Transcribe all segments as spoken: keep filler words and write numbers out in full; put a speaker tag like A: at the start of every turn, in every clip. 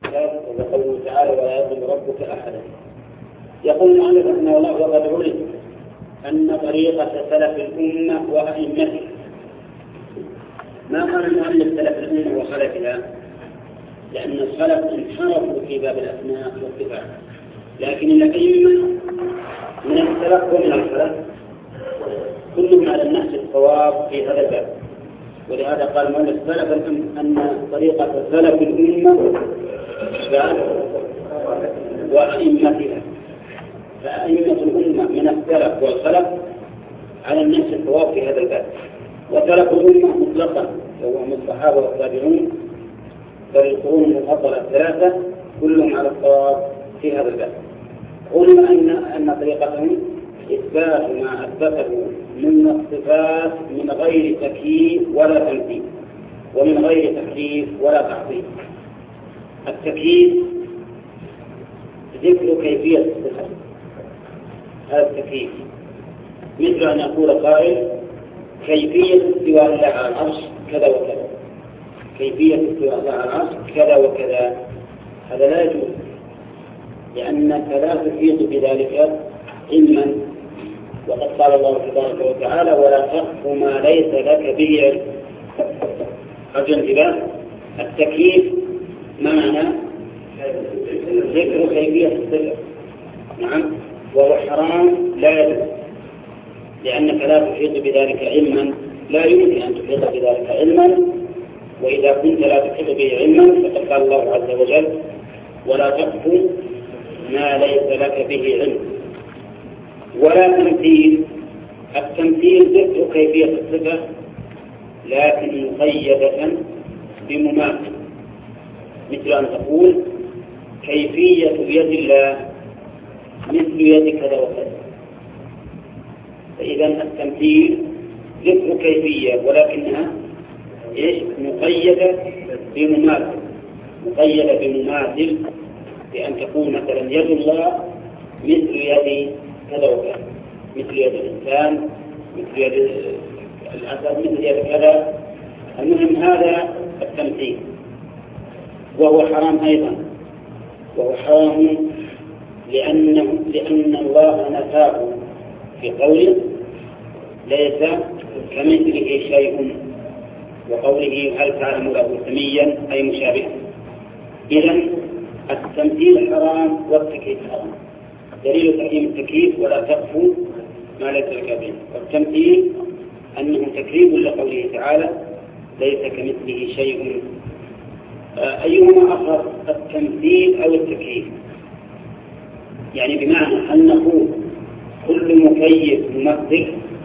A: الكتاب وقوله تعالى ولا يظلم ربك أحدا. يقول المؤلف رحمه الله وقد علم أن طريقة سلف الأمة وأئمتها. ما قال المؤلف سلف الأمة وخلفها؟ لأن السلف انحرفوا في باب الأسماء والصفات، لكن الأئمة من السلف ومن الخلف كلهم على النحو الصواب في هذا الباب. ولهذا قال المؤلف سلف أن طريقة سلف الأمة وأئمتها، فأئمة الأمة من السلف والخلف على النحو الصواب في هذا الباب. وسلف الأمة مطلقا وهم الصحابة والتابعون بل القرون المفضلة الثلاثة كلهم على الصواب في هذا الباب. قلنا أن أن طريقتهم إثبات ما أثبته من الصفات من غير تكييف ولا تمثيل، ومن غير تحريف ولا تعطيل. التكييف ذكر كيفية الصفة، هذا التكييف مثل أن يقول قائل كيفية استواء الله على العرش كذا وكذا، كيفية استواء الله على العرش كذا وكذا، هذا لا يجوز، لأنك لا تحيط بذلك علما. وقد قال الله تبارك وتعالى ولا تقف ما ليس لك به علم. رجل انتباه، التكييف ما معنى؟ ذكر كيفية الصفة، نعم، وهو حرام لا يجوز، لأنك لا تحيط بذلك علما، لا يمكن أن تحيط بذلك علما، وإذا كنت لا تحيط به علما فقد قال الله عز وجل ولا تقف ما ليس لك به علم. ولا تمثيل، التمثيل ذكر كيفية الصفة لكن مقيدة بمماثل، مثل أن تقول كيفية يد الله مثل يد كذا وكذا. فإذا التمثيل ذكر كيفية ولكنها إيش؟ مقيدة بمماثل، مقيدة بمماثل، بأن تكون مثلا يد الله مثل يد كذا وكذا، مثل يد الإنسان، مثل يد الأسد، مثل يد كذا. المهم هذا التمثيل، وهو حرام أيضا، وهو حرام لأنه لأن الله نفاه في قوله ليس كمثله شيء، وقوله هل تعلم له سميا أي مشابها. إذن التمثيل حرام والتكييف حرام. دليل تحريم التكييف ولا تقف ما ليس لك به، والتمثيل أنه تكذيب لقوله تعالى ليس كمثله شيء. أيهما أخف، التمثيل أو التكييف؟ يعني بمعنى أن نقول كل مكيف ممثل،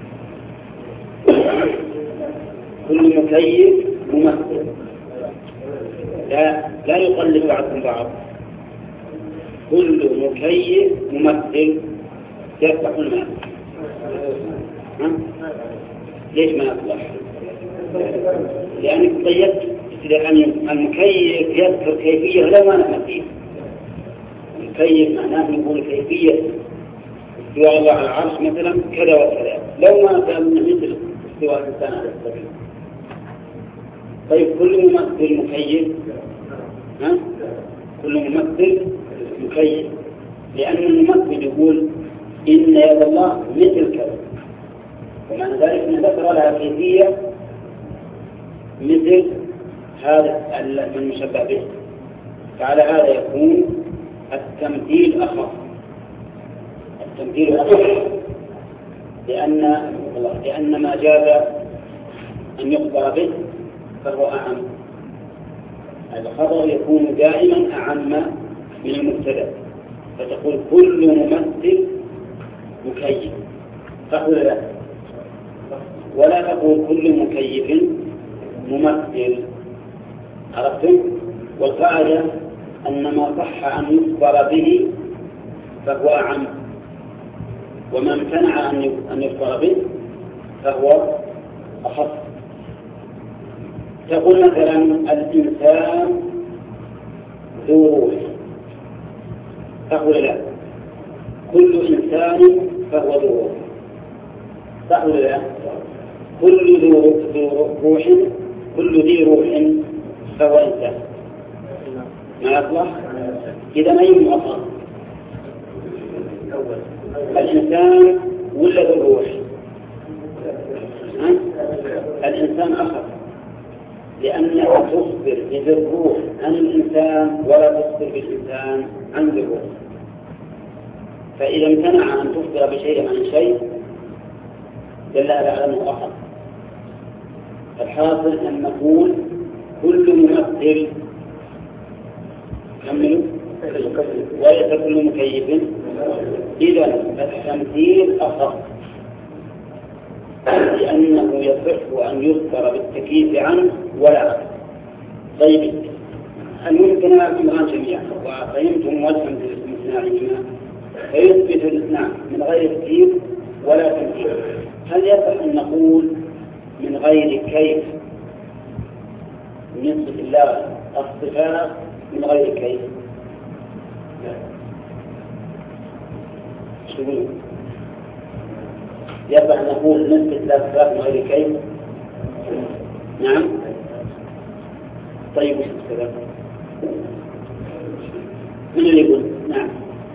A: كل مكيف ممثل، لا لا يقلد بعضهم بعض، كل مكيف ممثل يفتح الماء. ليش ما أطلع؟ لأنك قيدت لأن المكيف يذكر كيفية لا ما نفسيه. المكيف معناه نقول كيفية استواء الله على العرش مثلا كذا وكذا، لو ما كان مثل استواء الإنسان على السبيل. طيب كل ممثل مكيف؟ ها؟ كل ممثل مكيف، لأن الممثل يقول إن يد الله مثل كذا، ومعنى ذلك أن ذكر لها كيفية مثل هذا المشبه به. فعلى هذا يكون التمثيل أخف، التمثيل أخف لأن لأن ما جاز أن يخبر به فهو أعم. الخبر يكون دائما أعم من المبتدأ، فتقول كل ممثل مكيف، تقول لا، ولا تقول كل مكيف ممثل. عرفتم؟ والقاعدة أن ما صح أن يخبر به فهو أعم، وما امتنع أن يخبر به فهو أخف. تقول مثلا الإنسان ذو روح، تقول لا، كل إنسان فهو ذو روح، تقول لا، كل ذو روح، كل ذي روح فهو إنسان. ما يصلح إذا ما يمكن أصلا الإنسان ولا الروح؟ الإنسان أخف، لأنك تصبر بذي الروح عن الإنسان ولا تصبر بالإنسان عن ذي الروح. فإذا امتنع أن تصبر بشيء عن شيء دل على أنه أخف. الحاصل أن نقول كل ممثل كمل وليس كل مكيف. إذا التمثيل أخف لأنه يصح أن يذكر بالتكييف عنه ولا أكثر. طيب الممكن الآن جميعا وفهمتم وجها في الاثنين فيثبت الاثنان من غير تكييف ولا تمثيل. هل يصح أن نقول من غير كيف بالنسبة لله الصفات من غير كيف؟ شو يصح أن نقول نثبت له الصفات من غير كيف؟ نعم. طيب وش السبب؟ من اللي يقول نعم؟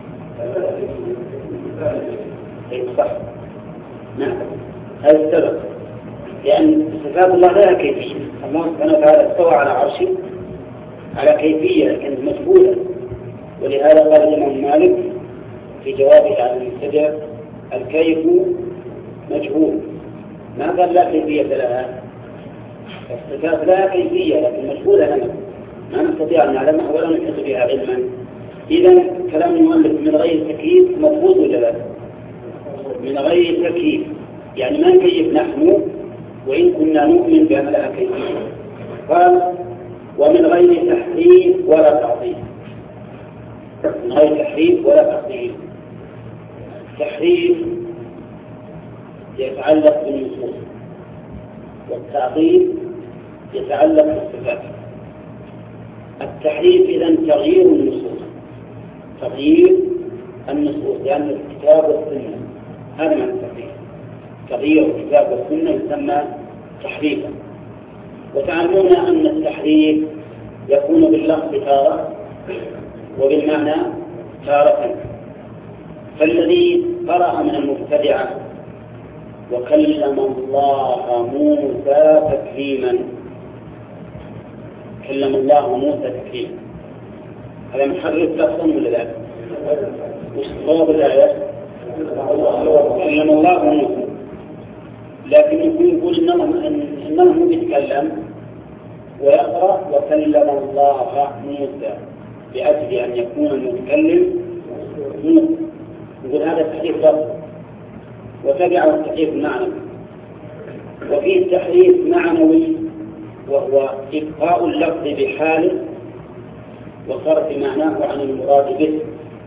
A: طيب صح. نعم هذا السبب، لأن صفات الله لها كيفية. الله سبحانه وتعالى استوى على عرشه على كيفية كانت مجهولة، ولهذا قال الإمام مالك في جوابه على المبتدع الكيف مجهول، ما قال لا كيفية لها. الصفات لها كيفية لكن مجهولة لنا، ما نستطيع أن نعلمها ولا نحيط بها علما. إذا كلام المؤلف من غير تكييف مفروض ولا لا؟ من غير تكييف يعني ما نكيف نحن وإن كنا نؤمن بأن لها كيفية. قال ومن غير تحريف ولا تعطيل. من غير تحريف ولا تعطيل. التحريف يتعلق بالنصوص والتعطيل يتعلق بالصفات. التحريف إذن تغيير النصوص، تغيير النصوص لأن الكتاب والسنة هذا معنى التحريف. تغيير الكتاب والسنة يسمى تحريفا. وتعلمون أن التحريف يكون باللفظ تارة وبالمعنى تارة. فالذي قرأ من المبتدعة وكلم الله موسى تكليما، كلم الله موسى تكليما، هذا محرف لفظا ولا لا؟ وش صواب الآية؟ كلم الله موسى، لكن يقول إنه إنه مو يتكلم ويقرأ وكلم الله موسى بأجل أن يكون المتكلم موسى. يقول هذا تحريف لفظ وتبعه التحريف المعنوي. وفيه التحريف معنوي وهو إبقاء اللفظ بحاله وصرف معناه عن المراد به.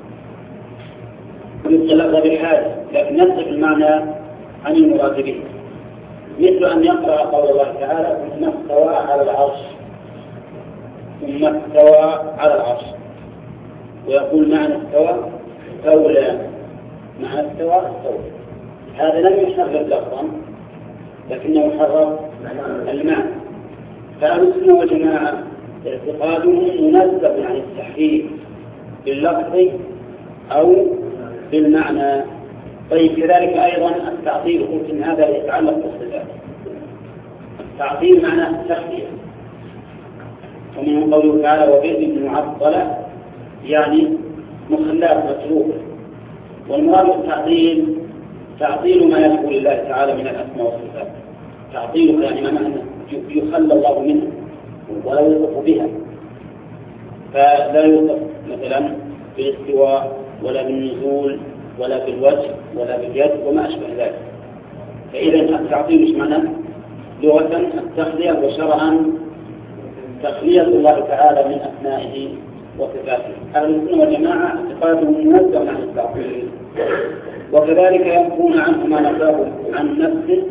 A: يبقى اللفظ بحاله لكن يصرف المعنى عن المراد به، مثل أن يقرأ قول الله تعالى ثم استوى على العرش، ثم استوى على العرش، ويقول معنى استوى استولى، معنى استوى استولى. هذا لم يحرف لفظا لكنه حرف المعنى. فأهل السنة والجماعة اعتقادهم منزه عن التحريف باللفظ أو بالمعنى. طيب كذلك أيضا التعطيل، قلت إن هذا يتعلق بالصفات. التعطيل معناه التخفية، ومن قوله تعالى وبئر معطلة يعني مخلات متروكة. والمراد بالتعطيل تعطيل ما يشبه لله تعالى من الأسماء والصفات. تعطيله يعني معناه أنه يخلى الله منه ولا يوصف بها، فلا يوصف مثلا بالاستواء ولا بالنزول ولا بالوجه ولا باليد وما أشبه ذلك. فإذا التعطيل مش معناه لغة التخلية، وشرعا تخلية الله تعالى من أسمائه وصفاته. أهل السنة والجماعة اعتقادهم منزه عن التعطيل، وكذلك ينفون عنه ما نفاه عن نفسه.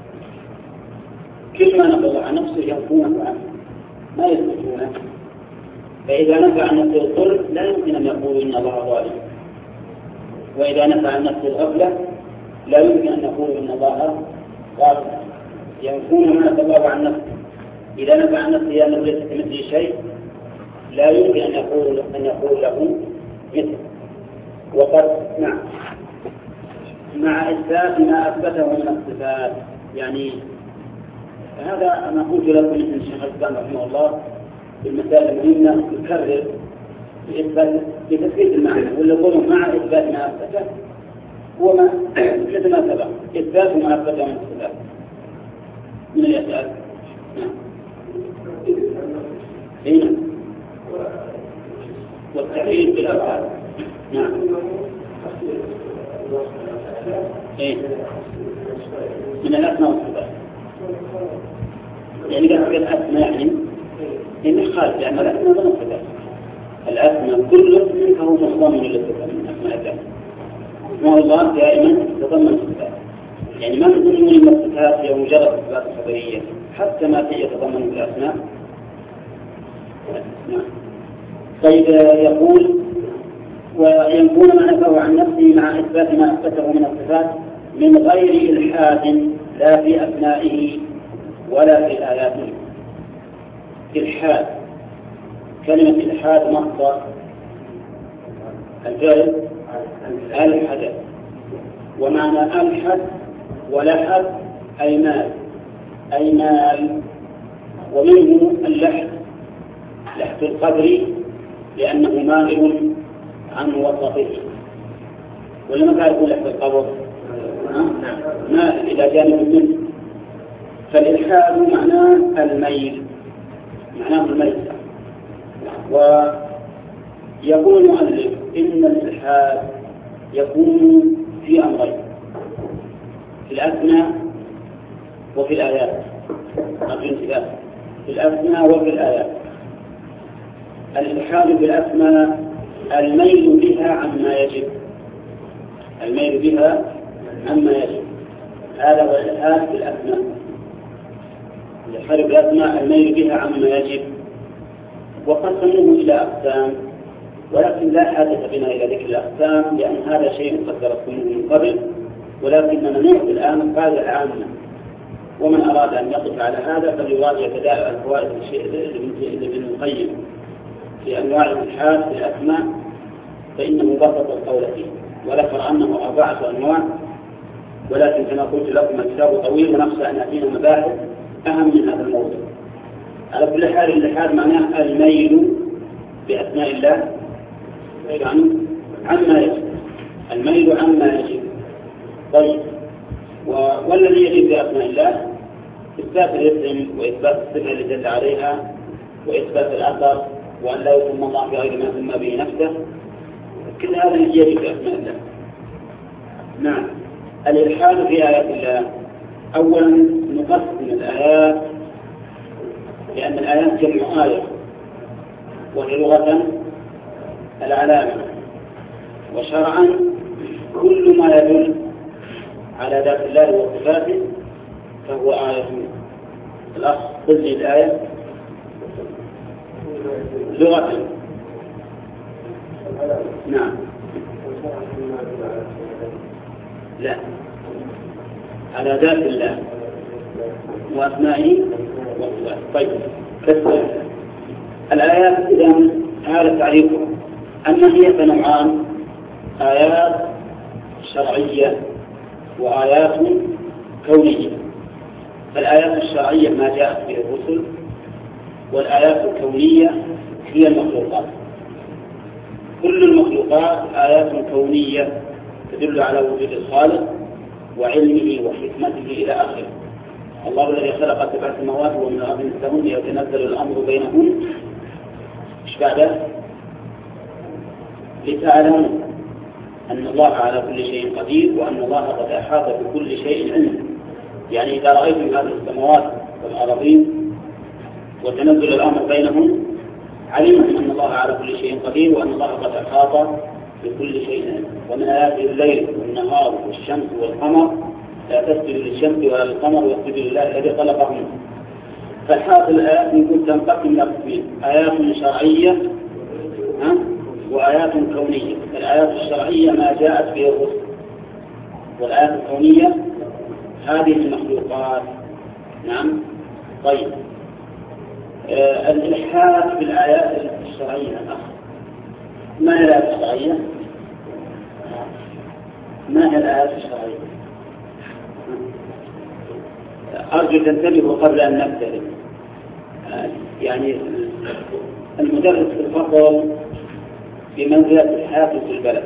A: كل ما نفى عن نفسه ينفونه عنه ما يثبتونه. فإذا نفى عن نفسه الظلم لا يمكن أن يقول إن الله ظالم، وإذا نفى عن نفسه الغفلة لا يمكن أن يقول إن الله غافل. ينفون ما نفى الله عن نفسه. إذا نفى عن نفسه أنه ليس كمثله شيء لا يمكن أن يقول أن يقول له مثل. وقد نعم مع إثبات ما أثبته من الصفات. يعني هذا ما قلت لكم من الشيخ الإسلام رحمه الله في المسائل المهمة يكرر بإثبات بتثبيت المعنى، ولا يقولون مع إثبات ما أثبته هو ما مثل ما سبق إثبات ما أثبته من الصفات من الأسئلة. نعم هنا والتحريف بالأفعال. نعم إيه من الأسماء والصفات. يعني قال الأسماء يعني إن خالد يعني الأسماء ضمن الصفات. الأسماء كل اسم فهو مضمن للصفات من أسماء الله. اسماء الله دائما تضمن الصفات. يعني ما نقول من الصفات هي مجرد صفات خبرية، حتى ما في يتضمن الأسماء. نعم. طيب يقول وينكون ما نفاه عن نفسه مع إثبات ما أثبته من الصفات من غير إلحاد لا في أسمائه ولا في آياته. إلحاد كلمة إلحاد مصدر الفعل ألحد، ومعنى ألحد ولحد أي مال أي مال، ومنه اللحد لحد القدر لأنه مائل عن وسطه. ولا ما يقول لحد القبر مائل إلى جانب منه. فالإلحاد معناه الميل معناه الميل. ويقول المؤلف إن الإلحاد يكون في أمرين، في الأسماء وفي الآيات. في الأسماء وفي الآيات. الإلحاد في الأسماء الميل بها عما يجب الميل بها عما يجب هذا هو الإلحاد في الأسماء. الإلحاد في الأسماء الميل بها عما يجب. وقسموه إلى أقسام، ولكن لا حاجة بنا إلى ذكر الأقسام لأن هذا شيء قد درسناه من قبل، ولكننا نأخذ الآن قاعدة عامة، ومن أراد أن يقف على هذا فليراجع بدائع الفوائد لابن القيم في أنواع الإلحاد في الأسماء، فإنه بسط القول فيه وذكر أنه أربعة أنواع، ولكن كما قلت لكم الكتاب طويل ونخشى أن يأتينا مباحث أهم من هذا الموضوع. على كل حال الإلحاد معناه الميل بأسماء الله يعني عما يجب الميل عما يجب. طيب والذي يجب بأسماء الله إثبات الاسم وإثبات الصفة اللي دل عليها وإثبات الأثر وأن لا يسمى الله بغير ما سمى به نفسه، كل هذا يجب بأسماء الله. نعم. الإلحاد في آيات الله أولا نقسم الآيات لأن الآيات جمع آية، وهي لغة العلامة، وشرعا كل ما يدل على ذات الله وصفاته فهو آية. الأخ قل لي الآية لغة. نعم لا على ذات الله وأسمائه وصفاته. طيب بس الآيات إذا هذا تعريفها أما هي فنوعان: آيات شرعية وآيات كونية. فالآيات الشرعية ما جاءت به الرسل، والآيات الكونية هي المخلوقات. كل المخلوقات آيات كونية تدل على وجود الخالق وعلمه وحكمته إلى آخره. الله الذي خلق سبع سماوات ومن الأرض مثلهن يتنزل الأمر بينهن إيش بعده؟ لتعلموا أن الله على كل شيء قدير وأن الله قد أحاط بكل شيء علما. يعني إذا رأيتم هذه السماوات والأراضين وتنزل الأمر بينهم علمتم أن الله على كل شيء قدير وأن الله قد أحاط بكل شيء علما. ومن آياته الليل والنهار والشمس والقمر لا تسجدوا للشمس ولا للقمر واسجدوا لله الذي خلقهم. فحاصل الآيات يمكن تنقسم إلى قسمين: آيات شرعية وآيات كونية. الآيات الشرعية ما جاءت به الرسل، والآيات الكونية هذه المخلوقات. نعم. طيب آه الإلحاد بالآيات الشرعية ما هي الآيات الشرعية؟ ما هي الآيات الشرعية؟ أرجو تنتبهوا قبل أن نبتدئ. آه يعني المدرس في الفصل بمنزلة الحافظ في البلد،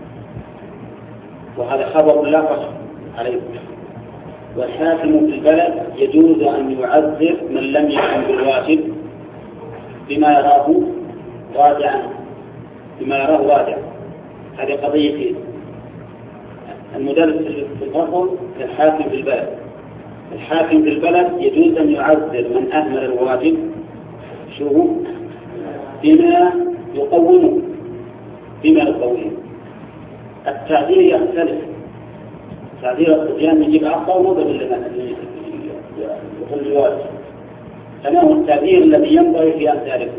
A: وهذا خبر لا فخر عليكم. والحاكم في البلد يجوز أن يعذر من لم يقم بالواجب بما يراه راجعا بما يراه راجعا. هذه قضيتين: المدرس في الفصل كالحاكم في البلد. الحاكم في البلد يجوز أن يعذر من أهمل الواجب شو بما يقومه بما يقومه. التعذير يختلف. تعذير الصبيان يجيب عصا ونضرب اللي يقول الواجب، فما هو التعذير الذي ينبغي في أمثالكم؟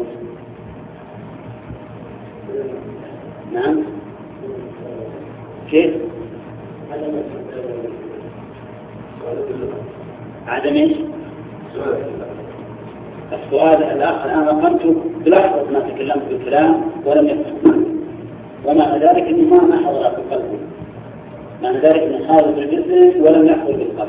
A: نعم كيف؟ عدم ايش؟ السؤال الآخر أنا قمت بلحظة ما تكلمت بالكلام ولم يفهم، ومع ذلك إنه ما حضر في قلبه، مع ذلك إنه حاضر بالجسم ولم يحضر بالقلب.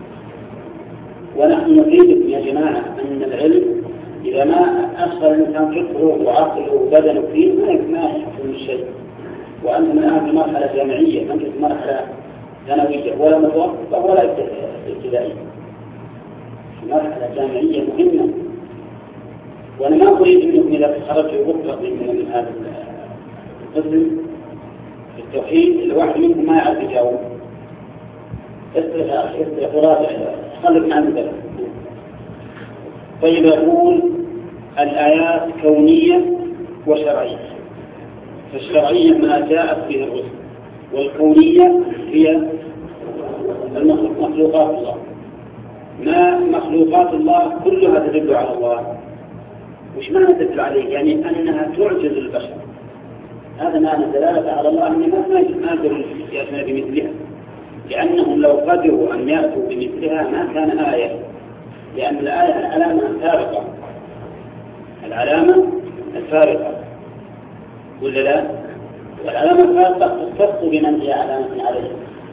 A: ونحن نفيدكم يا جماعة أن العلم إذا ما أشغل الإنسان فكره وعقله وبدنه فيه ما يحصل من شيء. وأنتم الآن في مرحلة جامعية، ما أنتم في مرحلة ثانوية ولا متوسطة ولا ابتدائية، في مرحلة جامعية مهمة. وأنا ما أريد منكم إذا تخرجوا بكرة من هذا القسم في التوحيد الواحد منكم ما يعرف يجاوب، اسرح يا أخي اسرح وراجع خلق عن ذلك. طيب يقول الآيات كونية وشرعية، فالشرعية ما جاءت به الرسل، والكونية هي مخلوقات الله. ما مخلوقات الله كلها تدل على الله. وش معنى تدل عليه؟ يعني أنها تعجز البشر. هذا معنى دلالة على الله أن ما يقدروا يأتون بمثلها، لأنهم لو قدروا أن يأتوا بمثلها ما كان آية، لأن الآية العلامة الفارقة، العلامة الفارقة ولا لا؟ والعلامة الفارقة تختص بمن هي علامة عليه،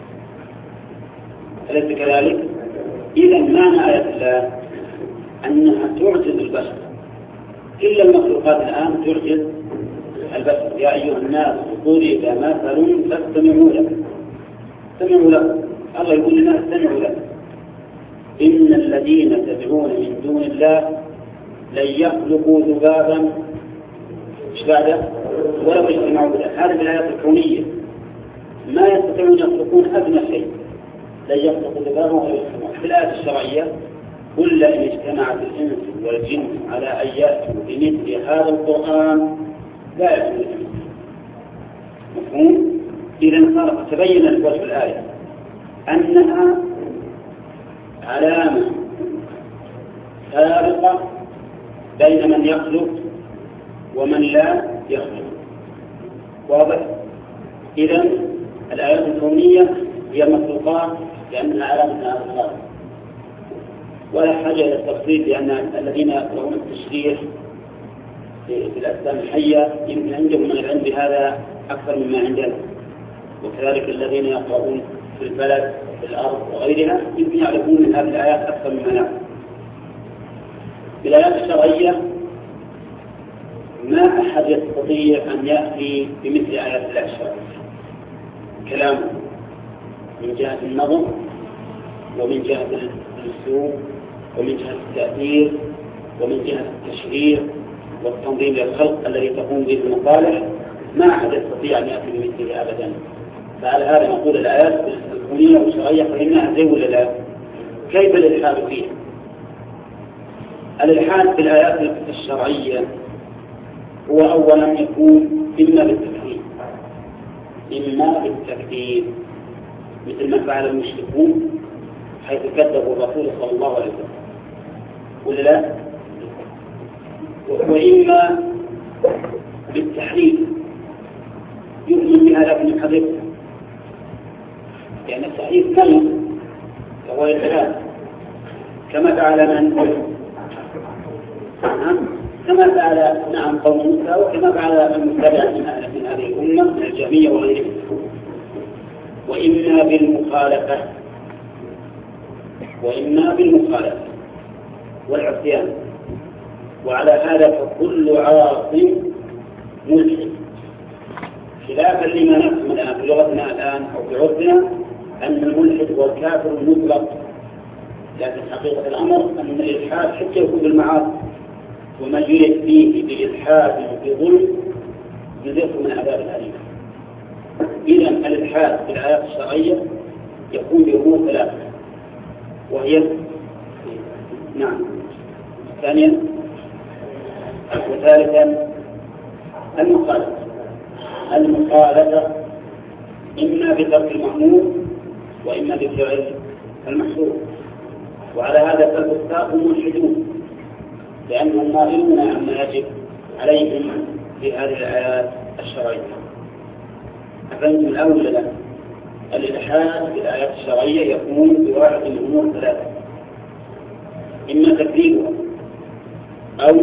A: أليس كذلك؟ إذا معنى آية الله أنها تعجز البشر. كل المخلوقات الآن تعجز البشر. يا أيها الناس ضرب مثل فاستمعوا له. استمعوا له. الله يقول لنا استمعوا له. إن الذين تدعون من دون الله لن يخلقوا ذبابا مش بعده ولو اجتمعوا له. هذه الآيات الكونية ما يستطيعون يخلقون أدنى شيء، لن يخلقوا ذبابا ولو اجتمعوا. في الآيات الشرعية قل لئن اجتمعت الإنس والجن على أن يأتوا بمثل هذا القرآن لا يأتون بمثله. مفهوم؟ إذا تبين الوجه الآية أنها علامة فارقة بين من يخلق ومن لا يخلق. واضح؟ إذا الآيات الكونية هي مخلوقات لأنها علامة فارقة، ولا حاجة إلى التفصيل، لأن الذين يقرؤون التشريح في الأجسام الحية يمكن عندهم من العلم بهذا أكثر مما عندنا، وكذلك الذين يقرؤون في البلد في الأرض وغيرها يمكن يعرفون من هذه الآيات أكثر مما نعلم. بالآيات الشرعية ما أحد يستطيع أن يأتي بمثل آيات الله الشرعية كلامه من جهة النظم ومن جهة الأسلوب ومن جهة التأثير ومن جهة التشريع والتنظيم للخلق الذي تقوم به المصالح. ما أحد يستطيع أن يأتي بمثله أبدا. فعلى هذا نقول الآيات الكونية والشرعية فإنها زي ولا لا؟ كيف الإلحاد فيها؟ الإلحاد في الآيات الشرعية هو أولا يكون إما بالتكذيب إما بالتكذيب مثل ما فعل المشركون حيث كذبوا الرسول صلى الله عليه وسلم ولا لا؟ وإما بالتحريف يؤمن بها لكن يحرفها، يعني التحريف كلمة فهو الإلحاد كما فعل من كما فعل نعم قوم موسى وكما فعل المتبع من هذه الأمة من الجهمية وغيرهم. وإما بالمخالفة وإما بالمخالفة والعصيان. وعلى هذا فكل عاصم ملحد، خلافا لما نفهم الآن في لغتنا الآن أو في عرفنا أن الملحد هو الكافر المطلق، لكن حقيقة الأمر أن الإلحاد حتى يكون بالمعاصي، وما يريد فيه بالإلحاد بظلم يذيق من عذاب الأليم. إذا الإلحاد في الآيات الشرعية يكون بأمور ثلاثة، وهي نعم ثانيا وثالثا المخالفة. المخالفة إما بترك المأمور وإما بفعل المحظور. وعلى هذا فالفساق ملحدون لأنهم نائلون عما يجب عليهم في هذه الآيات الشرعية. أفهمتم الأول لا؟ الإلحاد في الآيات الشرعية يكون بواحد من الأمور ثلاثة، إما تكذيبها أو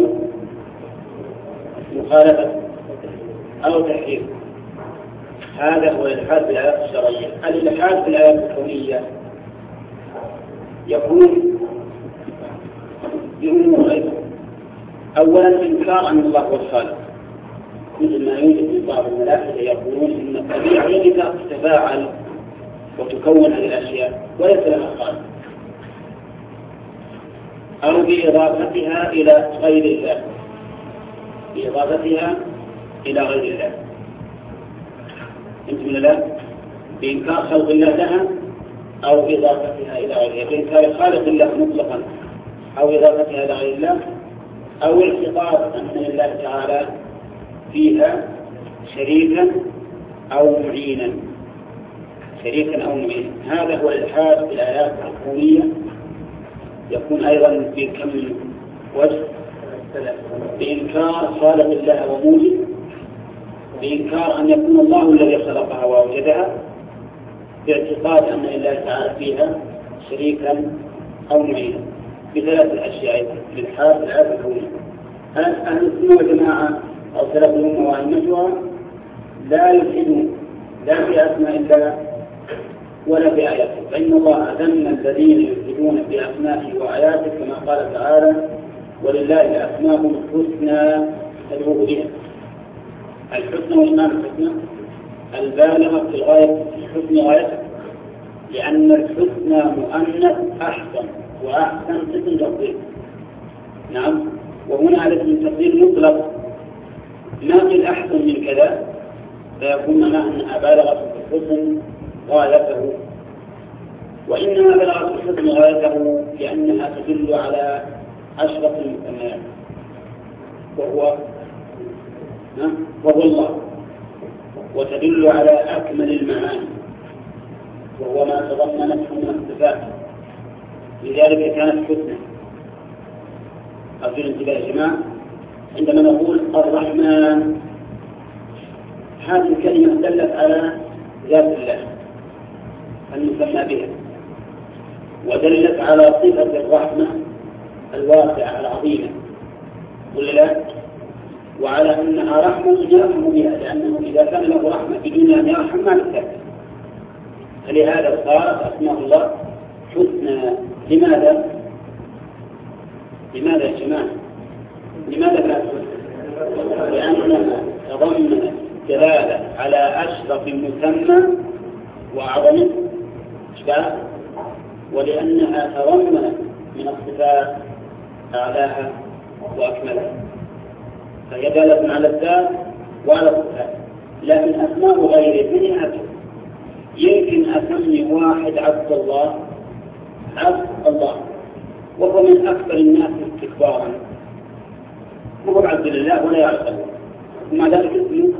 A: مخالفة أو تحريف. هذا هو الإلحاد في الآيات الشرعية. الإلحاد في الآيات الكونية يكون بأمور غيره. أولا إنكار أن الله هو الخالق، مثل ما يوجد من بعض الملاحدة يقولون إن الطبيعة هي تتفاعل وتكون هذه الأشياء وليس لها خالق، أو بإضافتها إلى غير الله بإضافتها إلى غير الله أنت من الله بإنكار خلق الله لها أو إضافتها إلى غيرها، بإنكار خالق الله مطلقا أو إضافتها إلى غير الله، أو الاعتقاد أن الله تعالى فيها شريكا أو معينا شريكا أو معينا. هذا هو الإلحاد في الآيات الكونية. يكون أيضا في كم وجه: بإنكار خالق الله وموجد، بإنكار أن يكون الله الذي خلقها وأوجدها، باعتقاد أن الله تعالى فيها شريكا أو معينا. بثلاث الأشياء للحال في الآيات الكونية. أهل السنة والجماعة أو سلف الأمة وأئمتها لا يلحدون لا في أسماء الله ولا في آياته، فإن الله ذم الذين يلحدون في أسمائه وآياته كما قال تعالى: ولله الأسماء الحسنى فادعوه بها. الحسنى وإمام الحسنى البالغة في الغاية في الحسن غايته، لأن الحسنى مؤنث أحسن، وأحسن اسم تفضيل. نعم، وهنا على اسم تفضيل مطلق، ما قيل أحسن من كذا فيكون معناه أنها بالغة في الحسن غايته، وإنما بلغت في الحسن غايته لأنها تدل على أشرف المسميات، وهو وهو الله، وتدل على أكمل المعاني، وهو ما تضمنته من الصفات. لذلك كانت حسنى. أرجو الانتباه يا جماعة، عندما نقول الرحمن هذه الكلمة دلت على ذات الله المسمى بها، ودلت على صفة الرحمة الواسعة العظيمة ولا لا؟ وعلى أنها رحمة يرحم بها، لأنه إذا كان له رحمة بدون أن يرحم ما نكتب. فلهذا صارت أسماء الله حسنى. لماذا؟ لماذا يا جماعة؟ لماذا كانت حسنى؟ لأنها تضمنت دلالة على أشرف المسمى وأعظمه إشباه، ولأنها تضمنت من الصفات أعلاها وأكملها، فهي دالة على الذات وعلى الصفات. لكن أسماء غيره من يعجب، يمكن أسمي واحد عبد الله عبد الله وهو من أكثر الناس استكبارا، وهو عبد الله ولا يعرف الله، ومع ذلك اسمه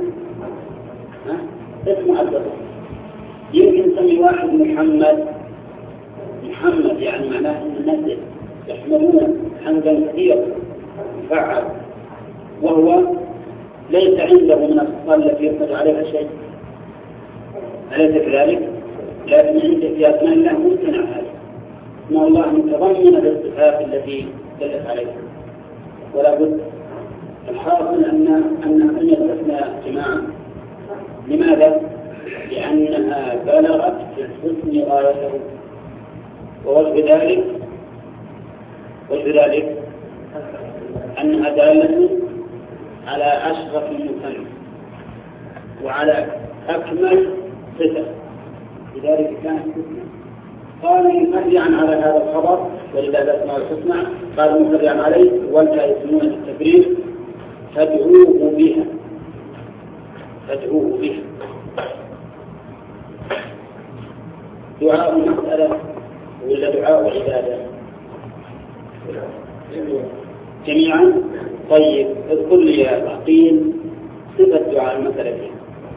A: اسمه عبد الله. يمكن نسمي واحد محمد محمد يعني معناه أن الناس يحملون حمدا كثيرا مفعل، وهو ليس عنده من الصفات التي يحمد عليها شيء، أليس كذلك؟ لكن عنده في أسماء الله ممتنع هذا، اسماء الله متضمنة بالصفات التي دلت عليها. ولا بد. الحاصل أن أن أن الاستثناء جماعة. لماذا؟ لأنها بلغت في الحسن غايته، ووجه ذلك وجه ذلك أنها دالة على أشرف المسمى وعلى أكمل صفة، لذلك كانت حسنى. قالوا مرجعا على هذا الخبر ولذا الأسماء الحسنى، قالوا مرجعا عليه ولا يسمون التبرير فادعوه بها فادعوه بها دعاء مسألة ولا دعاء عبادة جميعا؟ طيب اذكر لي يا عقيل صفة دعاء المسألة فيها.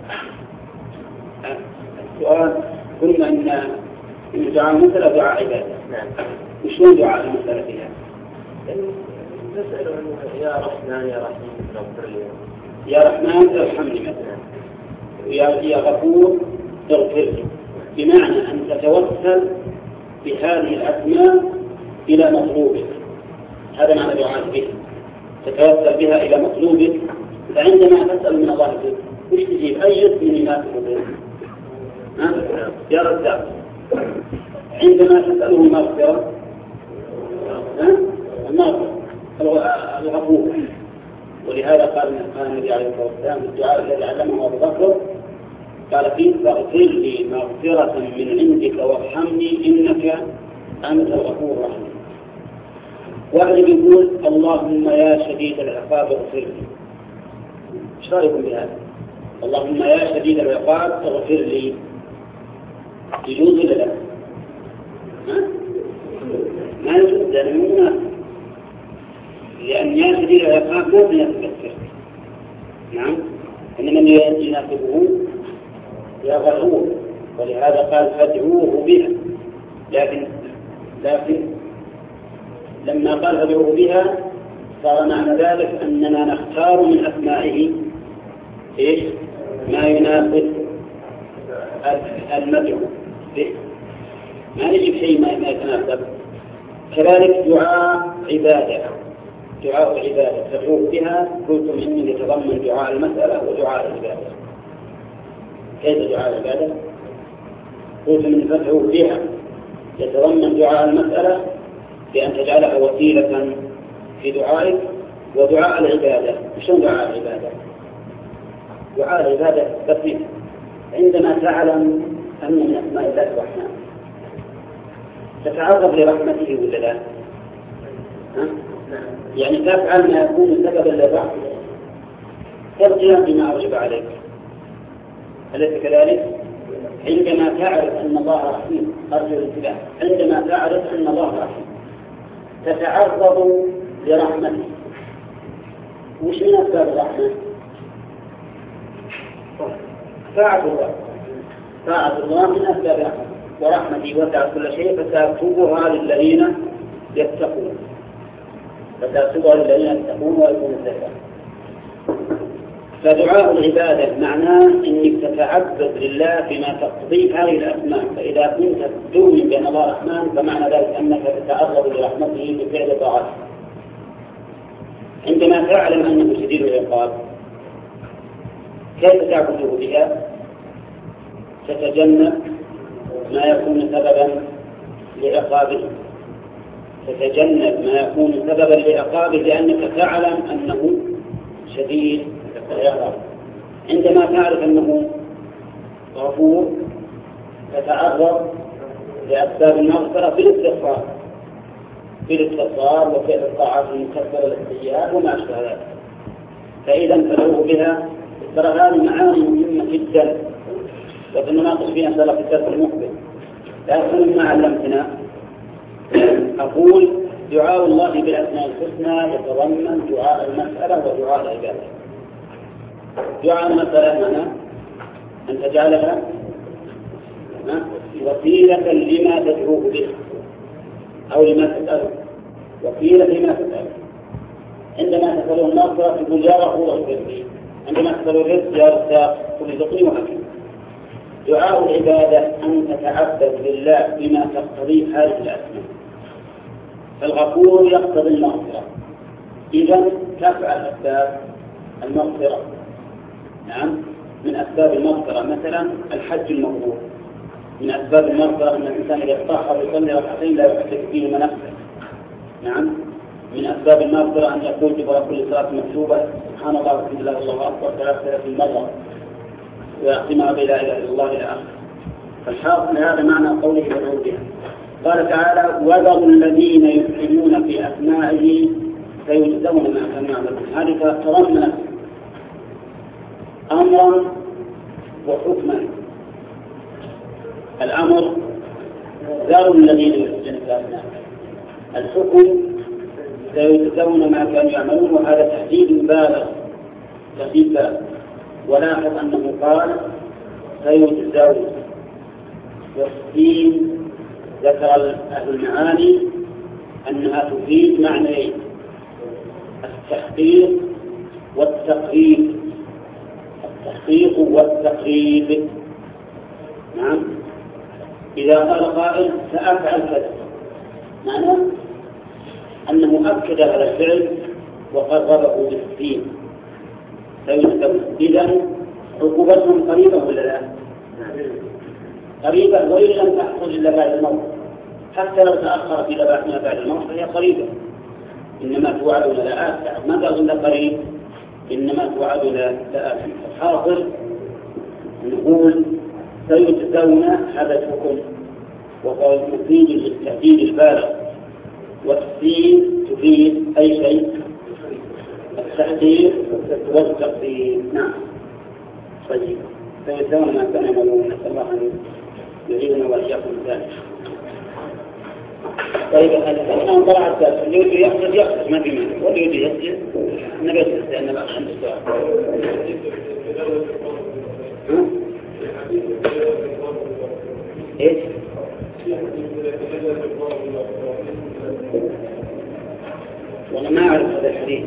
A: السؤال قلنا إن إن دعاء المسألة دعاء عبادة. نعم. وشلون دعاء المسألة فيها؟
B: نسأل يا رحمن يا رحيم اغفر لي.
A: يا رحمن ارحمني مثلا، ويا يا غفور اغفر لي، بمعنى أن تتوسل بهذه الأسماء إلى مطلوبك. هذا معنى دعاء به، تتوسل بها إلى مطلوبك. فعندما تسأل من الله به وش تجيب؟ أي اسم يناسب به؟ يا رزاق. عندما تسأله المغفرة المغفرة الغفور. ولهذا قال قال النبي عليه الصلاة والسلام الدعاء الذي علمه أبو بكر قال فيه فاغفر لي مغفرة من عندك وارحمني إنك أنت الغفور الرحيم. واحد يقول اللهم يا شديد العقاب اغفر لي. ايش رايكم بهذا؟ اللهم يا شديد العقاب اغفر لي، يجوز ولا لا؟ ما يجوز لأنه مو مناسب، لأن يا شديد العقاب ما يناسب. نعم، إنما من يناسبه يا غفور، ولهذا قال فادعوه بها. لكن لكن لما قال فادعوه بها صار معنى ذلك أننا نختار من أسمائه إيش ما يناسب المدعو به، ما نجيب شيء ما يتناسب. كذلك دعاء عبادة دعاء عبادة تدعوه بها قلتم إنه يتضمن دعاء المسألة ودعاء العبادة. كيف دعاء العبادة؟ قلتم إن تدعوه بها يتضمن دعاء المسألة بأن تجعلها وسيلة في دعائك، ودعاء العبادة شنو دعاء العبادة؟ دعاء العبادة بسيط. عندما تعلم أن من أسماء الله الرحمن تتعرض لرحمته ولا لا؟ يعني تفعل ما يكون سببا للرحمة ترجع بما أوجب عليك، أليس كذلك؟ عندما تعرف أن الله رحيم أرجو الانتباه، عندما تعرف أن الله رحيم تتعرض لرحمته. وش من أسباب الرحمة؟ طاعة الله. طاعة الله من أسباب الرحمة، ورحمتي وسعت كل شيء فسأكتبها للذين يتقون فسأكتبها للذين يتقون ويكون الزكاة. فدعاء العبادة معناه أنك تتعبد لله بما تقضيه هذه الأسماء. فإذا كنت تؤمن بأن الله رحمن فمعنى ذلك أنك تتعرض لرحمته بفعل طاعته. عندما تعلم أنه شديد العقاب كيف تعبده بها؟ تتجنب ما يكون سببا لعقابه تتجنب ما يكون سببا لعقابه لأنك تعلم أنه شديد العقاب. عندما تعرف أنه غفور تتعرض لأسباب المغفرة بالاستغفار بالاستغفار وفعل الطاعات المكفرة للسيئات وما أشبه ذلك. فإذا تدعوه بها. ترى هذه معاني مهمة جدا وسنناقش فيها إن شاء الله في الدرس المقبل. لكن ما علمتنا أقول دعاء الله بالأسماء الحسنى يتضمن دعاء المسألة ودعاء العبادة. دعاء المسألة معناه أن تجعلها وسيلة لما تدعوه به أو لما تسأله، وسيلة لما تسأله. عندما تسأله المغفرة تقول يا غفور اغفر لي، عندما تسأله الرزق يا رزاق قل ارزقني وهكذا. دعاء العبادة أن تتعبد لله بما تقتضيه هذه الأسماء. فالغفور يقتضي المغفرة، إذا تفعل أسباب المغفرة. نعم، من أسباب المغفرة مثلا الحج المبرور، من أسباب المغفرة أن الإنسان إذا تطهر يصلي ركعتين لا يحدث فيهما نفسه. نعم، من أسباب المغفرة أن يقول دبر كل صلاة مكتوبة سبحان الله والحمد لله والله أكبر ثلاث ثلاثين مرة ويختمها بلا إله إلا الله إلى آخره. فالحاصل هذا معنى قوله ودعوا بها. قال تعالى وذروا الذين يلحدون في أسمائه فيجزون ما كانوا يعملون. هذه تضمنت أمرا وحكما. الأمر ذروا الذين يلحدون في أسمائه، الحكم سيجزون ما كانوا يعملون، وهذا تهديد بالغ تهديد بالغ. ولاحظ أنه قال سيجزون، والسين ذكر أهل المعاني أنها تفيد معنى التحقيق والتقريب، التحقيق والتقريب. نعم، إذا قال قائل سأفعل كذا معنى أنه أكد على الفعل وقربه بالسين سيجزون. إذن عقوبتهم قريبة ولا لا؟ قريبة، وإن لم تحصل إلا بعد الموت، حتى لو تأخرت إلى بعد الموت فهي قريبة. إنما توعدون لآت، ما تظن قريب، إنما توعدون لآت. الحاصل نقول سيجزون هذا الحكم، وهو مفيد للتهديد البالغ، والسين تفيد أي شيء التحذير والتقدير. نعم. طيب سيجزون ما كانوا يعملون، نسأل الله أن يعيننا وإياكم ذلك. طيب الآن طلع الدرس، اللي يجي يحدث يحدث ما في مانع، واللي يجي يسجد نبي يسجد لأن بقى خمس سؤال. إيش؟ وأنا ما أعرف هذا الحديث.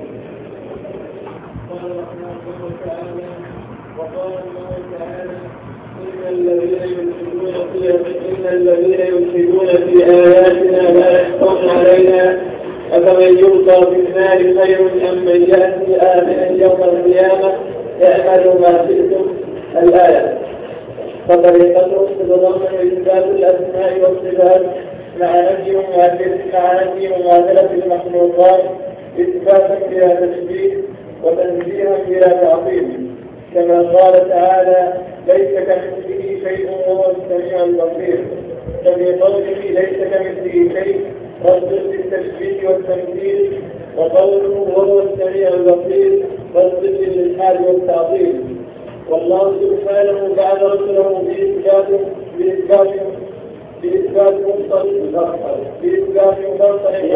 C: وقال الله تعالى إن الذين يلحدون في إن الذين يلحدون في آياتنا لا يخفون علينا أفمن يلقى في النار خير أم من يأتي آمنا يوم القيامة يعمل ما شئتم. الآية. فطريقته تتضمن إثبات الأسماء والصفات مع نفي مع نفي مماثلة المخلوقات إثباتا بلا تشبيه وتنزيها بلا تعطيل، كما قال تعالى ليس كمثله شيء وهو السميع البصير. ففي قوله ليس كمثله شيء رد للتشبيه والتمثيل، وقوله وهو السميع البصير رد للحال والتعطيل. والله سبحانه بعد رسله بإثبات بإثبات بإثبات مبطل بإثبات مبطل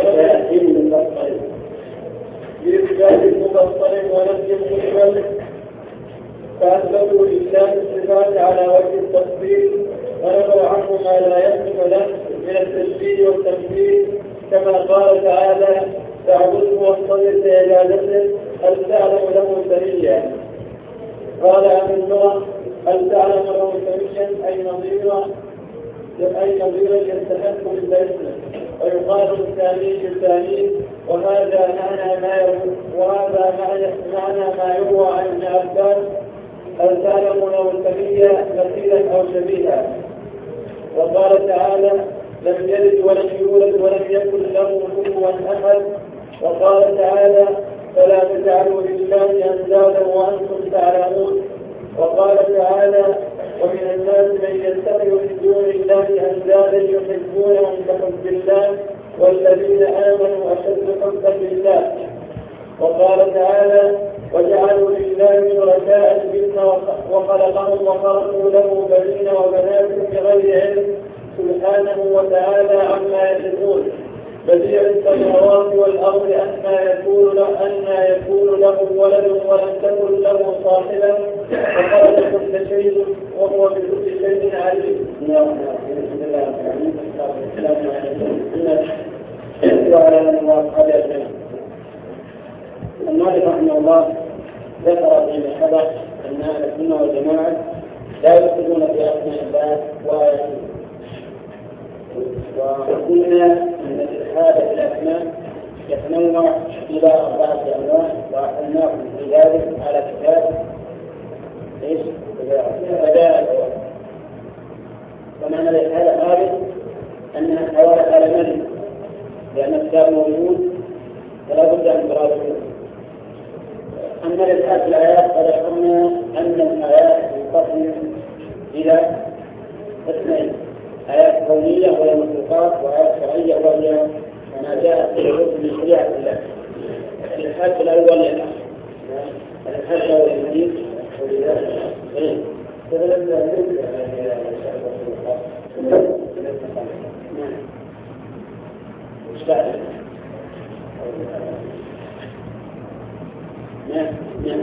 C: بإثبات مبطل ونفي مجمل، فأثبتوا لله الصفات على وجه التفصيل ونفوا عنه ما لا يصلح له من التشبيه والتمثيل، كما قال تعالى تعبده واصطبر لعبادته هل تعلم له سميا. قال عن اللغة هل تعلم له سميا أي نظيرا أي نظيرا يستحق بالاسم، ويقال الثاني بالثاني. وهذا معنى ما يروى وهذا معنى ما يروى عن ابن عباس هل تعلم له سميا مثيلا أو شبيها. وقال تعالى لم يلد ولم يولد ولم يكن له كفوا أحد. وقال تعالى فلا تجعلوا لله أندادا وأنتم تعلمون. وقال تعالى ومن الناس من يتخذ من دون الله أندادا يحبونهم كحب الله والذين آمنوا أشد حبا لله. وقال تعالى وجعلوا لله شركاء الجن وخلقهم وخلقوا له بنين وبنات بغير علم سبحانه وتعالى عما يشركون. بديع السماوات والأرض أنى يكون له أنى يكون له ولد ولم تكن له صاحبة وخلق كل شيء وهو بكل شيء عليم.
A: المؤلف رحمه الله ذكر في الحدث أن أهل السنة والجماعة لا يدخلون في أسماء الله وآياته، وقلنا أن الإلحاد في الأسماء يتنوع إلى أربعة أنواع وأحلناكم في ذلك على كتاب إيش؟ بدائل الأوائل. ومعنى هذا ثابت أنها توارث على ملك لأن الكتاب موجود فلا بد أن تراجعوه. أما للآيات الآيات قد ذكرنا أن الآيات تنقسم إلى اثنين: آيات كونية وهي المخلوقات، وآيات شرعية وهي ما جاء في من شريعة الله. في الحد الأول الحد الأول الحديث نعم نعم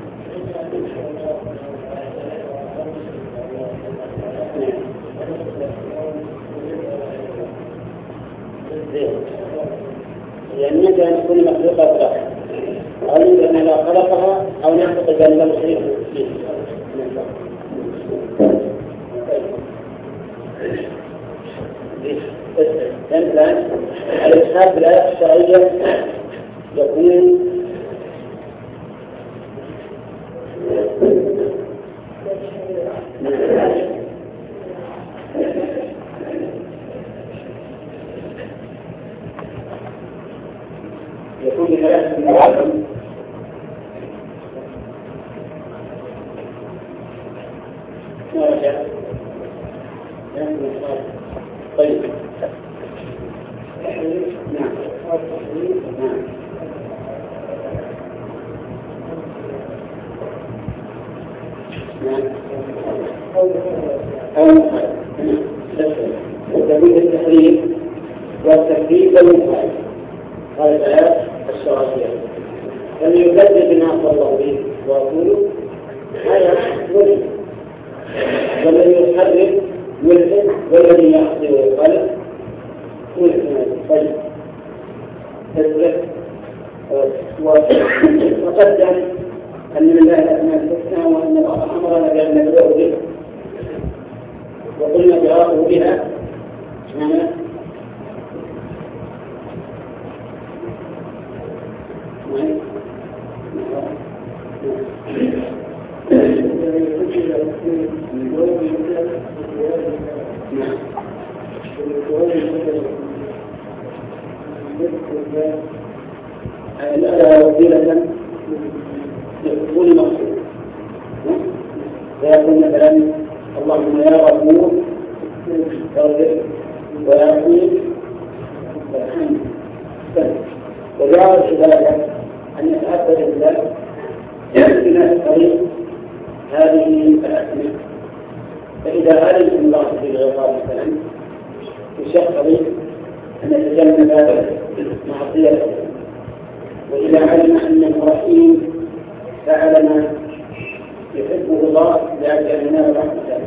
A: لأن كان كل مخلوقات له أو أن لا خلقها أو نحقق جانب الشريك فيه. الآن الإسحاق بالآيات الشرعية يكون يكون بثلاثة مواقف. طيب نعم نعم وتبين التحريم والتكذيب والمخالفة هذه الآيات الشرعية. فمن يكذب بما أخبر الله به ورسوله هذا ملك، والذي يحرم ملك، والذي يعصي ويخالف ملك. طيب تذكر وقدم أن لله الأسماء الحسنى وأن الله أمرنا بأن ندعو به وقلنا دعاؤه بها معنى لا وسيلة لحصول مقصود، فيقول مثلا اللهم يا غفور اغفر ويا رحيم ارحمني. وجاء ذلك أن يتأكد بالله بناء الطريق هذه الأسماء. فإذا علم الله في الغفار مثلا يشق طريق أن يتجنب معصيته، وإذا علم أنه رحيم فعل ما يحبه الله لأجل أن ينال رحمته.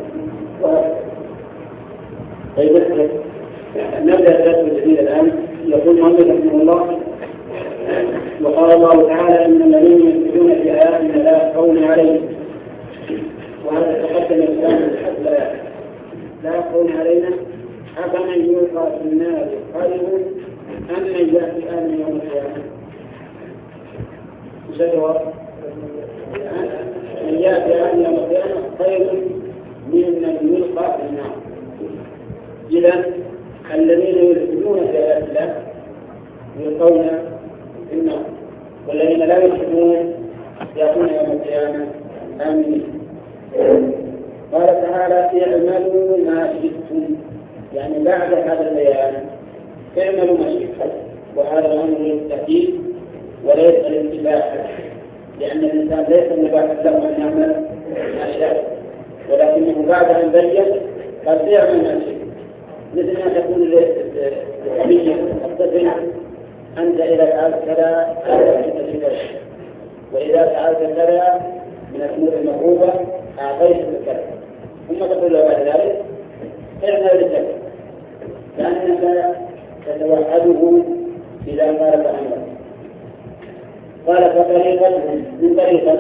A: طيب نبدأ الدرس الجديد الآن. يقول محمد رحمه الله: وقال الله تعالى إن الذين يكذبون في آياتنا لا يخفون عليهم. وهذا تقدم الإسلام بالحق الآيات لا يخفون علينا أفمن يلقى في النار خير أم من يأتي آمنا يوم القيامة. جواب: من يأتي آمنا يوم القيامة خير ممن يلقى في النار. إذا الذين يكذبون في آيات الله يلقون في النار، والذين لا يكذبون يأتون يوم القيامة آمنين. قال تعالى: اعملوا ما شئتم، يعني بعد هذا البيان اعملوا ما شئتم. وهذا الأمر للتأكيد وليس للإباحة، لأن الإنسان ليس مباحا له أن يعمل ما شاء، ولكنه بعد أن بين قد يعمل ما شئت. مثل ما تكون للحمية الطفل: أنت إذا فعلت كذا أعطيت كذا، وإذا فعلت كذا من الأمور المغروبة أعطيت كذا، ثم تقول له بعد ذلك اعمل لك، لأنك تتوعده إذا قال فأمر. قال: فطريقة من طريقة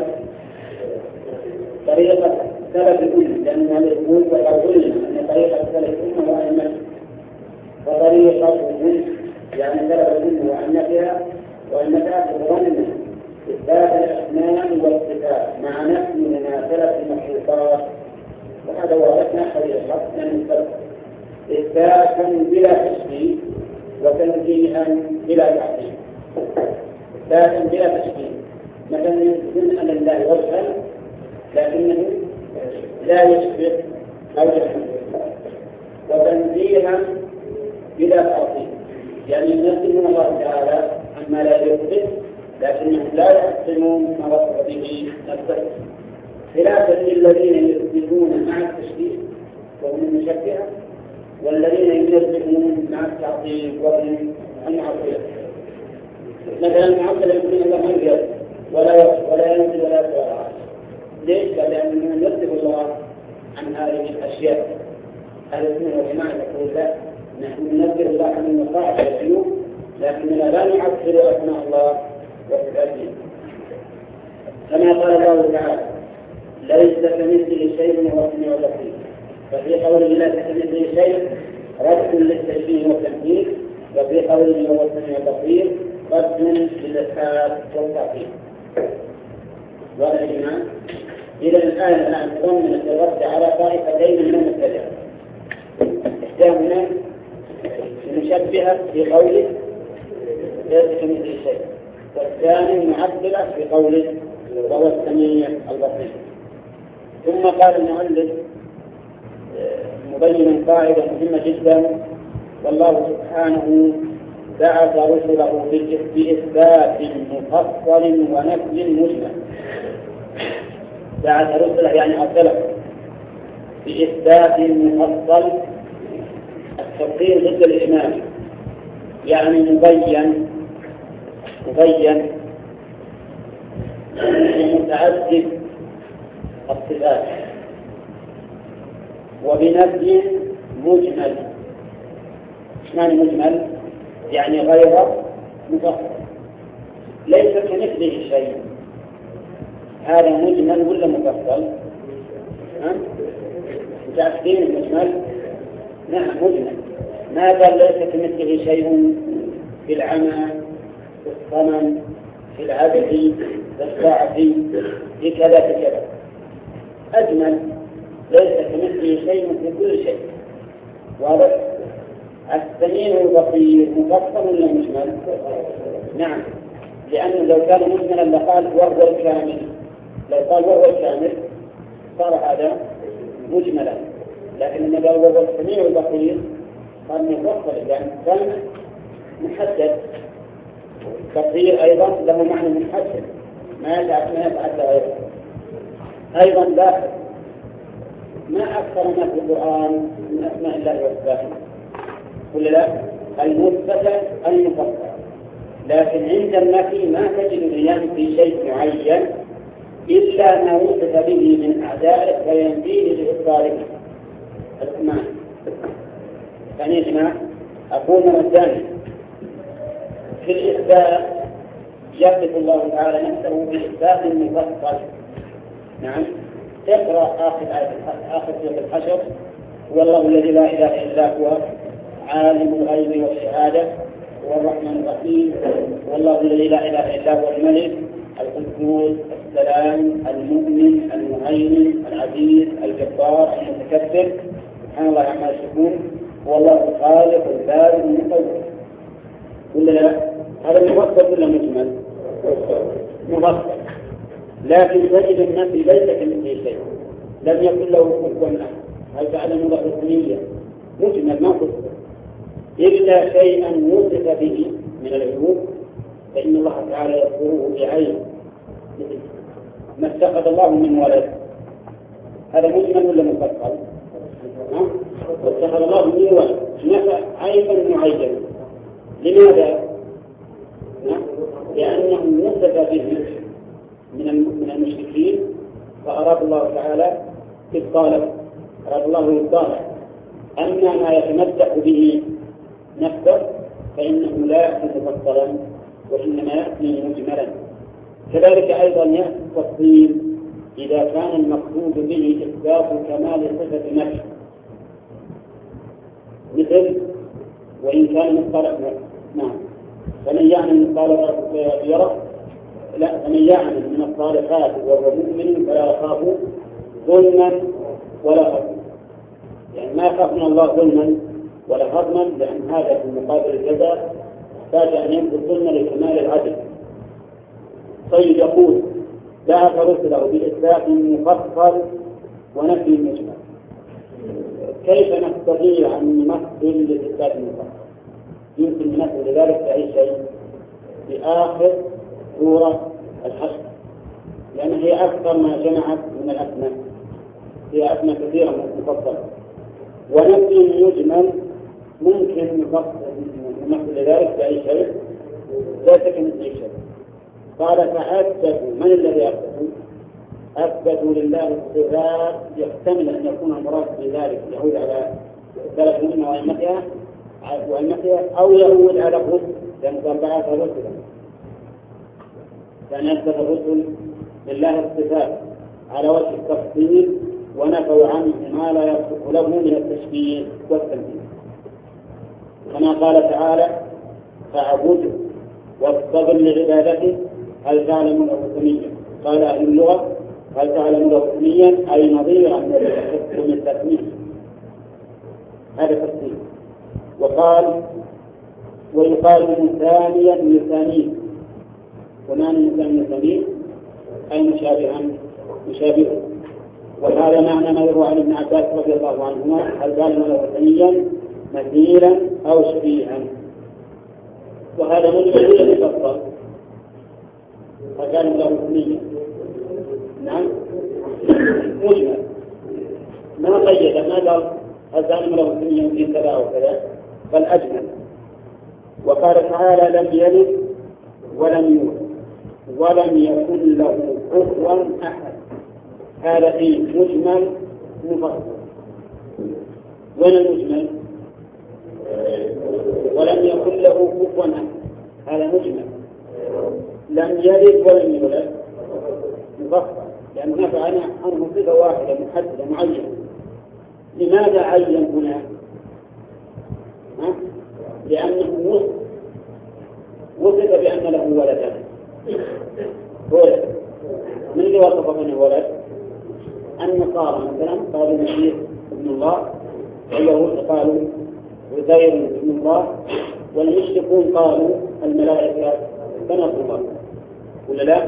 A: طريقة سلف الأمة، لأن هذا يقول وقد علم أن طريقة سلف الأمة وأئمة. فطريقة يعني ثبت منه وأنفها وأنفها تظن منه إثبات الأسماء والصفات مع نفي مناسبة المخلوقات، وهذا وردنا حديث الحق من السبب إثباتا بلا تشبيه وتنزيها بلا تعطيل. إثباتا بلا تشبيه مثلا يثبتون أن لله وجها لكنه لا يشبه أو يشبه، وتنزيها بلا تعطيل يعني ينزه الله تعالى عما لا يثبت لكنهم لا يحسنون ما وصف به نفسه، خلافا للذين يثبتون مع التشبيه وهم المشبهة والذين ينزهون مع التعطيل وهم المعطلة. مثلا المعطلة يقول الله ما يجوز ولا ولا ينزل ولا يتوارى. ليش؟ لأنه ينزه الله عن هذه الأشياء. أهل السنة والجماعة يقول لا، نحن ننزه الله عن المصاعب والعيوب لكننا لا نعطل أسماء الله وصفاته، كما قال الله تعالى ليس كمثله شيء وهو السميع البصير. ففي قوله ليس كمثله شيء رد للتشبيه والتمثيل، وفي قوله هو السميع البصير رد للإثبات والتعطيل. واضح يا جماعة؟ إذا الآية الآن تضمنت الرد على طائفتين من المبتدعة، إحداهما المشبهة في قوله ليس كمثله شيء، والثاني المعدلة في قوله وهو السميع البصير. ثم قال المؤلف مبينا قاعدة مهمة جدا: والله سبحانه بعث رسله بإثبات مفصل ونفي مجمل. بعث رسله يعني أرسله بإثبات مفصل، التفصيل ضد الإجمال، يعني مبين مبين متعدد الصفات، وبنفي مجمل. ايش معنى مجمل؟ يعني غير مفصل، ليس كمثله شيء. هذا مجمل ولا مفصل؟ ها؟ متعرفين المجمل؟ نعم مجمل. ما قال ليس كمثله شيء في العمى، في الصمم، في العبث، في الضعف، في كذا في كذا. أجمل، ليس كمثله شيء في كل شيء. واضح؟ السميع البصير مفصل ولا مجمل؟ نعم، لأنه لو كان مجملا لقال وهو الكامل، لو قال وهو الكامل صار هذا مجملا، لكن لما قال وهو السميع البصير صار مفصل، لأن كان محدد. التفسير أيضا له معنى محدد ما يتعدى غيره. أيضا لا، ما أكثر ما في القرآن من أسماء الله وصفاته، ولا لا؟ المثبتة المفصل، لكن عند النفي ما تجد الإيمان في شيء معين إلا ما وصف به من أعدائه فينفيه لإصراره. المعنى ثاني يا جماعة أقول مرة ثانية: في الإثبات يثبت الله تعالى نفسه بإثبات مفصل. نعم، تقرأ آخر آية آخر سورة الحشر: هو الله الذي لا إله إلا هو عالم الغيب والشهادة هو الرحمن الرحيم، والله الذي لا إله إلا هو الملك القدوس السلام المؤمن المهيمن العزيز الجبار المتكبر سبحان الله عما يشركون، هو الله الخالق البارئ المصور. ولا لا؟ هذا مفصل ولا مجمل؟ مفصل، لكن تجد النفي ليس كمثله شيء، لم يكن له كفوا احد. هذا على مضاعفية مجمل ما قلت إلا شيئا وصف به من العيوب فإن الله تعالى يذكره بعين، ما اتخذ الله من ولد، هذا مجمل ولا مفصل؟ اتخذ الله من ولد نفى عيبا معينا. لماذا؟ لأنه وصف به من المشركين فأراد الله تعالى إبطاله، أراد الله إبطاله. أما ما يتمتع به نفسه فإنه لا يأتي مفصلا وإنما يأتي مجملا. كذلك أيضا يأتي التفصيل إذا كان المقصود به إثبات كمال صفة نفسه، مثل وإن كان مصطلح. نعم، فمن يعمل من الصالحات يرى لا فمن يعمل من الصالحات وهو مؤمن فلا يخاف ظلما ولا هضما، يعني ما يخاف من الله ظلما ولا هضما، لأن هذا في مقابل الجزاء يحتاج أن ينفذ الظلم لكمال العدل. طيب يقول بعث رسله بإثبات مفصل ونفي مجمل. كيف نستطيع أن نمثل لإثبات مفصل؟ يمكن نمثل لذلك بأي شيء في آخر سورة الحشر، لأن هي أكثر ما جمعت من الأسماء، هي أسماء كثيرة مفصلة. ونفي مجمل ممكن نمثل لذلك بأي شيء ليس كمثل شيء. قال فأثبتوا، من الذي أثبتوا؟ أثبتوا لله الصفات يحتمل أن يكون المراد بذلك يعود على ثلاث مهمة وأئمتها وأئمتها أو يعود على الرسل، لأن قال بعث رسلا، فأن أثبت الرسل لله الصفات على وجه التفصيل ونفوا عنه ما لا يصح له من التشبيه والتمثيل، كما قال تعالى فاعبده واصطبر لعبادته هل تعلم له سميا. قال أهل اللغة هل تعلم له سميا أي نظيرا من التسمية، هذا تفصيل. وقال ويقال مثانيا مثانين، ومعنى مثانيا مثانين أي مشابها مشابهه. وهذا معنى ما يروى عن ابن عباس رضي الله عنهما هل تعلم له سميا مثيلا أو شبيها. وهذا من الذي يفصل هل تعلم له سميا، نعم مجمل ما قيد ما قال هل تعلم له سميا في كذا أو كذا، بل أجمل. وقال تعالى لم يلد ولم يولد ولم يكن له كفوا أحد، هذا فيه مجمل مفصل. وين المجمل؟ ولم يكن له كفوا أحد، هذا مجمل. لم يلد ولم يولد مفصل، لأن هناك عنه صفة واحدة محددة معينة. لماذا عين هنا؟ ها؟ لأنه وصف وصف بأن له ولدا، ولد. من اللي وصف منه ولد؟ النصارى مثلا قالوا المسيح ابن الله، واليهود قالوا عزير ابن الله، والمشركون قالوا الملائكة بنات الله، ولا لا؟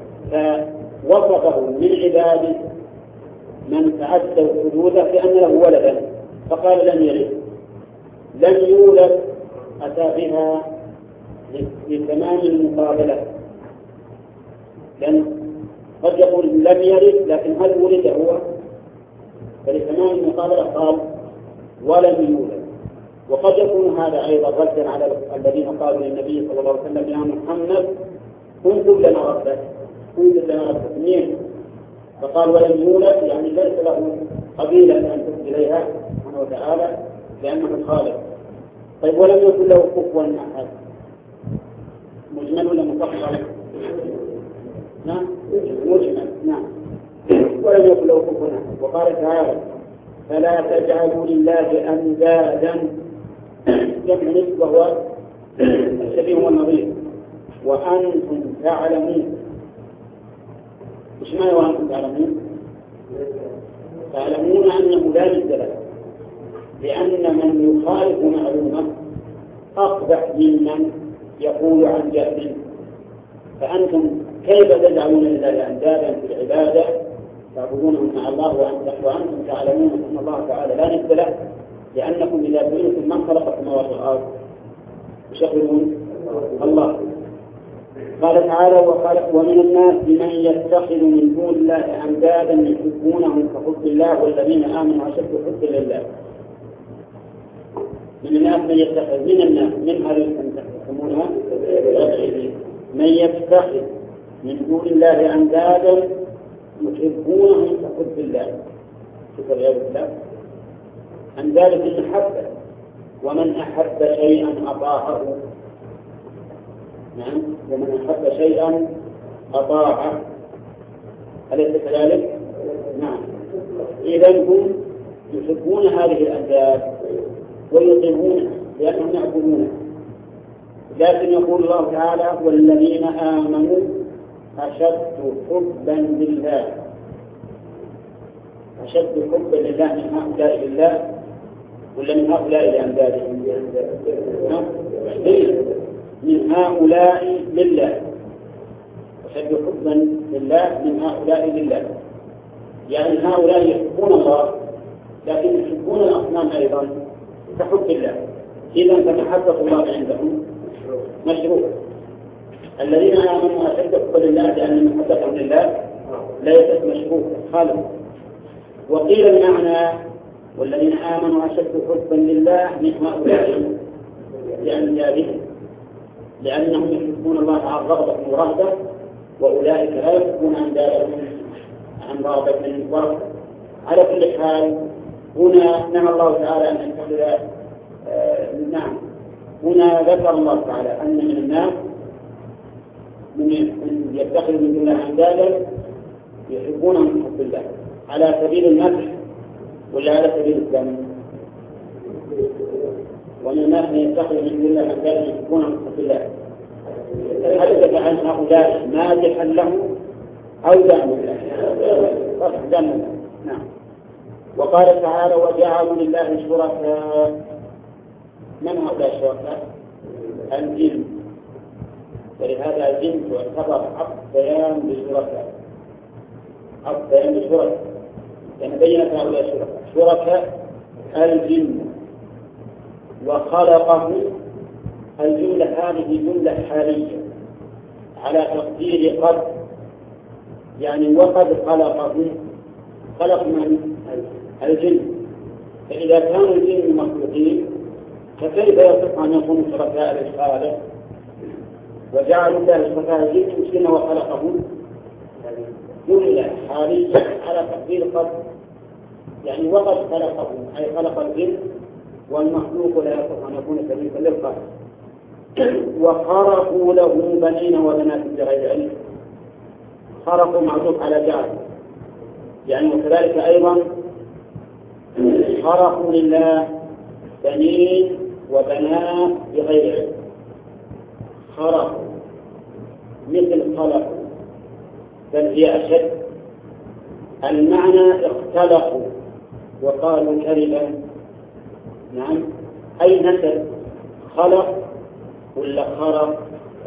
A: فوصفه من عباده من تعدوا حدوده بأن له ولدا، فقال لم يلد. لم يولد أتى بها لتمام المقابلة، لأن قد يقول لم يلد لكن هل ولد هو؟ فلتمام المقابلة قال ولم يولد. وقد يكون هذا أيضا ردا على الذين قالوا للنبي صلى الله عليه وسلم يا محمد انظر لنا ربك انظر لنا ربك منين؟ فقال ولم يولد يعني ليس له قبيلة أن تدخل إليها سبحانه وتعالى لأنه الخالق. طيب ولم يكن له كفوا أحد، مجمل ولا مفصل؟ نعم مجمل، نعم. ولم يكن له كفوا أحد. وقال تعالى فلا تجعلوا لله أندادا، جمع نسبة وهو الشبيه والنظير، وأنتم تعلمون. مش معنى وأنتم تعلمون؟ تعلمون أنه لا جد له، لأن من يخالف معلومة أقبح ممن يقول عن جهل. فأنتم كيف تجعلون لله أندادا في العبادة تعبدونهم مع الله وأنتم تعلمون أن الله تعالى لا ند له، لأنكم إذا سئلتم من خلق السماوات والأرض تشغلون الله. قال تعالى وقال ومن الناس من يتخذ من دون الله أندادا يحبونهم كحب الله والذين آمنوا أشد حبا لله. من الناس من يتخذ من الناس من هذه تسمونها من يتخذ من دون الله أندادا يحبونهم كحب الله. شكرا يا الله. أندادا المحبة، ومن أحب شيئا أطاعه. نعم، ومن أحب شيئا أطاعه، أليس كذلك؟ نعم. إذن هم يحبون هذه الأنداد ويطيعونها لأنهم يعبدونها. لكن يقول الله تعالى والذين آمنوا أشد حبا لله، أشد حبا لله من هؤلاء لله ولا من هؤلاء لأندادهم؟ من هؤلاء لله، أشد حبا لله من هؤلاء لله، يعني هؤلاء يحبون الله لكن يحبون الأصنام أيضا كحب الله. إذا فمحبة الله عندهم مشروع. الذين آمنوا أشد حبا لله لأن محبتهم لله ليست مشروعة خالصة. وقيل المعنى والذين آمنوا أشد حبا لله من هؤلاء لأندادهم، لأنهم يحبون الله عن رغبة ورهبة، وأولئك لا يحبون أندادهم عن رغبة ورهبة. على كل حال هنا نهى الله تعالى أن يتخذ آه نعم هنا ذكر الله تعالى أن من الناس من يتخذ من دون الله أندادا يحبون من حب الله على سبيل المدح ولا على سبيل الذم؟ ومن الناس من يتخذ من دون الله أندادا يحبون من حب الله. حدث عن هؤلاء مادحا له أو ذاما له. نعم. وقال تعالى وجعلوا لله شركاء. من هؤلاء الشركاء؟ الجن، ولهذا الجن تعتبر حق بيان بشركاء، حق بيان بشركاء، يعني بينت هؤلاء الشركاء شركاء الجن وخلقه. الجملة هذه جملة حالية على تقدير قد، يعني وقد خلقه، خلق من الجن. فإذا كانوا الجن مخلوقين فكيف يصح أن يكونوا شركاء للخالق؟ وجعلوا الله شركاء الجن مسكين وخلقه جملة حالية على تقدير قد، يعني وقد خلقه أي خلق الجن، والمخلوق لا يصح أن يكون شريكا للخالق. وخرقوا له بنين وبنات بغير علم. خرقوا معطوف على جعل، يعني وكذلك أيضا خرقوا لله بنين وبنات بغير علم. خرقوا مثل خلقوا، بل هي أشد. المعنى اختلقوا وقالوا كذبا. نعم. أي نسب خلق ولا خرق؟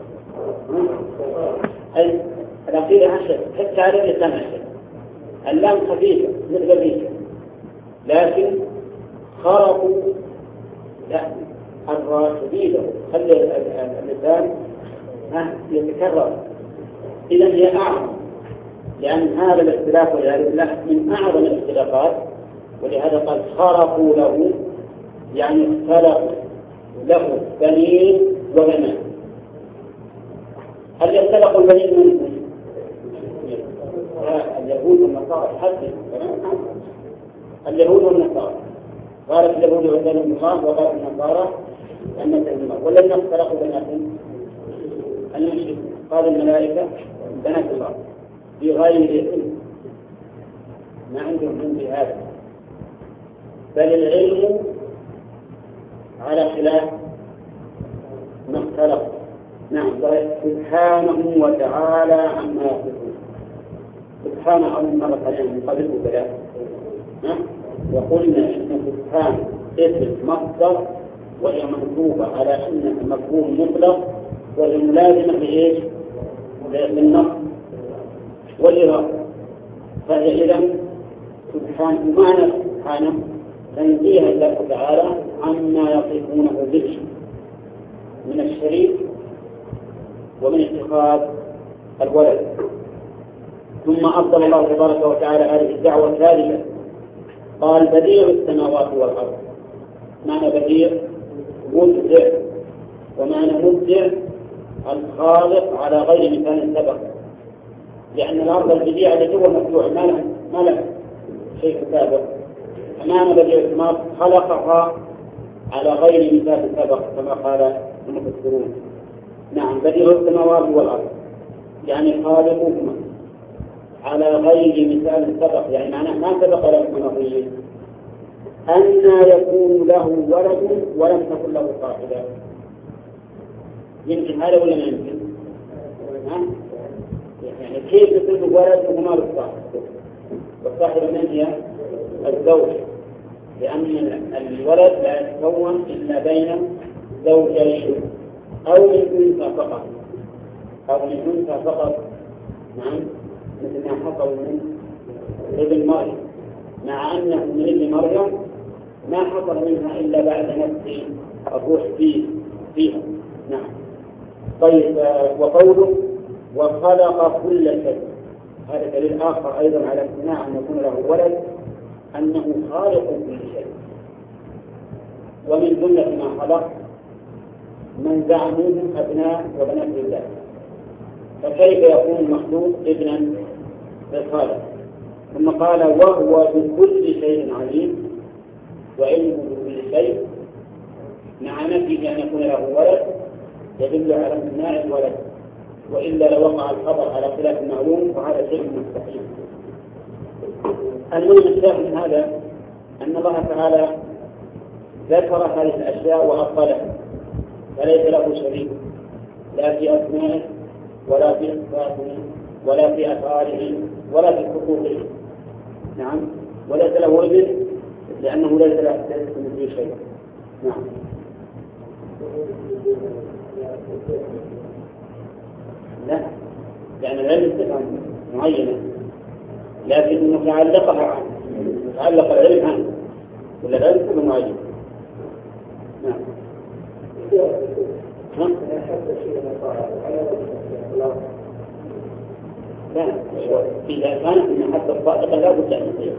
A: أي الأخير أشد، حتى على اللسان أشد. اللام خفيفة مثل الريشة، لكن خرقوا لا الراء شديدة، خلي اللسان يتكرر. إذا هي أعظم، لأن هذا الاختلاف والعياذ بالله من أعظم الاختلافات، ولهذا قال خرقوا له، يعني اختلقوا له بنين وبنات. هل يختلقوا البنين منهم؟ اليهود والنصارى حدث اليهود والنصارى، قالت اليهود عزيز بن الله وقالت النصارى أن الله، ولم يختلقوا بناتهم المشرك. قال الملائكة بنات الله بغير علم، ما عندهم علم بهذا، بل العلم على خلاف ما اختلق. نعم. سبحانه وتعالى عما يصفون. سبحانه أول مرة من قبل وبلاء، وقلنا إن سبحان اسم مصدر وهي منصوبة على أن المفهوم مطلق وهي ملازمة لإيش؟ للنص والإرادة. فهي إذا سبحان معنى سبحانه تنزيه الله تعالى عما يصفونه به من الشريك ومن اتخاذ الولد. ثم أفضل الله تبارك وتعالى هذه الدعوة الثالثة، قال بديع السماوات والأرض. معنى بديع مبدع، ومعنى مبدع الخالق على غير مثال سبق، لأن الأرض البديعة التي هو مبدوع ما له ما له شيء سابق. أمام بديع السماوات خلقها على غير مثال سبق كما قال المفسرون. نعم. بديع السماوات والأرض يعني خالقهما على غير مثال سبق، يعني معناه ما سبق له منظير. أن يكون له ولد ولم تكن له صاحبة. يمكن هذا ولا ما يمكن؟ ها؟ يعني كيف يكون ولد وهما بالصاحب؟ والصاحب من هي الزوج، لأن الولد لا يتكون إلا بين زوجين أو من أنثى فقط أو من أنثى فقط. نعم، مثل ما حصل من ابن مريم، مع أنه من ابن مريم ما حصل منها إلا بعد نفس الروح فيه فيها. نعم. طيب، وقوله وخلق كل شيء، هذا دليل آخر أيضا على امتناع أن يكون له ولد، أنه خالق كل شيء. ومن جملة ما خلق من زعموهم أبناء وبنات الله، فكيف يكون المخلوق ابنا للخالق؟ ثم قال وهو بكل شيء عليم، وعلمه بكل شيء، مع نفي أن يكون له ولد يدل على امتناع الولد، وإلا لوقع الخبر على خلاف المعلوم، وهذا شيء مستحيل. المهم الشاهد من هذا أن الله تعالى ذكر هذه الأشياء وأبطلها، فليس له شريك لا في أسمائه ولا في صفاته ولا في أفعاله ولا في حقوقه. نعم، وليس له ابن لأنه ليس له مثله شيء. نعم. لا، لأن العلم صفة معينة، لكن متعلقها عنه، متعلق العلم عنه، ولا العلم صفة معينة. نعم. لا، إذا كانت من حتى الصادقة لا بد أن يصير.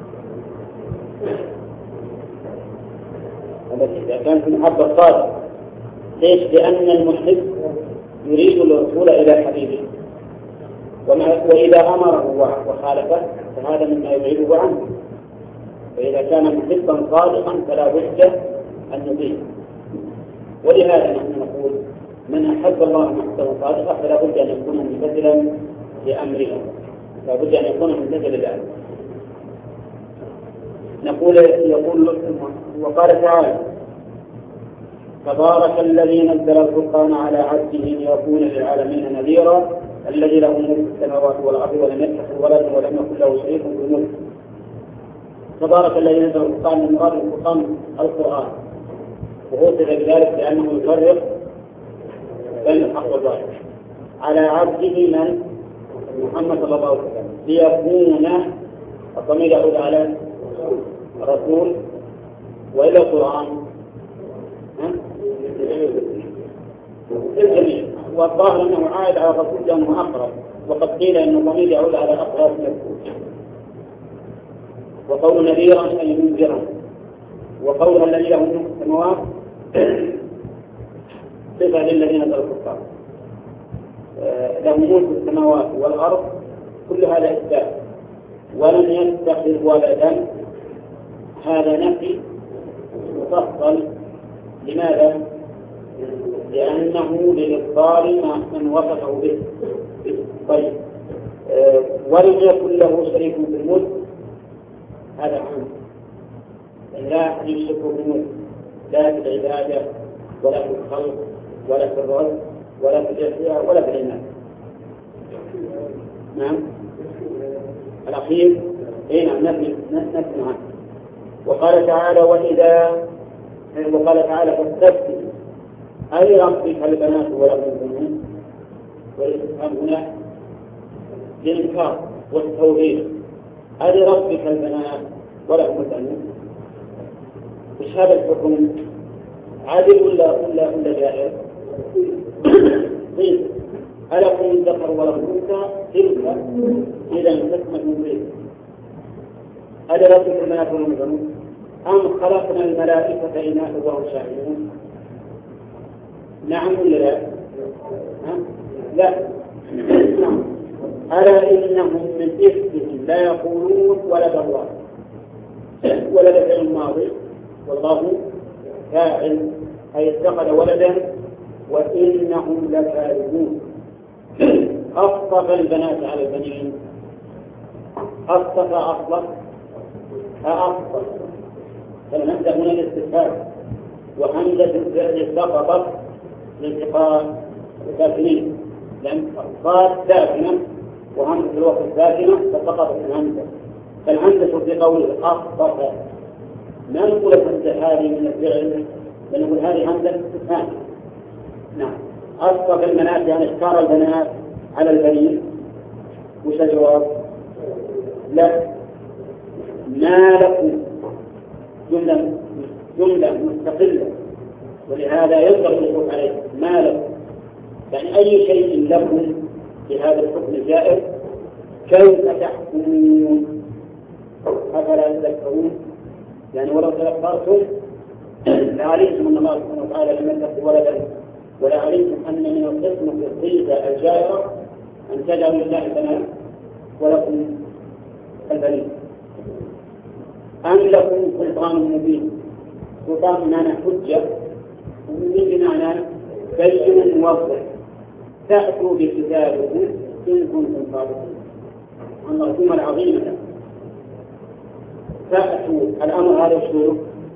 A: إذا كانت من حتى الصادقة، ليش؟ لأن المحب يريد الوصول إلى حبيبه، وإذا أمره وخالفه فهذا مما يبعده عنه. فإذا كان محبا صادقا فلا بد أن يطيع. ولهذا نحن نقول من أحب الله محبا صادقا فلا بد أن يكون ممتثلا لأمره، لا بد أن يكون ممتثلا لأمره. نقول يقول وقال تعالى تبارك الذي نزل الفرقان على عبده ليكون للعالمين نذيرا الذي له ملك السماوات والأرض ولم يتخذ ولدا ولم يكن له شريك في الملك. تبارك الذي نزل الفرقان، من مراد الفرقان القرآن، ووصف بذلك لأنه يفرق بين الحق والباطل على عبده من محمد صلى الله عليه وسلم ليكون الضمير يعود على الرسول وإلى القرآن الجميع، والظاهر أنه عائد على الرسول لأنه أقرب، وقد قيل أن الضمير يعود على الأقرب مذكور. وقول نذيرا أي منذرا، وقول الذي له ملك السماوات صفة للذين نزلوا الكفار له ملك السماوات والأرض، كل هذا إثبات. ولم يتخذ ولدا، هذا نفي مفصل. لماذا؟ لأنه لإبطال من وصفه به. طيب، أه ولم يكن له شريك في الملك، هذا عام، لا يشرك في الملك لا في العبادة ولا في الخلق ولا في الرزق ولا في الإحياء ولا في الإناث. نعم، الأخير إيه نعم نفي نفي عنه. وقال تعالى وإذا وقال تعالى فاستفتي أي ربك البنات ولهم البنون، والاستفهام هنا للإنكار والتوحيد. أي ربك البنات ولهم البنون، مش هذا الحكم عادل ولا ولا ولا جائر؟ طيب، ألكم الذكر وله الأنثى تلك إذا حكمة مبين. أي ربك البنات ولهم البنون أم خلقنا الملائكة إناثا وهم شاهدون؟ نعم ولا لا؟ لا. نعم. ألا إنهم من إفكهم لا يقولون ولد الله، ولد فعل الماضي والله فاعل، أي اتخذ ولدا وإنهم لكاذبون. أصطفى البنات على البنين، أصطفى أصلك أصطفى، فالهمزة هنا الاستفهام، وهمزة الفعل سقطت لالتقاء ساكنين، لأن الصاد ساكنة وهمزة الوقت ساكنة فسقطت الهمزة، فالهمزة في قوله أصطف ما نقول الهمزة هذه من الفعل، بل نقول هذه همزة استفهام. نعم، أصطف البنات يعني اختار البنات على البنين. وش الجواب؟ لا، ما لكم جملة جملة مستقلة، ولهذا ينبغي الوقوف عليه. ما لكم يعني أي شيء لكم في هذا الحكم الجائر، كيف تحكمون أفلا تذكرون؟ يعني ولو تذكرتم لعلمتم أن الله سبحانه وتعالى لم يتخذ ولدا، ولا علمتم أن من القسم في الصيغة الجائرة أن تجعلوا لله بنات ولكم البنين. أم لكم سلطان مبين؟ سلطان بمعنى حجة، ومبين بمعنى بين موضح. تأتوا بكتابكم إن كنتم صادقين. المرسومة العظيمة تأتوا الأمر هذا الشروط.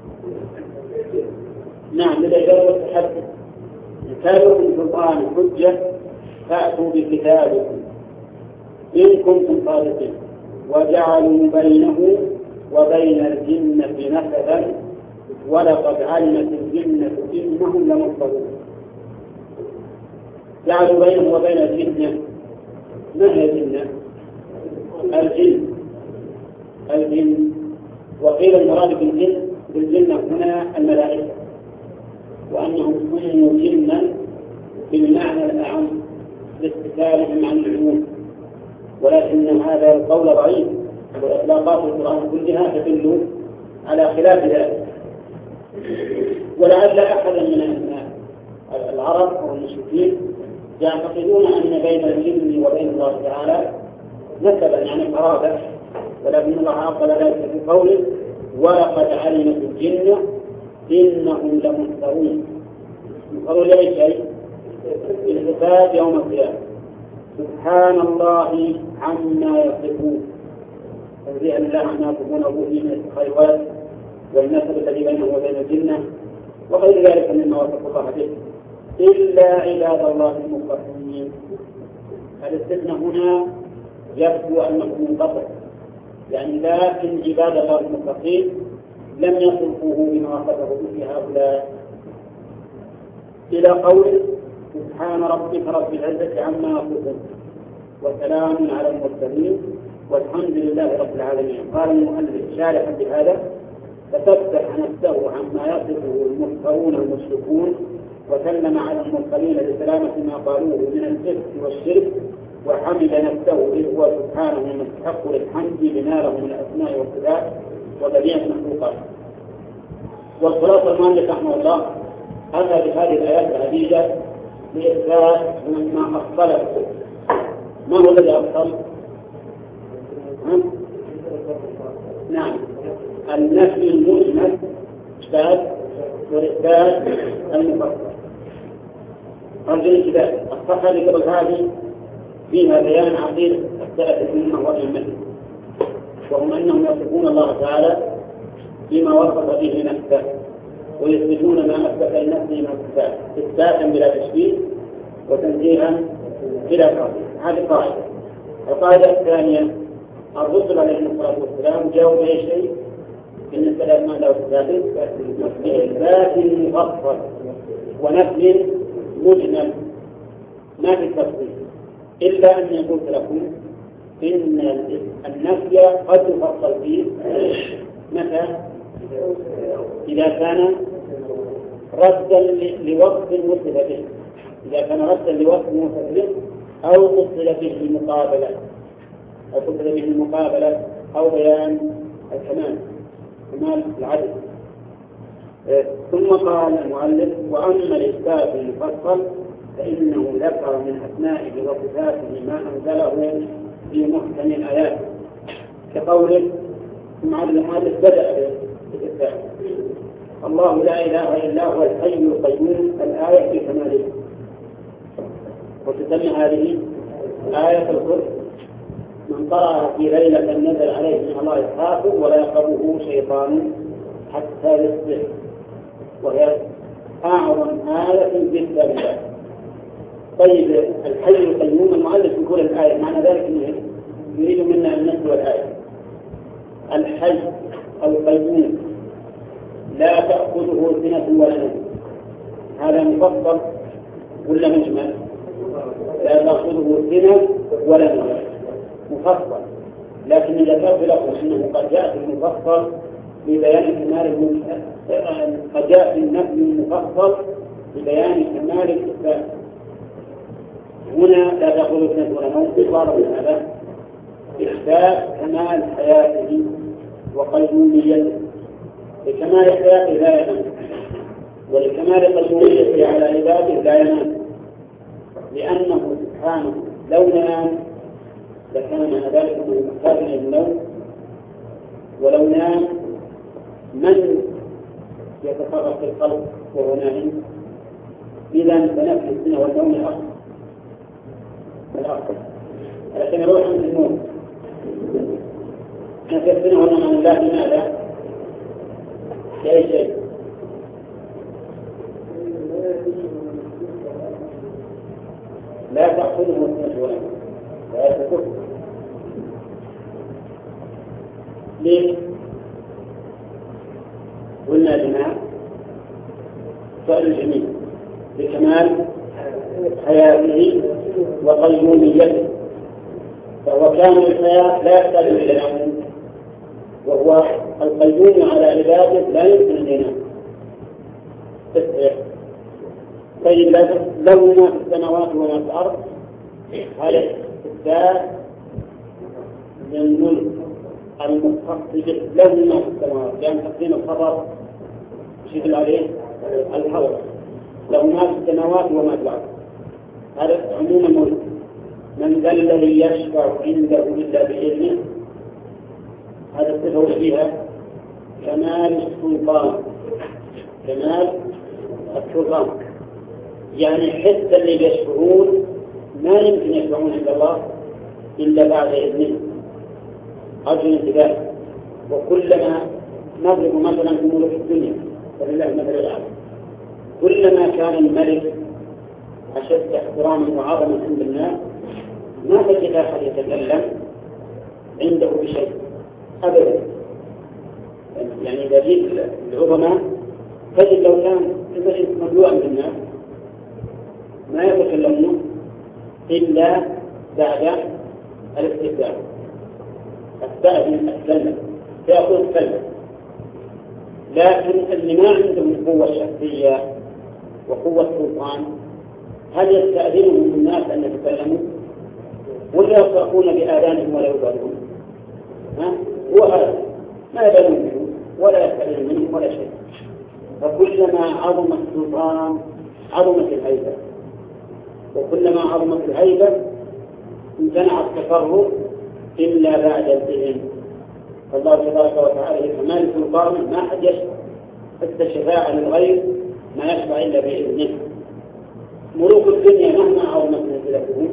A: نعم، لدى التحدث كتابكم سلطان حجة، فأتوا بكتابكم إن كنتم صادقين. وجعلوا بينه وبين الجنة نسبا ولقد علمت الجنة إنهم لمحضرون. جعلوا بينه وبين الجنة، ما هي الجنة؟ الجن الجن وقيل المراد بالجن بالجنة هنا الملائكة، وأنهم سموا جنا بالمعنى الأعم لاستثارهم عن العموم، ولكن هذا القول ضعيف، والإطلاقات القرآن كلها تدل على خلاف ذلك. ولعل أحدا من العرب أو المشركين يعتقدون أن بين الجن وبين الله تعالى نسبا يعني قرابة، ولكن الله عقل ذلك في قوله ولقد علمت الجن إنهم لمحضرون. يقولوا لي شيء الحساب يوم القيامة. سبحان الله عما يصفون، تنزيها لله عما يصفونه به من الخيرات والنسب الذي بينه وبين الجنة وغير ذلك مما وصف الله به، إلا عباد الله المخلصين. الاستثناء هنا يبدو أنه منقطع، يعني لكن عباد الله المخلصين لم يصفوه بما وصفه به هؤلاء، إلى قول سبحان ربك رب العزة عما يصفون وسلام على المرسلين والحمد لله رب العالمين. قال المؤلف شارحا بهذا فتفتح نفسه عما يصفه المفترون المشركون، وسلم على المرسلين لسلامة ما قالوه من الشرك والشرك، وحمد نفسه إذ هو سبحانه المستحق للحمد بما له من الأسماء والصفات وبديع المخلوقات. والخلاصة المؤلف رحمه الله أتى بهذه الآيات العديدة لإثبات ما أفضله. ما هو الذي أفضل؟ نعم، النفي المجمل إثبات والإثبات المفصل. هذه الإثبات الصفحة اللي قبل هذه فيها بيان عقيدة السلف الأمة والأئمة، وهم أنهم يصفون الله تعالى بما وصف به نفسه ويثبتون ما أثبت لنفسه من الصفات إثباتا بلا تشبيه وتنزيها بلا تعطيل. هذه قاعدة. القاعدة الثانية الرسل عليهم الصلاة والسلام جاءوا بأي شيء إن السلام ما له ثابت بإثبات مفصل ونفي مجمل ما في التفصيل، إلا أن يقول لكم إن النفي قد يفصل فيه متى؟ إذا كان ردا لوصف وصف به، إذا كان ردا لوصف وصف به أو وصل به المقابلة أو وصل به المقابلة أو بيان الكمال كمال العدل. ثم قال المؤلف وأما الإثبات المفصل فإنه ذكر من أسمائه وصفاته ما أنزله في محكم الآيات، كقوله ثم المؤلف بدأ بالإثبات الله لا إله إلا هو الحي القيوم الآية في كماله، وتسمى هذه آية الكرسي. من قرأ في ليلة نزل عليه من الله يخافه ولا يقربه شيطان حتى يصبح، وهي أعظم آية في كتاب الله. طيب الحي القيوم المؤلف يقول الآية معنى ذلك أنه يريد منا أن نتلو الآية. الحي القيوم لا تأخذه سنة ولا نوم، هذا مفصل ولا مجمل؟ لا تأخذه سنة ولا نوم مفصل، لكن إذا كان في لفظ أنه قد جاء في المفصل لبيان كمال قد جاء في النفي المفصل لبيان كمال الإثبات. هنا لا تأخذه سنة ولا نوم إخبار من هذا إثبات كمال حياته وقيوميته. لكمال حياته لا ينام، ولكمال قيوميته على عباده لا ينام، لأنه سبحانه لو نام لكان مع ذلك أنه محتاج إلى النوم، ولو نام من يتصرف في الخلق وهو نائم؟ إذا فنفي السنة والنوم الأصل الأصل لكن يروح عند النوم نفي السنة والنوم عن الله لماذا؟ لأي شيء؟ لا تأخذه سنة ولا نوم، لا تكفر. ليه؟ قلنا بما سؤال جميل بكمال حياته وقيوميته، فهو كامل الحياة لا يحتاج إلى نوم، وهو القيوم على عباده لا يمكن أن ينام. طيب لو ما في السماوات وما في الأرض هذا إثبات للملك المخصص له ما في السماوات، لأن تقديم الخبر يشير عليه الحظر. له ما في السماوات وما في الأرض هذا عموم الملك. من ذا الذي يشفع عنده إلا بإذنه، هذا الصفة فيها كمال السلطان، كمال السلطان، يعني حتى اللي يشفعون ما يمكن يشفعون عند الله إلا بعد إذنه. أرجو انتباه. وكلما نضرب مثلا في ملك الدنيا فلله المثل الأعلى، كلما كان الملك أشد احتراما وعظما عند الناس ما تجد أحد يتكلم عنده بشيء أبدا. يعني إذا جيت العظماء تجد لو كان الملك مملوءا بالناس ما يتكلمون إلا بعد الاستبداد. الثاني أتكلم فيقول أتكلم، لكن اللي ما عندهم قوة شخصية وقوة سلطان هل يستأذنهم الناس أن يتكلموا ولا يصرخون بآذانهم ولا يبالون؟ ها؟ هو هذا ما يبالون منه ولا يستأذن منهم ولا شيء. فكلما عظم السلطان عظمت الهيبة، وكلما عظمت الهيبة امتنع التصرف إلا بعد الإذن. فالله تبارك وتعالى كمال سلطانه ما حد يشفع، حتى الشفاعة للغير ما يشفع إلا بإذنه. ملوك الدنيا مهما عظمت منزلتهم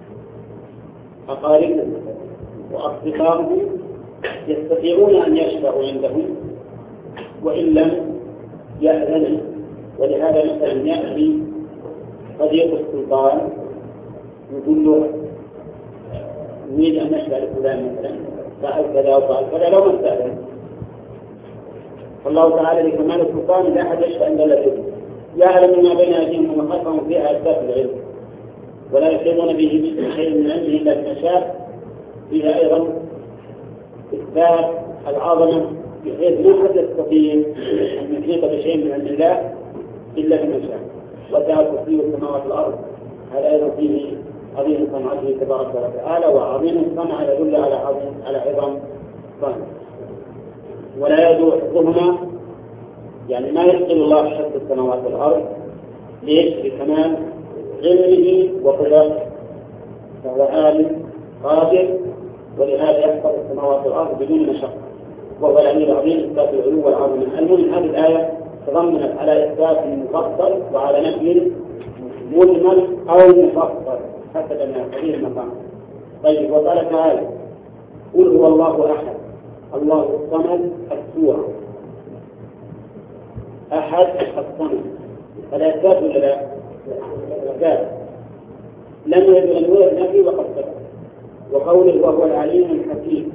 A: أقاربهم وأصدقائهم يستطيعون أن يشفعوا عندهم وإن لم يأذنوا. ولهذا مثلا يأتي صديق السلطان يقول له نريد أن نشفع لفلان مثلا فعل كذا وفعل كذا لو ما استأذن. فالله تعالى لكمال السلطان لا أحد يشفع عند الذين يعلم ما بين أيديهم وما خلفهم فيها أسباب العلم، ولا يحيطون به بشيء من علمه إلا بما شاء. فيها أيضا إثبات العظمة بحيث ما أحد يستطيع أن يحيط بشيء من علم الله إلا بما شاء. وسع كرسيه السماوات والأرض، هذا أيضا فيه عظيم صنعته تبارك وتعالى، وعظيم الصنع يدل على عظيم على عظم صنع. ولا يدعو حفظهما، يعني ما يحصل الله حفظ السماوات والأرض. ليش؟ بكمال علمه وقدرته، فهو عالم قادر، ولهذا يحفظ السماوات والأرض بدون مشقة، وهو العلي العظيم إثبات العلو والعظمة. المهم هذه الآية تضمنت على إثبات مفصل وعلى نفي مجمل أو مفصل حسب هذه المقام. طيب وقال تعالى قل هو الله أحد الله الصمد السورة. أحد الصمد هذا إثبات ولا لا؟ إثبات. لم يرد أن يولد نفي وقد سبق. وقوله وهو العليم الحكيم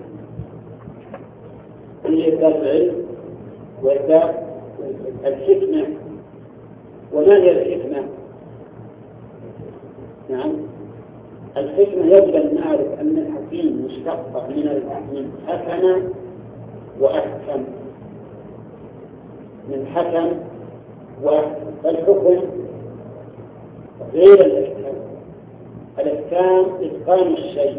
A: فيه إثبات العلم وإثبات الحكمة. وما هي الحكمة؟ نعم، الحكمة يجب أن نعرف أن الحكيم مشتق من من حكم وأحكم، من حكم وأحكم. فالحكم غير الإحكام. الإحكام إتقان الشيء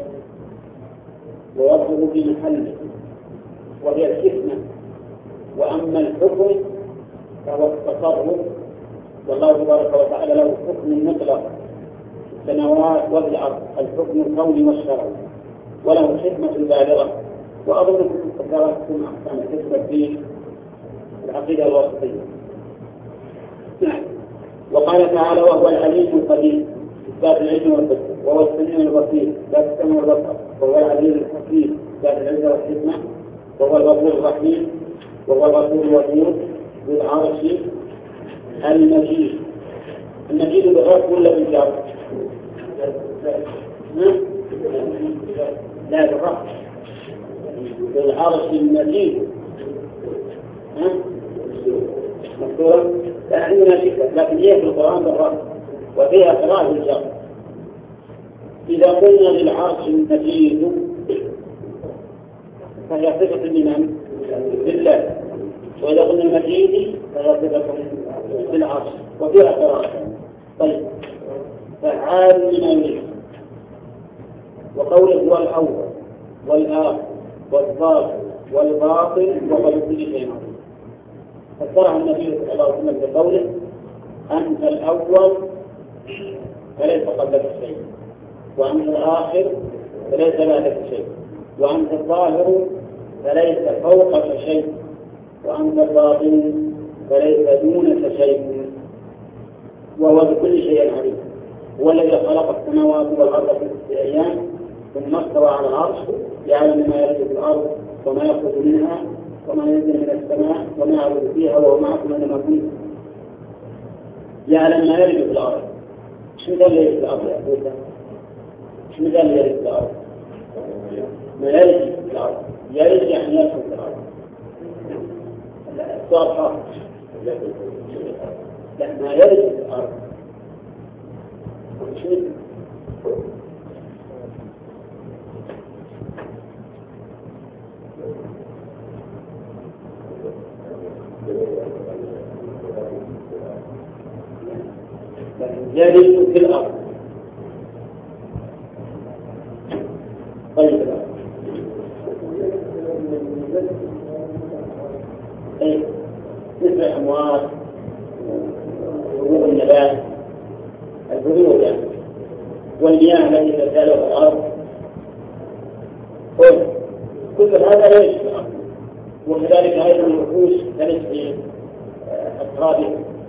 A: ووضعه في محله وهي الحكمة. وأما الحكم فهو التصرف، والله تبارك وتعالى له حكم مطلق في السماوات والأرض، الحكم الكوني والشرعي، وله حكمة بالغة. وأظن قد درستم أحكام الحكمة في العقيدة الواسطية. نعم. وقال تعالى وهو العليم القدير إثبات العلم والحكمة، وهو السميع البصير إثبات السمع والبصر، وهو العليم الحكيم إثبات العلم والحكمة، وهو الغفور الرحيم، وهو الغفور الودود ذو العرش المجيد. المجيد بالرفع ولا بالجر؟ لا بالرفع. ذو العرش المجيد مكتوبة. لا عندنا شكل، لكن هي في القرآن بالرفع وفيها قراءة بالجر. إذا قلنا للعرش المجيد فهي صفة لمن؟ لله. وإذا قلنا المجيد فهي صفة للعرش وفيها قراءة. طيب، فعال لما يريد. وقوله هو الأول والآخر والظاهر والباطن وهو بكل شيء عظيم. فسرها النبي صلى الله عليه وسلم بقوله أنت الأول فليس قبلك شيء، وأنت الآخر فليس بعدك شيء، وأنت الظاهر فليس فوقك شيء، وأنت الباطن فليس دونك شيء، وهو بكل شيء عليم. هو الذي خلق السماوات والأرض في ستة أيام ثم استوى على العرش يعلم ما يلج في الأرض وما يخرج منها وما ينزل من السماء وما يعرض فيها وهو معكم أينما كنتم. يعلم ما يلج في الأرض. شو ذا اللي يلج في الأرض يا أخوته؟ شو ذا اللي يلج في الأرض؟ ما يلج في الأرض. يلج يعني يدخل في الأرض. السؤال حاصل. لا، ما يلج في الأرض. شو يلج في الأرض. طيب طيب مثل الأموات وحبوب النبات البذور يعني والمياه التي تسال في الأرض كل هذا لا يجب. وكذلك أيضا الوحوش تلج في أترابها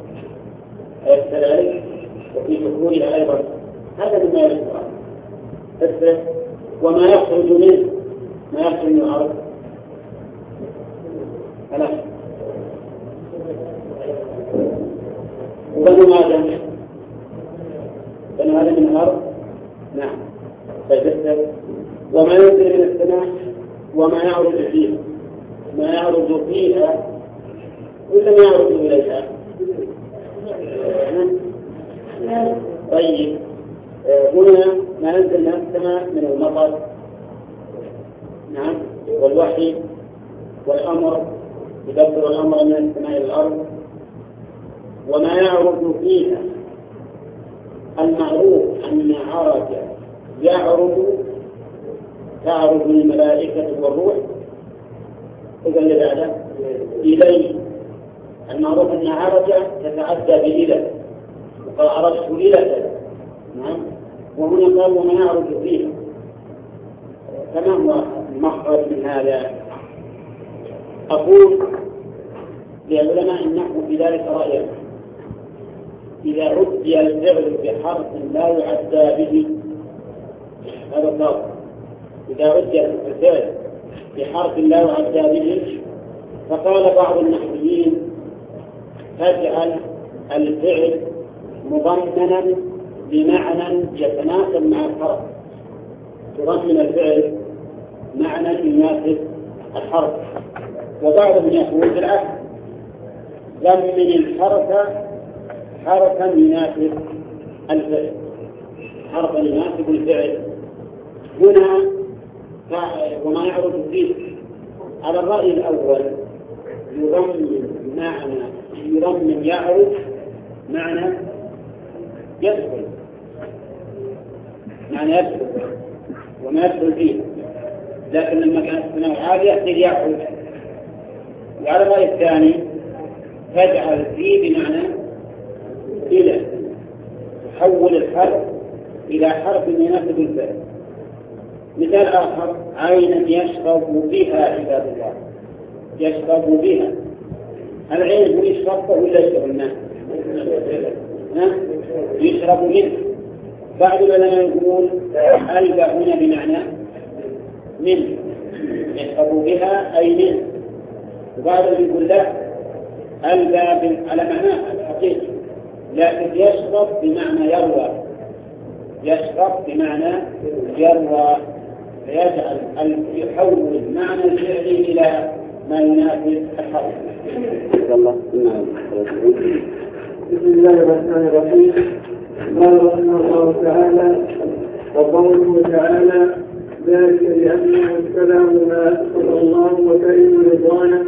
A: كذلك وفي ذكورها أيضا. هذا مما يجب الأرض. وما يخرج منه ما يخرج من الأرض ألا وبنو آدم بنو آدم من الأرض. نعم. فجسد وما ينزل من السماء وما يعرض فيها ما يعرض فيها ولا ما يعرض إليها. طيب هنا ما ينزل من السماء من المطر. نعم. والوحي والأمر يدبر الأمر من السماء إلى الأرض. وما يعرض فيها المعروف أن عرج يعرض تعرض الملائكة والروح. إذا لذلك إليه المعروف أن عرج تتعدى بإله وقال عرجت إلى كذا. نعم. وهنا قال وما يعرض فيها. فما هو المخرج من هذا؟ أقول لعلماء النحو في ذلك رأيا. إذا عدي الفعل بحرف لا يعدى به هذا الضابط. إذا عدي الفعل بحرف لا يعدى به فقال بعض النحويين فاجعل الفعل مضمنا بمعنى يتناسب مع الحرف، تضمن الفعل معنى يناسب الحرف. وبعضهم يقول بالعكس، ضمن الحرف حرفا يناسب الفعل، حرفا يناسب الفعل هنا. وما يعرف فيه على الرأي الأول يضمن معنى يضمن يعرف معنى يدخل، معنى يدخل وما يدخل فيه، لكن لما كانت الثانوي عالية يحتاج يعرف. وعلى الرأي الثاني تجعل فيه بمعنى إلى، تحول الحرف إلى حرف يناسب الفعل. مثال آخر، عينا يشرب بها عباد الله، يشرب بها. العين هو يشرب ولا يشرب الماء؟ يشرب منه. بعض العلماء يقول ألبى هنا بمعنى من، يشرب بها أي من. وبعضهم يقول لا، ألبى على معناه الحقيقي، لكن يشرب بمعنى يروى، يشرب بمعنى يروى، فيجعل يحول معنى الفعل إلى ما يناسب الحرف.
C: بسم الله الرحمن الرحيم. قال رحمه الله تعالى: وقوله تعالى: ذلك بأنه الكلام ما أسقط الله وكريم رضوانه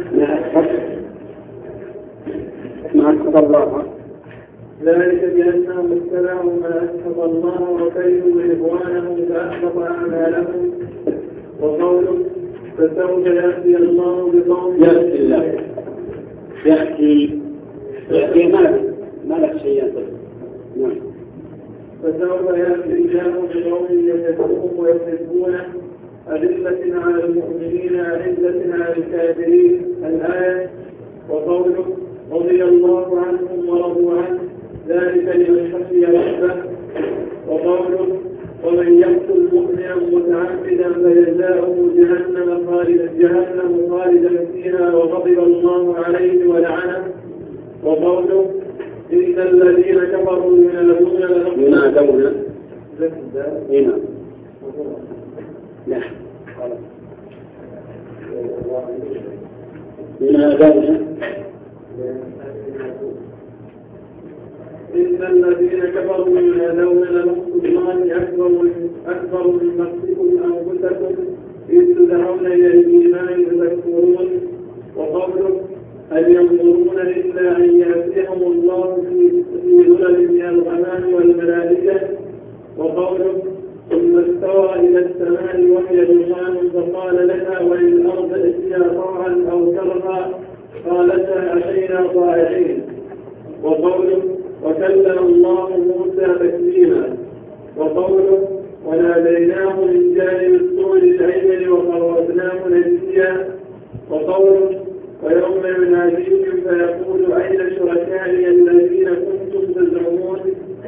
A: ما أسقط الله
C: ذلك بأنه الكلام ما أسقط الله وكريم رضوانه فأحبط أعمالهم. وقوله: فسوف يأتي الله بقوم
A: يأتي الله يأتي يأتي ما ما لك شيء ينطق. نعم.
C: فسوف يأتي الله بقوم يحبهم ويحبونه أذلة على المؤمنين أعزة على الكافرين. الآية. وقوله: رضي الله عنهم ورضوا عنه ذلك لمن خشي ربه. وقوله: ومن يقتل مؤمنا متعمدا فجزاؤه جهنم خالدا جهنم خالدا فيها وغضب الله عليه ولعنه. وقوله: إن الذين كفروا ينادون
A: ينادون هنا لا ينادون
C: إن الذين كفروا ينادون لمقت الله أكبر أكبر من مقتكم أنفسكم إذ تدعون إلى الإيمان تذكرون. وقوله: هل ينظرون إلا أن يأتيهم الله في ظلل من الغمام والملائكة. وقوله: ثم استوى إلى السماء وهي دخان فقال لها وللأرض ائتيا طوعا أو كرها قالتا أتينا طائعين. وقوله: وكلم الله موسى تكليما. وقوله: وناديناه من جانب الطور الأيمن وقربناه نجيا. وقوله: ويوم يناديهم فيقول أين شركائي الذين كنتم تزعمون.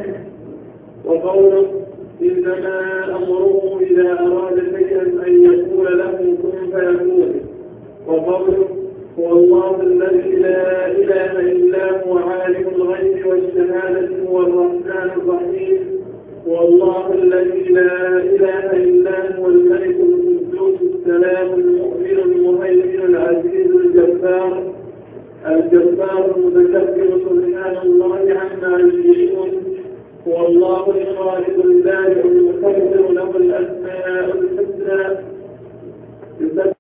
C: وقوله: إنما أمره إذا أراد شيئا أن يقول له كن فيكون. وقوله: هو الله الذي لا إله إلا هو عالم الغيب والشهادة هو الرحمن الرحيم. هو الله الذي لا إله إلا هو الملك القدوس السلام المؤمن المهيمن العزيز الجبار الجبار المتكبر سبحان الله عما يشركون. هو الله الخالق البارئ المصور له الأسماء الحسنى يسبح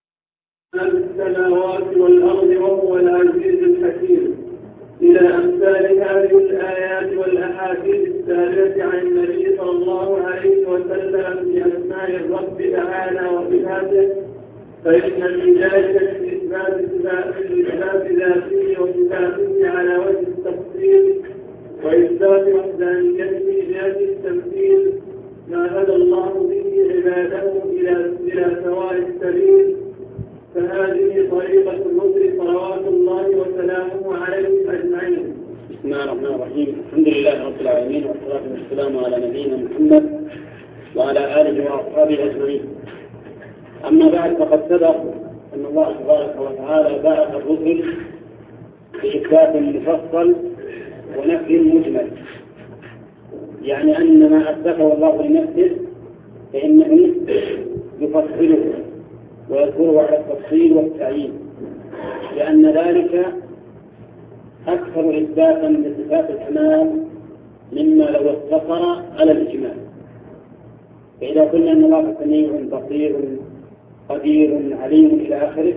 C: السماوات والأرض وهو العزيز الحكيم. إلى أمثال هذه الآيات والأحاديث الثابتة عن النبي صلى الله عليه وسلم في أسماء الرب تعالى وصفاته، فإن في ذلك إثبات ذاته وصفاته على وجه التفصيل وإثبات وحدانيته بهذه التمثيل ما هدى الله به عباده إلى سواء السبيل. فهذه طريقة الرسل صلوات الله وسلامه عليهم أجمعين.
A: بسم الله الرحمن الرحيم. الحمد لله رب العالمين والصلاة والسلام على نبينا محمد وعلى آله وأصحابه أجمعين. أما بعد، فقد سبق أن الله تبارك وتعالى بعث الرسل بإثبات مفصل ونفي مجمل، يعني أن ما أثبته الله لنفسه فإنه يفصله ويذكره على التفصيل والتعيين، لأن ذلك أكثر إثباتا لصفات الكمال مما لو اقتصر على الإجمال. فإذا قلنا أن الله سميع بصير قدير عليم إلى آخره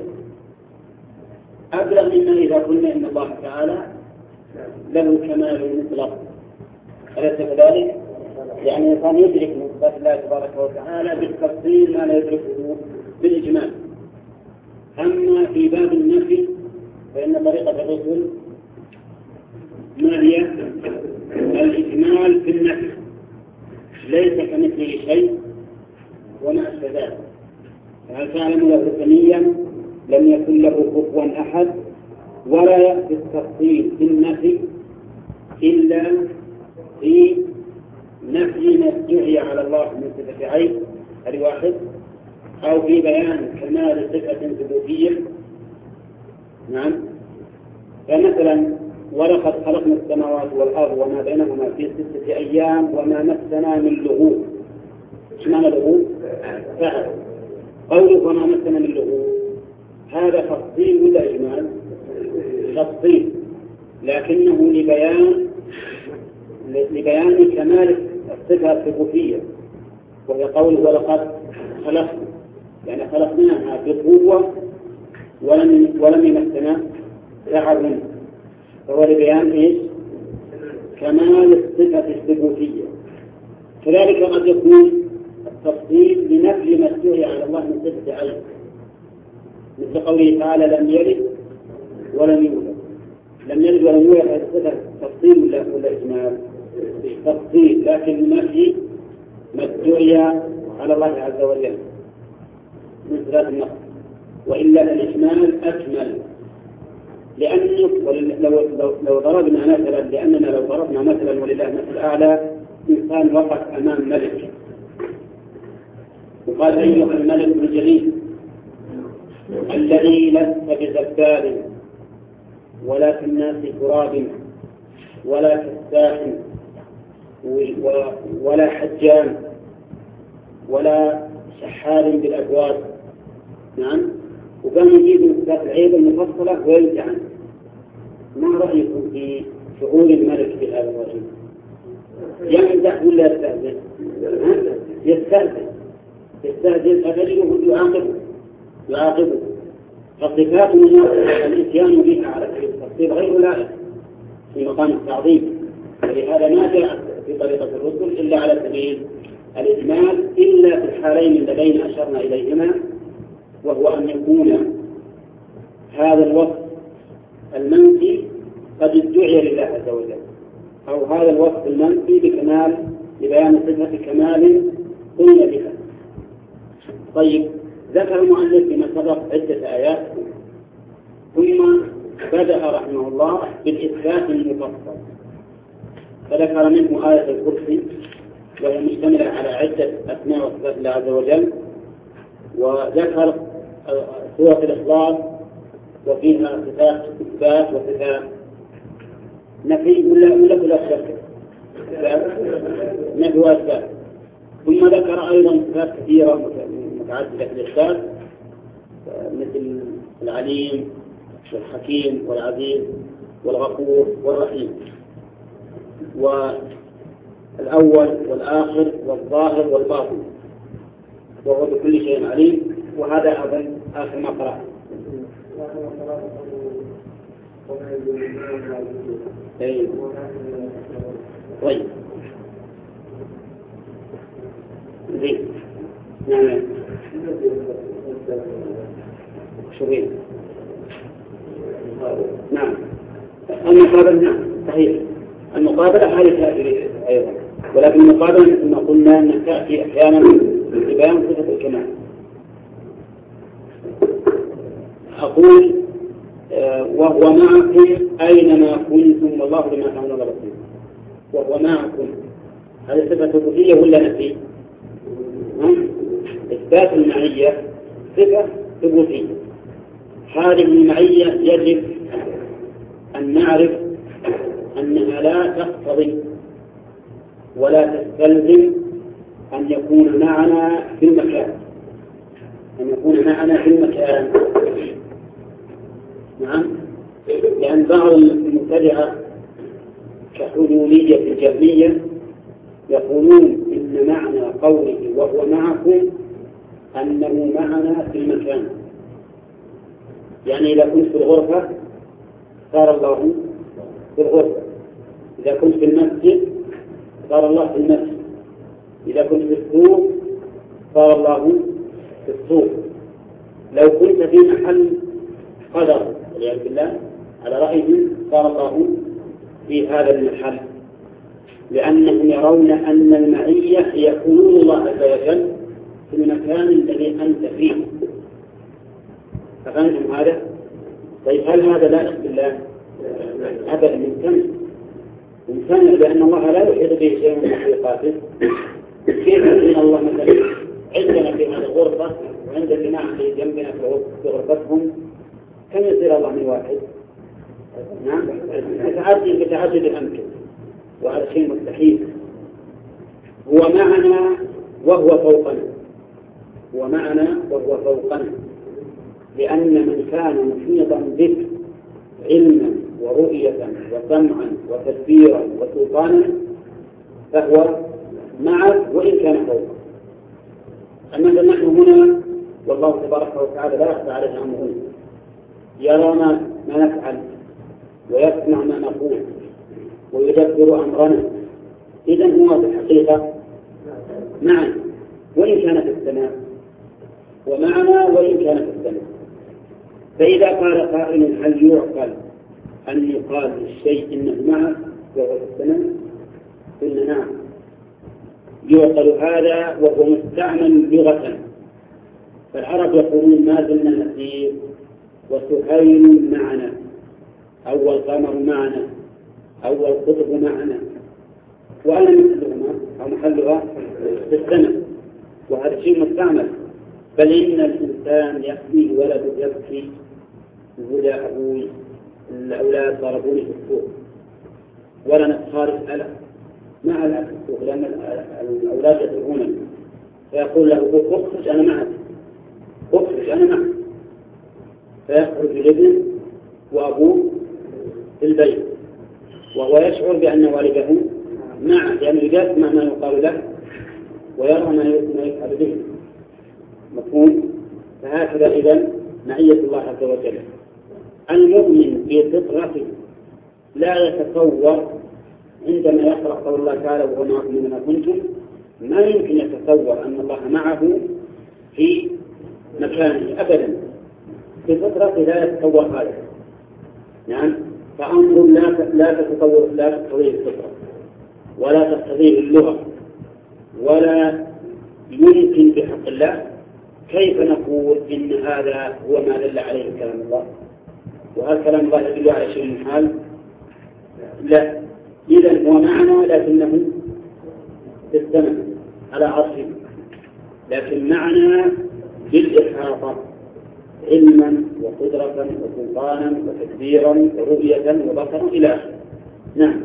A: أبلغ مما إذا قلنا أن الله تعالى له كمال مطلق. أليس كذلك؟ يعني الإنسان يدرك من صفات الله تبارك وتعالى بالتفصيل ما لا يدركه بالإجمال. أما في باب النفي فإن طريقة الرسل ما هي الإجمال في النفي، ليس كمثله شيء وما أشبه ذلك. فهل تعلم له سميا لم يكن له كفوا أحد، ولا يأتي التفصيل في النفي إلا في نفي ما ادعي على الله من صفة عيب هذه واحد، أو في بيان كمال صفة ثبوتية. نعم. فمثلا ولقد خلقنا السماوات والأرض وما بينهما في ستة أيام وما مسنا من لغوب. ايش معنى لغوب؟ فعل. قوله وما مسنا من لغوب هذا تفصيل ولا إجمال؟ تفصيل، لكنه لبيان لبيان كمال الصفة الثبوتية، وهي قوله ولقد خلقنا، يعني خلقناها بقوة ولم ولم يمسنا تعب، فهو لبيان ايش؟ كمال الصفة الثبوتية. كذلك قد يكون التفصيل لنفي ما ادعي على الله من صفة عيب، مثل قوله تعالى لم يلد ولم يولد. لم يلد ولم يولد هذا صفة تفصيل ولا ولا إجمال؟ تفصيل، لكن نفي ما ادعي على الله عز وجل من صفات النقص، وإلا الإجمال أكمل. لأنه لو, لو, لو ضربنا مثلا لأننا لو ضربنا مثلا ولله مثل أعلى إنسان وقف أمام ملك وقال أيها الملك الجليل الذي لست بزبال ولا في الناس تراب ولا كساح ولا حجام ولا شحال بالأبواب. نعم. وكان يجيب من صفات العيب المفصلة وينزع عنه. ما رأيكم في شعور الملك في هذا الرجل؟ يمزح ولا يستهزئ؟ يستهزئ يستهزئ أجله يعاقبه يعاقبه فصفات الإتيان بها على سبيل التفصيل غير لائق في مقام التعظيم، ولهذا ما جاء في طريقة الرسل إلا على سبيل الإجمال، إلا في الحالين اللذين أشرنا إليهما، وهو أن يكون هذا الوصف المنفي قد ادعي لله عز وجل، أو هذا الوصف المنفي بكمال لبيان صفة كمال قلنا بها. طيب، ذكر المؤلف فيما سبق عدة آيات، ثم بدأ رحمه الله بالإثبات المفصل، فذكر منه آية الكرسي وهي مشتملة على عدة أسماء وصفات الله عز وجل، وذكر سورة الإخلاص وفيها صفات إثبات وصفات نفي ولا ولا ولا شك نفي وإثبات. ثم ذكر أيضا صفات كثيرة متعددة في الإثبات مثل العليم والحكيم والعزيز والغفور والرحيم، والأول والآخر والظاهر والباطن، وهو بكل شيء عليم. وهذا أظن آخر ما قرأ. طيب طيب زين. نعم شوفين. نعم المقابلة نعم صحيح، المقابلة هذه أيضا، ولكن المقابلة مثل ما قلنا أنها تأتي أحيانا ببيان صفة الكمال. أقول آه وهو معكم أينما كنتم والله بما تعملون بصير. وهو معكم هذه صفة ثبوتية ولا نفي؟ إثبات المعية صفة ثبوتية. هذه المعية يجب أن نعرف أنها لا تقتضي ولا تستلزم أن يكون معنا في المكان، أن يكون معنا في المكان. نعم، لأن بعض المبتدعة كحلولية الجهمية يقولون إن معنى قوله وهو معكم أنه معنا في المكان، يعني إذا كنت في الغرفة صار الله في الغرفة، إذا كنت في المسجد صار الله في المسجد، إذا كنت في السوق صار الله في السوق. لو كنت في محل قدر والعياذ بالله على رأيه صار الله في هذا المحل، لأنهم يرون أن المعية هي حلول الله عز وجل في المكان الذي أنت فيه. ففهمتم هذا؟ طيب هل هذا لائق بالله؟ أبدا، ممتنع ممتنع، لأن الله لا يحيط به شيء من مخلوقاته. كيف أن الله مثلا عندنا في هذه الغرفة وعند الجماعة اللي جنبنا في غرفتهم كم يصير الله من واحد؟ نعم، متعدد بتعدد الأمكنة، وهذا شيء مستحيل. هو معنا وهو فوقنا، هو معنا وهو فوقنا، لأن من كان محيطا بك علما ورؤية وسمعا وتدبيرا وسلطانا فهو معك وإن كان فوقك. أما نحن هنا والله تبارك وتعالى لا يخفى عليه أمره، يرى ما نفعل ويسمع ما نقول ويدبر أمرنا، إذن هو في الحقيقة معنا وإن كان في السماء، ومعنا وإن كان في السماء. فإذا قال قائل هل يعقل أن يقال للشيء إنه معه وهو في السماء؟ قلنا نعم، يعقل هذا وهو مستعمل لغة. فالعرب يقولون ما زلنا نسير وسهيل معنا، أو القمر معنا، أو القطب معنا، وأنا مثلهما أو محلها في السماء، وهذا شيء مستعمل. بل إن الإنسان يأتيه ولد يبكي يقول يا أبوي الأولاد ضربوني في السوق، ولا نتخارج ألا مع الأب في السوق، لأن الأولاد يضربونني، فيقول له اخرج أنا معك، اخرج أنا معك، فيخرج الابن وأبوه في البيت وهو يشعر بأن والده معه، لأنه يسمع ما يقال له ويرى ما يفعل به. مفهوم؟ فهكذا إذن معية الله عز وجل. المؤمن في فطرته لا يتصور عندما يقرأ قول الله تعالى وهو معكم أينما كنتم، ما يمكن يتصور أن الله معه في مكانه أبدا، في فطرته لا يتصور هذا. نعم، فأمر لا لا تتصور لا تقتضيه الفطرة ولا تقتضيه اللغة ولا يمكن بحق الله. كيف نقول إن هذا هو ما دل عليه كلام الله؟ وهل كلام الله يدل على شيء من حال؟ لا. إذن هو معنا لكنه في السماء على عرشه، لكن معنا بالإحاطة علما وقدرة وسلطانا وتكبيرا ورؤية وبصرا إلى آخره. نعم.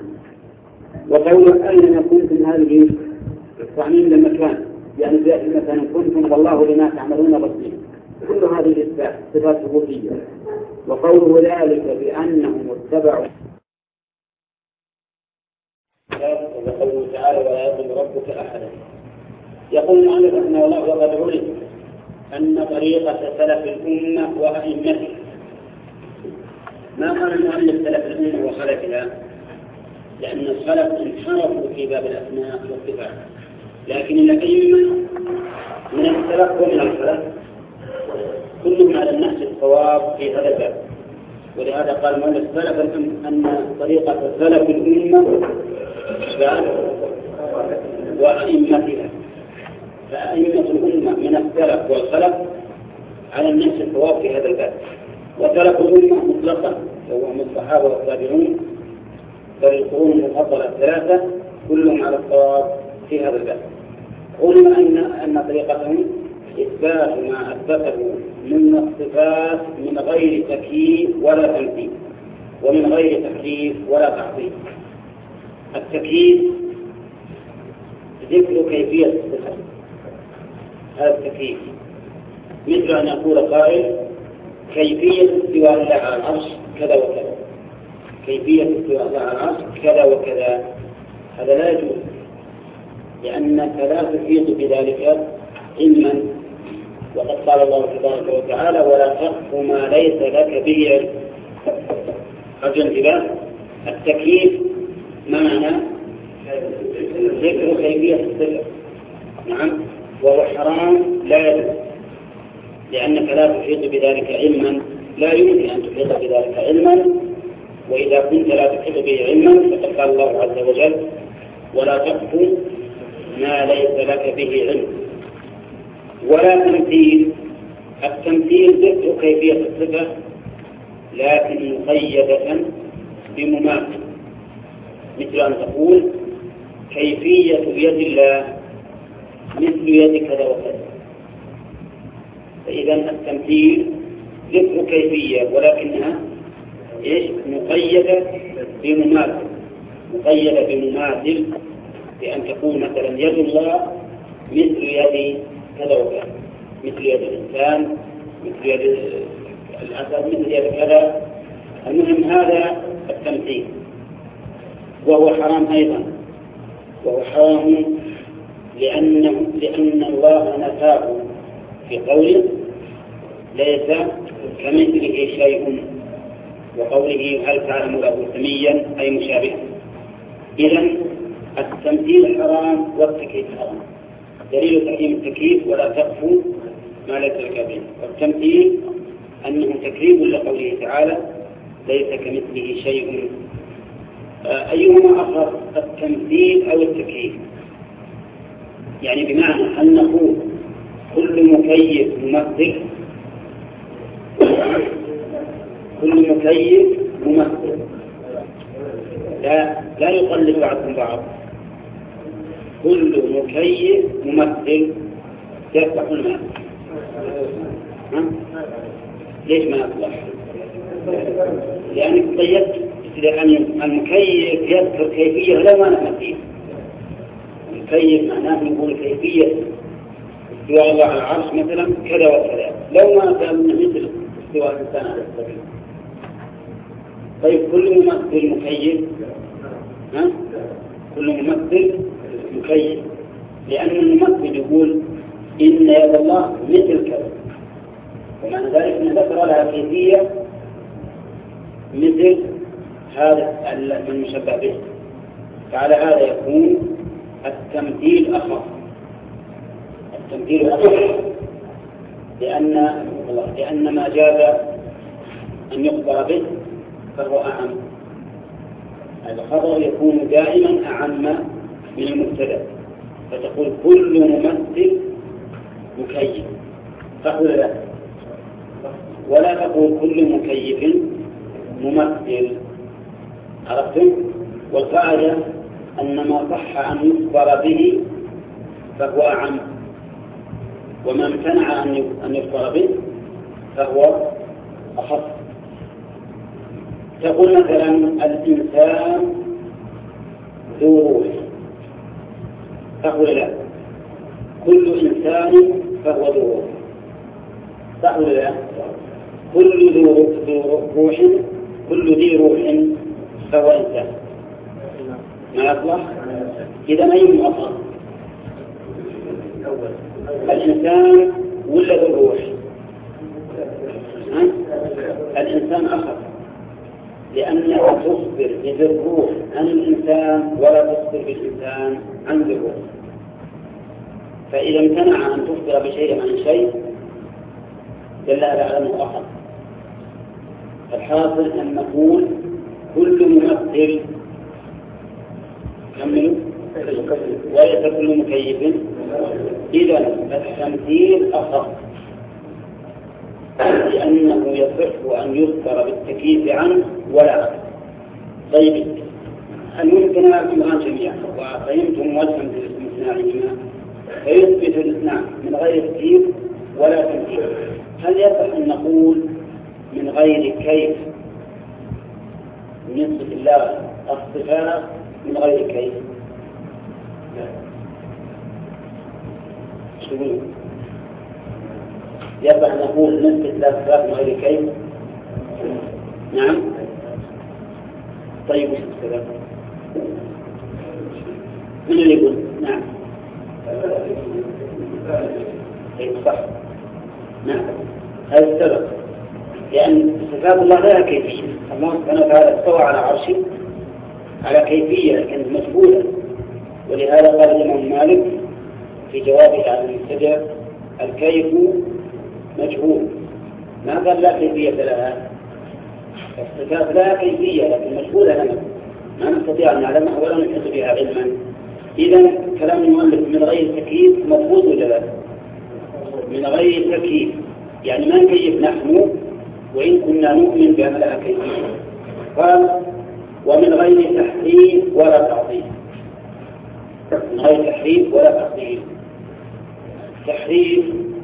A: وقوله أين كنتم هذه التعميم للمكان، يعني في أي مكان كنتم والله بما تعملون بصير، كل هذه الإثبات صفات ثبوتية. وقوله ذلك بأنهم اتبعوا، وقوله تعالى ولا يظلم ربك أحدا. يقول المؤلف رحمه الله وقد علم أن طريقة سلف الأمة وأئمتها، ما قال المؤلف سلف الأمة وخلفها، لأن الخلف انحرفوا في باب الأسماء والصفات، لكن الأئمة من السلف ومن الخلف كلهم على النحو الصواب في هذا الباب. ولهذا قال المؤلف سلف الأمة أن طريقة سلف الأمة وأئمتها، فأئمة الأمة من السلف والخلف على النحو الصواب في هذا الباب. وسلف الأمة مطلقا وهم الصحابة والتابعون بل القرون المفضلة الثلاثة كلهم على الصواب في هذا الباب. قلنا أن أن طريقتهم إثبات ما أثبته من الصفات من غير تكييف ولا تمثيل، ومن غير تحريف ولا تعطيل. التكييف ذكر كيفية الصفة، هذا التكييف مثل أن يقول قائل كيفية استواء الله على العرش كذا وكذا، كيفية استواء الله على العرش كذا وكذا، هذا لا يجوز، لأنك لا تفيض بذلك علما، وقد قال الله تبارك وتعالى ولا تقف ما ليس لك به علم. رجل انتباه، التكييف ما معنى ذكر كيفية الصفة، نعم، وهو حرام لا يجوز، لأنك لا تحيط بذلك علما، لا يمكن أن تحيط بذلك علما، وإذا كنت لا تحيط به علما فقد قال الله عز وجل ولا تقف ما ليس لك به علم. ولا تمثيل، التمثيل ذكر كيفية الصفة لكن مقيدة بمماثل، مثل أن تقول كيفية يد الله مثل يد كذا وكذا، فإذا التمثيل ذكر كيفية ولكنها إيش مقيدة بمماثل، مقيدة بمماثل، بأن تقول مثلا يد الله مثل يد كذا وكذا، مثل يد الإنسان، مثل يد الأسد، مثل يد كذا. المهم هذا التمثيل، وهو حرام أيضا، وهو حرام لأنه لأن الله نفاه في قوله ليس كمثله شيء، وقوله هل تعلم له سميا أي مشابها. إذن التمثيل حرام والتكييف حرام. دليل تحريم التكييف ولا تقف ما ليس لك به، والتمثيل أنه تكذيب لقوله تعالى ليس كمثله شيء. أيهما أخر، التمثيل أو التكييف؟ يعني بمعنى أن نقول كل مكيف ممثل، كل مكيف ممثل، لا لا يقلد بعضهم بعض، كل مكيف ممثل يفتح الماء. ليش ما يصلح؟ لأنك قيدت لأن المكيف يذكر كيفية لا ما نفيه. الكيف معناه نقول كيفية استواء الله على العرش مثلا كذا وكذا، لو ما كان مثل استواء الإنسان على السبيل. طيب كل ممثل مكيف، ها؟ كل ممثل مكيف، لأن الممثل يقول إن يد الله مثل كذا، ومعنى ذلك أن ذكر لها كيفية مثل هذا المشبه به، فعلى هذا يكون التمثيل أخف، التمثيل أخف لأن لأن ما جاز أن يخبر به فهو أعم. الخبر يكون دائما أعم من المبتدأ، فتقول كل ممثل مكيف، تقول لا، ولا تقول كل مكيف ممثل. عرفتم؟ والقاعدة أن ما صح أن يخبر به فهو أعم، وما امتنع أن يخبر به فهو أخف. تقول مثلا الإنسان ذو روح، تقول لا، كل إنسان فهو ذو روح، تقول لا، كل ذو روح، كل ذي روح فهو إنسان، ما يصلح. إذا أي مؤخر الإنسان ولا ذو روح؟ الإنسان أخف، لأنك تخبر بذي الروح عن الإنسان ولا تخبر بالإنسان عن ذي الروح، فإذا امتنع أن تخبر بشيء عن شيء دل على أنه أخف. الحاصل أن نقول كل ممثل كملوا وليس كل مكيف. إذا التمثيل أخف لأنه يصح أن يذكر بالتكييف عنه ولا أكثر. طيب الممكن الآن جميعا وفهمتم وجها بالاستثناء، فيثبت الاثنان من غير تكييف ولا تمثيل. هل يصح أن نقول من غير كيف نثبت الله الصفات من غير كيف. شنو يصح نقول نثبت لا صفات من غير كيف؟ نعم. طيب وش السبب؟ من اللي يقول؟ نعم. أي صح. نعم هذا السبب، لأن صفات الله لها كيفية. الله سبحانه وتعالى استوى على عرشه على كيفية لكن مجهولة، ولهذا قال الإمام مالك في جوابه عن المبتدع الكيف مجهول، ما قال لا كيفية لها. الصفات لها كيفية لكن مجهولة لنا، ما نستطيع أن نعلمها ولا نحيط بها علما. إذن كلام المؤلف من غير تكييف مفروض ولا لا؟ من غير تكييف يعني ما نكيف نحن وإن كنا نؤمن بأن لها كيفية. قال ومن غير تحريف ولا تعطيل. من غير تحريف ولا تعطيل. التحريف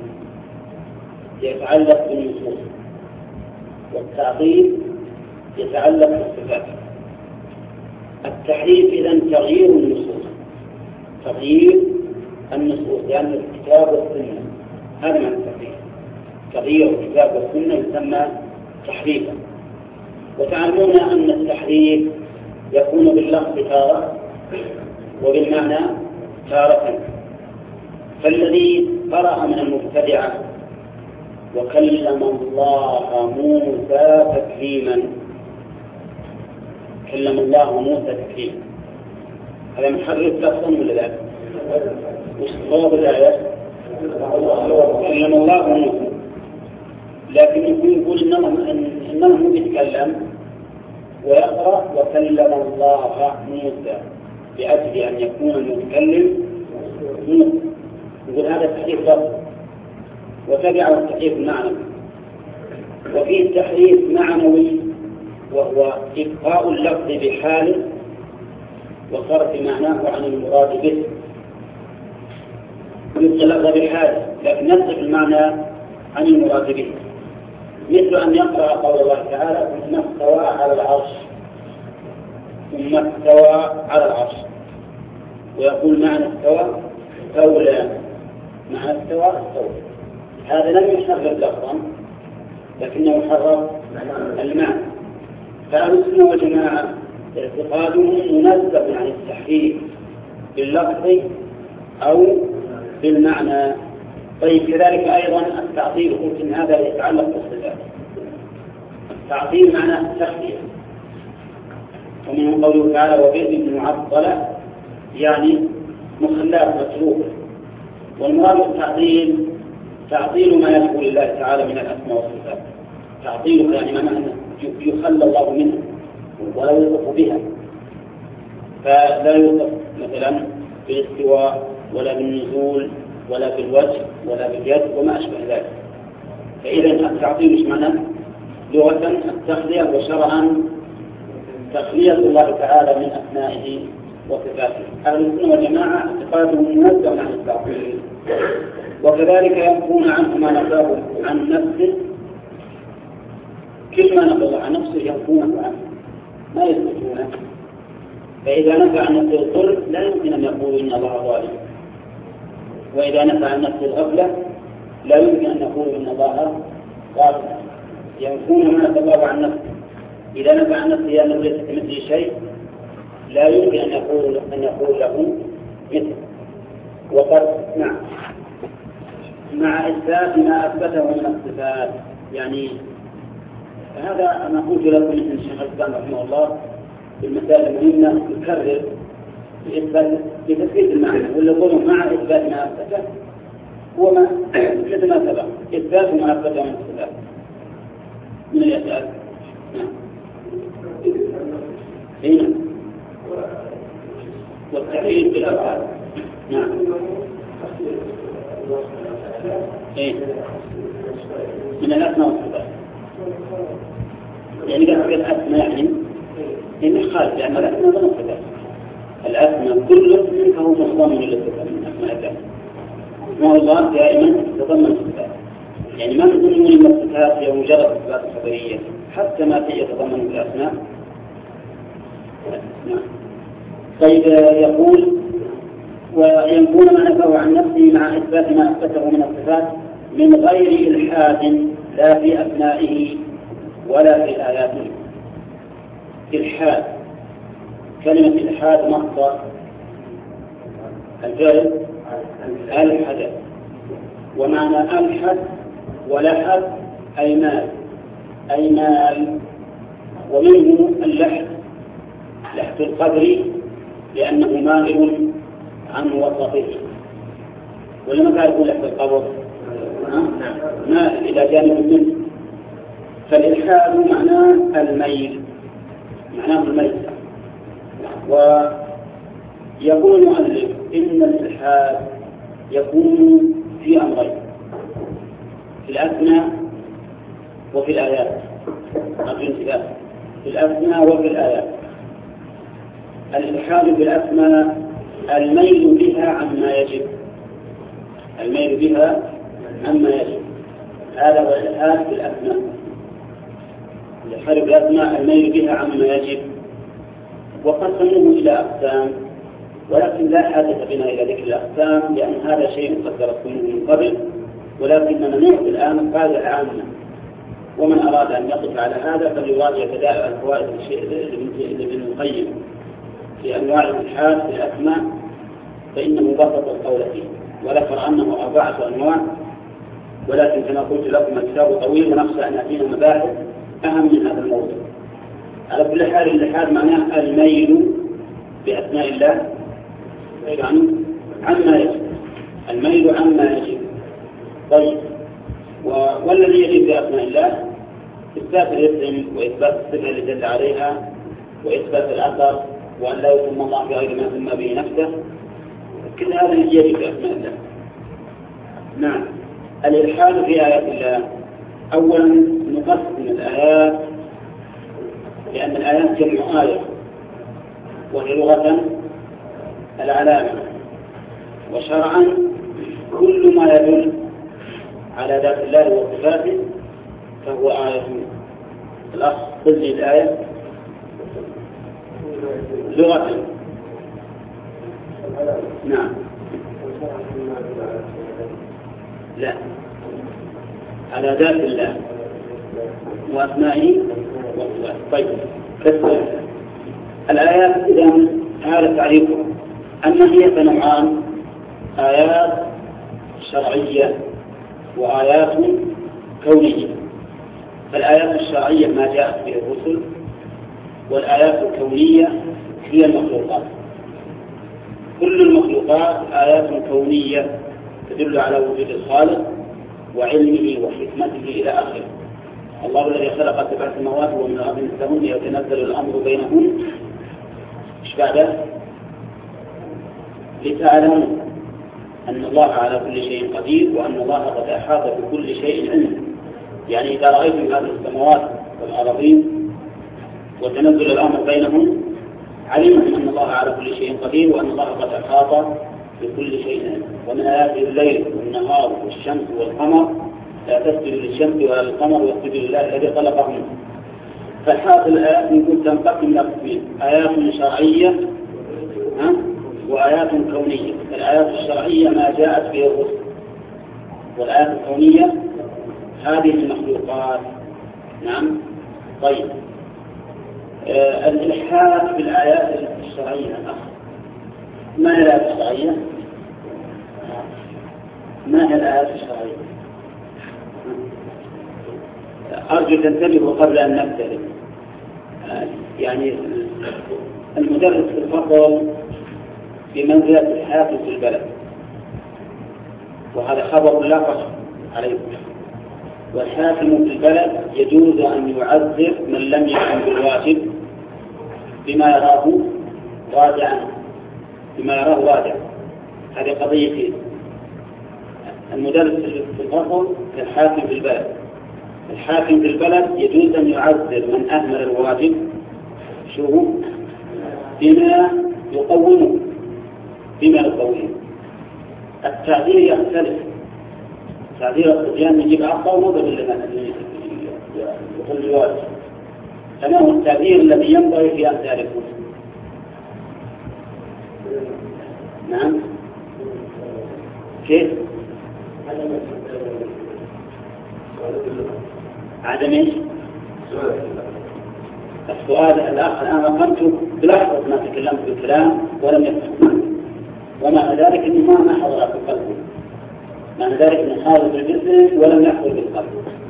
A: يتعلق بالنصوص، والتعطيل يتعلق بالصفات. التحريف إذن تغيير النصوص، تغيير النصوص لأن يعني الكتاب والسنة هذا معنى التحريف. تغيير الكتاب والسنة يسمى تحريفا. وتعلمون أن التحريف يكون باللفظ تارة وبالمعنى تارة. فالذي قرأ من المبتدعة وكلم الله موسى تكليما، كلم الله موسى تكليما، هذا محرف لفظا ولا لا؟ وش صواب الآية؟ كلم الله موسى، لكن يقول إنه إنه مو يتكلم ويقرأ وكلم الله موسى بأجل أن يكون المتكلم موسى. يقول هذا تحريف لفظ وتبعه التحريف المعنوي. وفيه التحريف معنوي وهو إبقاء اللفظ بحاله وصرف معناه عن المراد به. يبقى اللفظ بحاله لكن يصرف المعنى عن المراد به، مثل أن يقرأ قول الله تعالى ثم استوى على العرش، ثم استوى على العرش، ويقول معنى استوى استولى، معنى استوى استولى. هذا لم يحرر لفظا لكنه حرر المعنى. فأهل السنة والجماعة اعتقادهم منزه عن التحريف باللفظ أو بالمعنى. طيب كذلك أيضا التعطيل، قلت إن هذا يتعلق بالصفات. التعطيل معناه التخفية، ومن قوله تعالى وبئر معطلة يعني مخلات متروكة. والمراد بالتعطيل تعطيل ما يليق لله تعالى من الأسماء والصفات. تعطيل يعني معناه يخلى الله منها ولا يوصف بها، فلا يوصف مثلا بالاستواء ولا بالنزول ولا بالوجه ولا باليد وما أشبه ذلك. فإذا التعطيل مش معناه لغة التخلية، وشرعا تخلية الله تعالى من أسمائه وصفاته. أهل السنة والجماعة اعتقادهم منزه عن التعطيل، وكذلك ينفون عنه ما نفاه عن نفسه. كل ما نفى عن نفسه ينفونه عنه ما يثبتونه. فإذا نفى عن نفسه الظلم لا يمكن أن يقول إن الله ظالم، وإذا نفى عن نفسه الغفلة لا يمكن أن يقول إن الله غافل. ينفون ما نفى الله عن نفسه. إذا نفى عن نفسه أنه ليس كمثله شيء لا يمكن أن يقول أن يقول له مثل. وقد نعم مع إثبات ما أثبته من الصفات. يعني هذا أنا قلت لكم من الشيخ الإسلام رحمه الله في المسائل المهمة يكرر بتثبيت المعنى، ولا يقولون مع إثبات ما أثبته هو ما مثل ما سبق إثبات ما أثبته من الصفات من الأسئلة. نعم هنا والتحريف بالأفعال. نعم إيه من الأسماء والصفات. يعني قال الأسماء يعني إن خالد لأن الأسماء ضمن الصفات. الأسماء كل اسم فهو مضمن للصفات من أسماء الله. اسماء الله دائما تضمن الصفات، يعني ما تضمن الصفات هي مجرد صفات خبرية، حتى ما يتضمن الأسماء. نعم طيب يقول وينفون ما نفاه عن نفسه مع إثبات ما أثبته من الصفات من غير إلحاد لا في أسمائه ولا في آياته. إلحاد كلمة إلحاد مصدر الفعل ألحد، ومعنى ألحد ولحد أي مال أي مال، ومنه اللحد لحد القدر لأنه مائل عن وسطه. ولا ما يقول لحد القبر مائل إلى جانب منه. فالإلحاد معناه الميل معناه الميل. ويقول المؤلف إن الإلحاد يكون في أمرين، في الأسماء وفي الآيات. في الأسماء وفي الآيات. الإلحاد بالأسماء الميل بها عما يجب، الميل بها عما يجب، هذا هو الإلحاد بالأسماء. الإلحاد بالأسماء الميل بها عما يجب، وقسموه إلى أقسام، ولكن لا حاجة بنا إلى ذكر الأقسام لأن هذا شيء قد درسناه من قبل، ولكننا نعرف الآن قاعدة عامة، ومن أراد أن يقف على هذا فليراجع يتداعى الفوائد لابن القيم في أنواع الإلحاد في الأسماء، فإنه بسط القول فيه وذكر أنه أربعة أنواع، ولكن كما قلت لكم الكتاب طويل ونخشى أن يأتينا مباحث أهم من هذا الموضوع. على كل حال الإلحاد معناه الميل بأسماء الله يعني عما يجب، الميل عما يجب. طيب، والذي يجب بأسماء الله إثبات الاسم وإثبات الصفة اللي دل عليها وإثبات الأثر، وأن لا يسمى الله بغير ما سمى به نفسه، كل هذا يجب بأسماء الله. نعم. الإلحاد في آيات الله، أولا نقسم الآيات لأن الآيات جمع آية، وهي لغة العلامة، وشرعا كل ما يدل على ذات الله وصفاته فهو آية. الأخ قل لي الآية لغة. نعم. لا، على ذات الله وأسمائه وصفاته. طيب، الآيات إذا هذا تعريفها. أما هي فنوعان: آيات شرعية وآيات كونية. فالآيات الشرعية ما جاءت به الرسل، والآيات الكونية هي المخلوقات. كل المخلوقات آيات كونية تدل على وجود الخالق وعلمه وحكمته إلى آخره. الله الذي خلق سبع سماوات ومن الأرض مثلهن يتنزل الأمر بينهن. إيش بعده؟ لتعلموا أن الله على كل شيء قدير وأن الله قد أحاط بكل شيء علما. يعني إذا رأيتم هذه السماوات والأراضين وتنزل الأمر بينهم علمتم أن الله على كل شيء قدير وأن الله قد أحاط بكل شيء علما. ومن آياته الليل والنهار والشمس والقمر لا تسجدوا للشمس ولا للقمر واسجدوا لله الذي خلقهم. فحاصل الآيات يمكن تنقسم إلى قسمين: آيات شرعية وآيات كونية. الآيات الشرعية ما جاءت به الرسل، والآيات الكونية هذه المخلوقات. نعم. طيب، آه الإلحاد بالآيات الشرعية الأخر. ما هي الآيات الشرعية؟ ما هي الآيات الشرعية؟ أرجو تنتبهوا قبل أن نبتدئ. آه يعني المدرس في الفصل بمنزلة الحاكم في البلد، وهذا خبر لا فخر عليكم. والحاكم في البلد يجوز أن يعذر من لم يقم بالواجب بما يراه راجعا بما يراه راجعا. هذه قضية المدرس في الفصل كالحاكم في البلد. الحاكم في البلد يجوز أن يعذر من أهمل الواجب شو بما يقومه بما يقومه. التعذير يختلف. تعذير الصبيان يجيب عصا ونضرب اللي يقول الواجب، فما هو التعذير الذي ينبغي في أمثالكم؟ نعم كيف؟ عدم ايش؟ السؤال الآخر أنا قمت بلحظة ما تكلمت بالكلام ولم يفهم، ومع ذلك إنه ما حضر في قلبه، مع ذلك إنه حاضر بالجسم ولم يحضر بالقلب.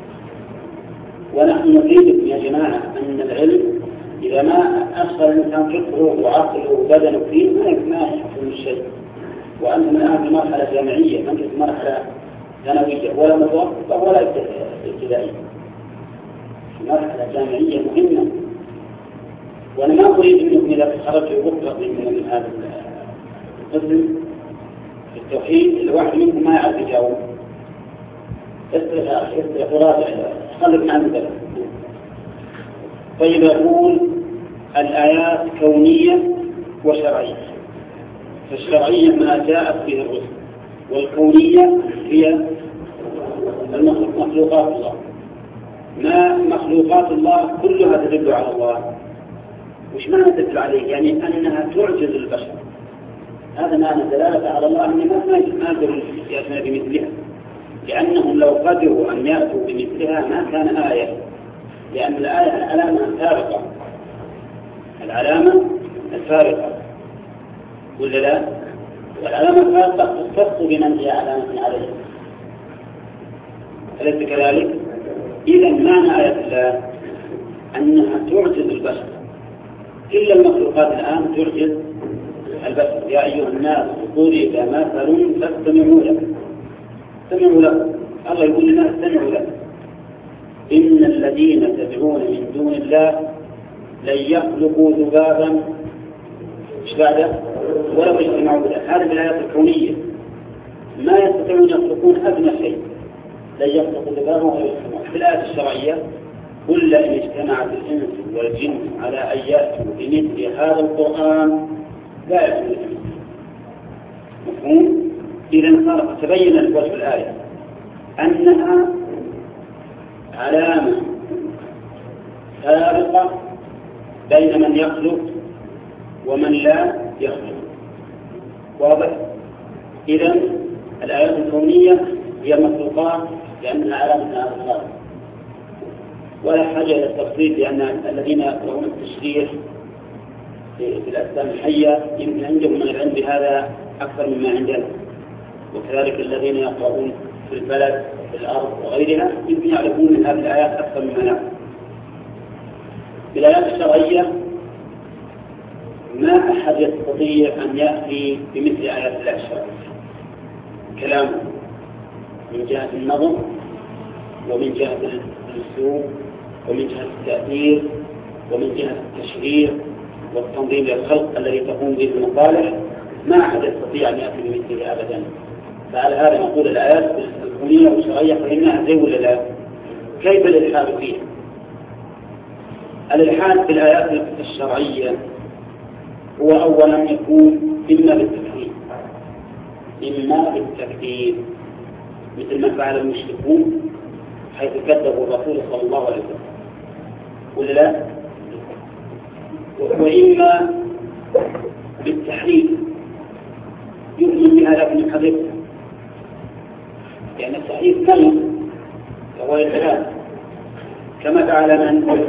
A: ونحن نفيدكم يا جماعة أن العلم إذا ما أشغل الإنسان فكره وعقله وبدنه فيه ما يحصل الشيء. وأنتم الآن في مرحلة جامعية، ما في مرحلة ثانوية ولا متوسطة ولا ابتدائية، في مرحلة جامعية مهمة. وأنا ما أريد منكم إذا تخرجوا بكرة من هذا القسم في التوحيد الواحد منكم ما يعرف يجاوب. استرخ يا أخي، استرخ وراجع، خلق معنا ذلك. طيب، يقول الآيات كونية وشرعية. فالشرعية ما جاءت به الرسل، والكونية هي مخلوقات الله. ما مخلوقات الله كلها تدل على الله. وش معنى تدل عليه؟ يعني أنها تعجز البشر. هذا معنى دلالة على الله أن ما يقدرون يأتون بمثلها، لأنهم لو قدروا أن يأتوا بمثلها ما كان آية، لأن الآية العلامة الفارقة، العلامة الفارقة ولا لا؟ والعلامة الفارقة تختص بمن هي علامة عليه، أليس كذلك؟ إذا معنى آية الله أنها تعجز البشر. كل المخلوقات الآن تعجز البشر. يا أيها الناس ضرب مثل فاستمعوا له. استمعوا له، الله يقول لنا استمعوا له. إن الذين تدعون من دون الله لن يخلقوا ذبابا مش بعده ولو اجتمعوا له. هذه الآيات الكونية، ما يستطيعون يخلقون أدنى شيء، لن يخلقوا ذبابا ولو اجتمعوا. في الآية الشرعية قل إن اجتمعت الإنس والجن على أن يأتوا بمثل هذا القرآن لا يأتون. مفهوم؟ إذا تبين الوجه الآية أنها علامة فارقة بين من يخلق ومن لا يخلق. واضح؟ إذا الآيات الكونية هي المخلوقات لأنها علامة فارقة، ولا حاجة إلى التفصيل، لأن الذين يقرؤون التشريح في الأجسام الحية يمكن عندهم من العلم بهذا أكثر مما عندنا، وكذلك الذين يقرؤون في البلد في الأرض وغيرها يمكن يعرفون من هذه الآيات أكثر مما نعلم. في الآيات الشرعية ما أحد يستطيع أن يأتي بمثل آيات الله الشرعية. كلامه من جهة النظم ومن جهة الأسلوب ومن جهة التأثير ومن جهة التشريع والتنظيم للخلق الذي تقوم به المصالح، ما أحد يستطيع أن يأتي بمثله أبدا. فعلى هذا نقول الآيات الكونية والشرعية فإنها زي ولا لا؟ كيف الإلحاد فيها؟ الإلحاد في الآيات الشرعية هو أولا يكون إما بالتكذيب إما بالتكذيب مثل ما فعل المشركون حيث كذبوا الرسول صلى الله عليه وسلم ولا لا؟ وإما بالتحريف يؤمن بها لكن يحرفها، لأن التحريف كلمة وهو الثلاث كما فعل من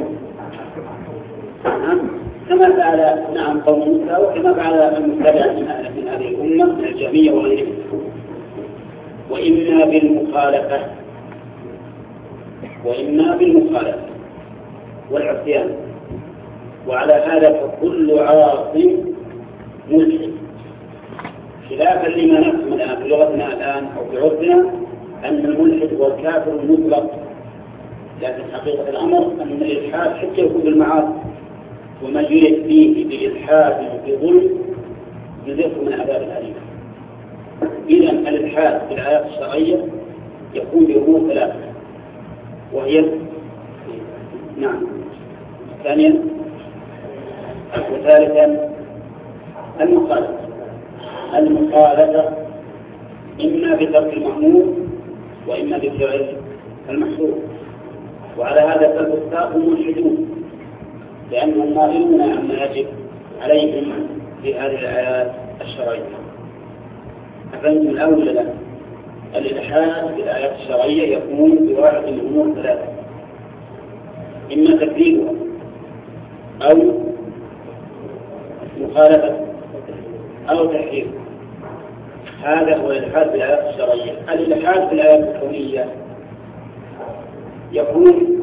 A: كما فعل نعم قوم موسى وكما فعل المتبع من هذه الأمة من الجهمية وغيرهم. وإما بالمخالفة وإما بالمخالفة والعصيان. وعلى هذا فكل عاصم ملحد، خلافا لما نفهم الآن في لغتنا الآن أو في عرفنا أن الملحد هو الكافر المطلق، لكن حقيقة الأمر أن الإلحاد حتى يكون بالمعاصي، ومن يرد فيه بإلحاد بظلم يذيق من عذاب الأليم. إذا الإلحاد في الآيات الشرعية يكون بأمور ثلاثة، وهي نعم ثانيا وثالثا المخالفة. المخالفة إما بترك المأمور وإما بفعل المحظور. وعلى هذا فالفساق ملحدون لأنهم ناهون عما يجب عليهم في هذه الآيات الشرعية. أفهمتم الأول لا؟ الإلحاد في الآيات الشرعية يكون بواحد من الأمور ثلاثة: إما تكذيبها أو مخالفة أو تحريف. هذا هو الإلحاد في الآيات الشرعية. الإلحاد في الآيات الكونية يكون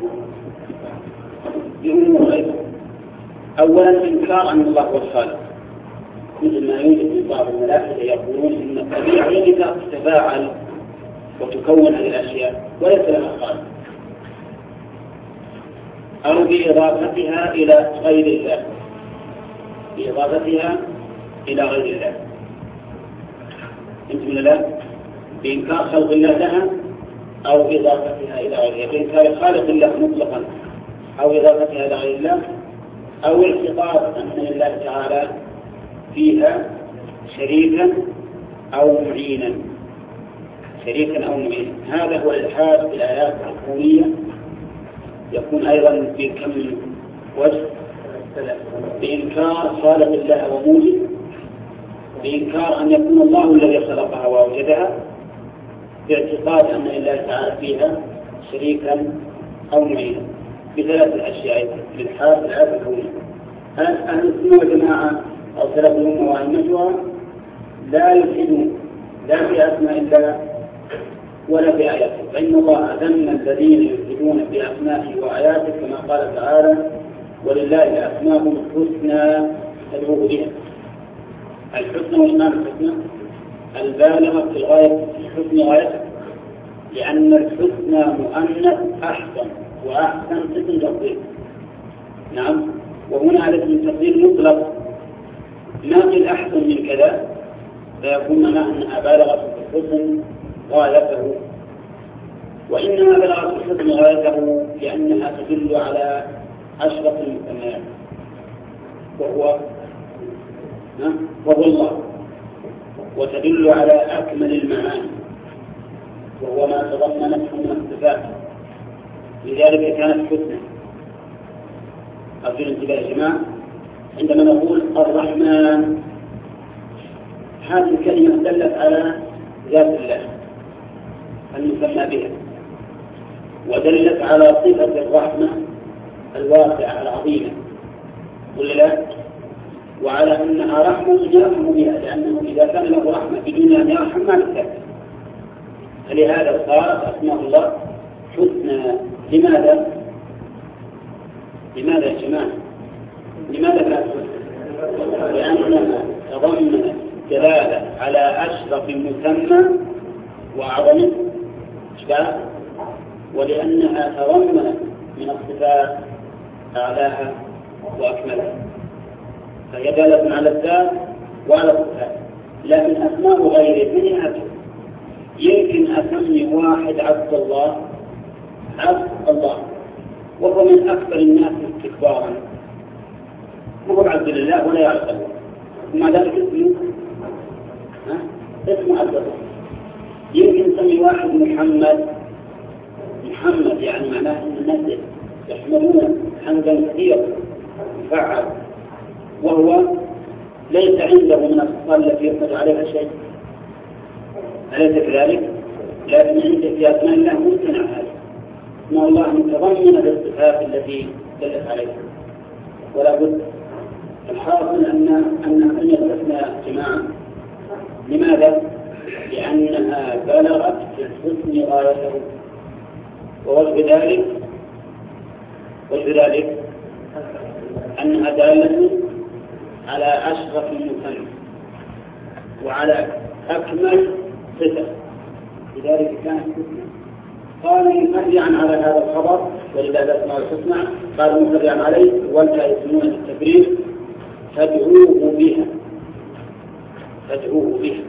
A: بأمور غيره. أولا إنكار أن الله هو الخالق، مثل ما يوجد في بعض الملاحدة يقولون إن الطبيعة هي التي تتفاعل وتكون هذه الأشياء وليس لها خالق، أو بإضافتها إلى غير الله بإضافتها إلى غير الله أنت من الله بإنكار خلق الله لها أو إضافتها إلى غيرها، بإنكار خالق الله مطلقا أو إضافتها إلى غير الله، أو الاعتقاد أن لله تعالى فيها شريكا أو معينا شريكا أو معينا. هذا هو الإلحاد في الآيات الكونية. يكون أيضا في كم وجه: بإنكار خالق الله وموجد، بإنكار أن يكون الله الذي خلقها وأوجدها، باعتقاد أن لله تعالى فيها شريكا أو معينا. بثلاث الأشياء للحال في الآيات الكونية. أهل السنة والجماعة أو سلف الأمة وأئمتها لا يلحدون لا في أسماء الله ولا في آياته، فإن الله ذم الذين يلحدون في أسمائه وآياته كما قال تعالى: ولله الأسماء الحسنى فادعوه بها. الحسنى والمعنى الحسنى البالغة في الغاية في الحسن غايته، لأن الحسنى مؤنث أحسن، وأحسن اسم تفضيل. نعم، وهنا على اسم تفضيل مطلق، ما قل أحسن من كذا فيكون معناه أنها بالغة في الحسن غايته، وإنما بلغت الحسن غايته لأنها تدل على أشرف المسميات وهو وهو الله، وتدل على أكمل المعاني وهو ما تضمنته من الصفات، لذلك كانت حسنى. أرجو الانتباه يا جماعة، عندما نقول الرحمن هذه الكلمة دلت على ذات الله المسمى بها، ودلت على صفة الرحمة الواسعة العظيمة ولا لا؟ وعلى أنها رحمة يرحم بها، لأنه إذا كان له رحمة بدون أن يرحم ما نكتب. فلهذا صارت أسماء الله حسنى. لماذا؟ لماذا يا جماعة؟ لماذا كانت حسنى؟ لأنها تضمنت دلالة على أشرف مسمى وأعظم إشباه، ولأنها تضمنت من الصفات أعلاها وأكملها، فهي دالة على الذات وعلى الصفات. لكن أسماء غيره من هذا يمكن أسمي واحد عبد الله عبد الله وهو من أكثر الناس استكبارا، وهو عبد الله ولا يعرف الله، ومع ذلك اسمه اسمه عبد الله. يمكن نسمي واحد محمد محمد يعني معناه أن الناس يحملون حمدا كثيرا فعل، وهو ليس عنده من الصفات التي يحمد عليها شيء، أليس كذلك؟ لكن عنده في أسماء الله ممتنع هذا، اسماء الله متضمنة للصفات التي دلت عليها. ولا بد الحاصل أن أن أن الحسنى جماعة. لماذا؟ لأنها بلغت في الحسن غايته، ووجه ذلك وجه ذلك أنها دالة على أشرف المسمى وعلى أكمل صفة، لذلك كانت حسنى. قال مرجعا على هذا الخبر ولذا اسمه الحسنى، قال مرجعا عليه وانت يسمون التبرير فادعوه بها فادعوه بها.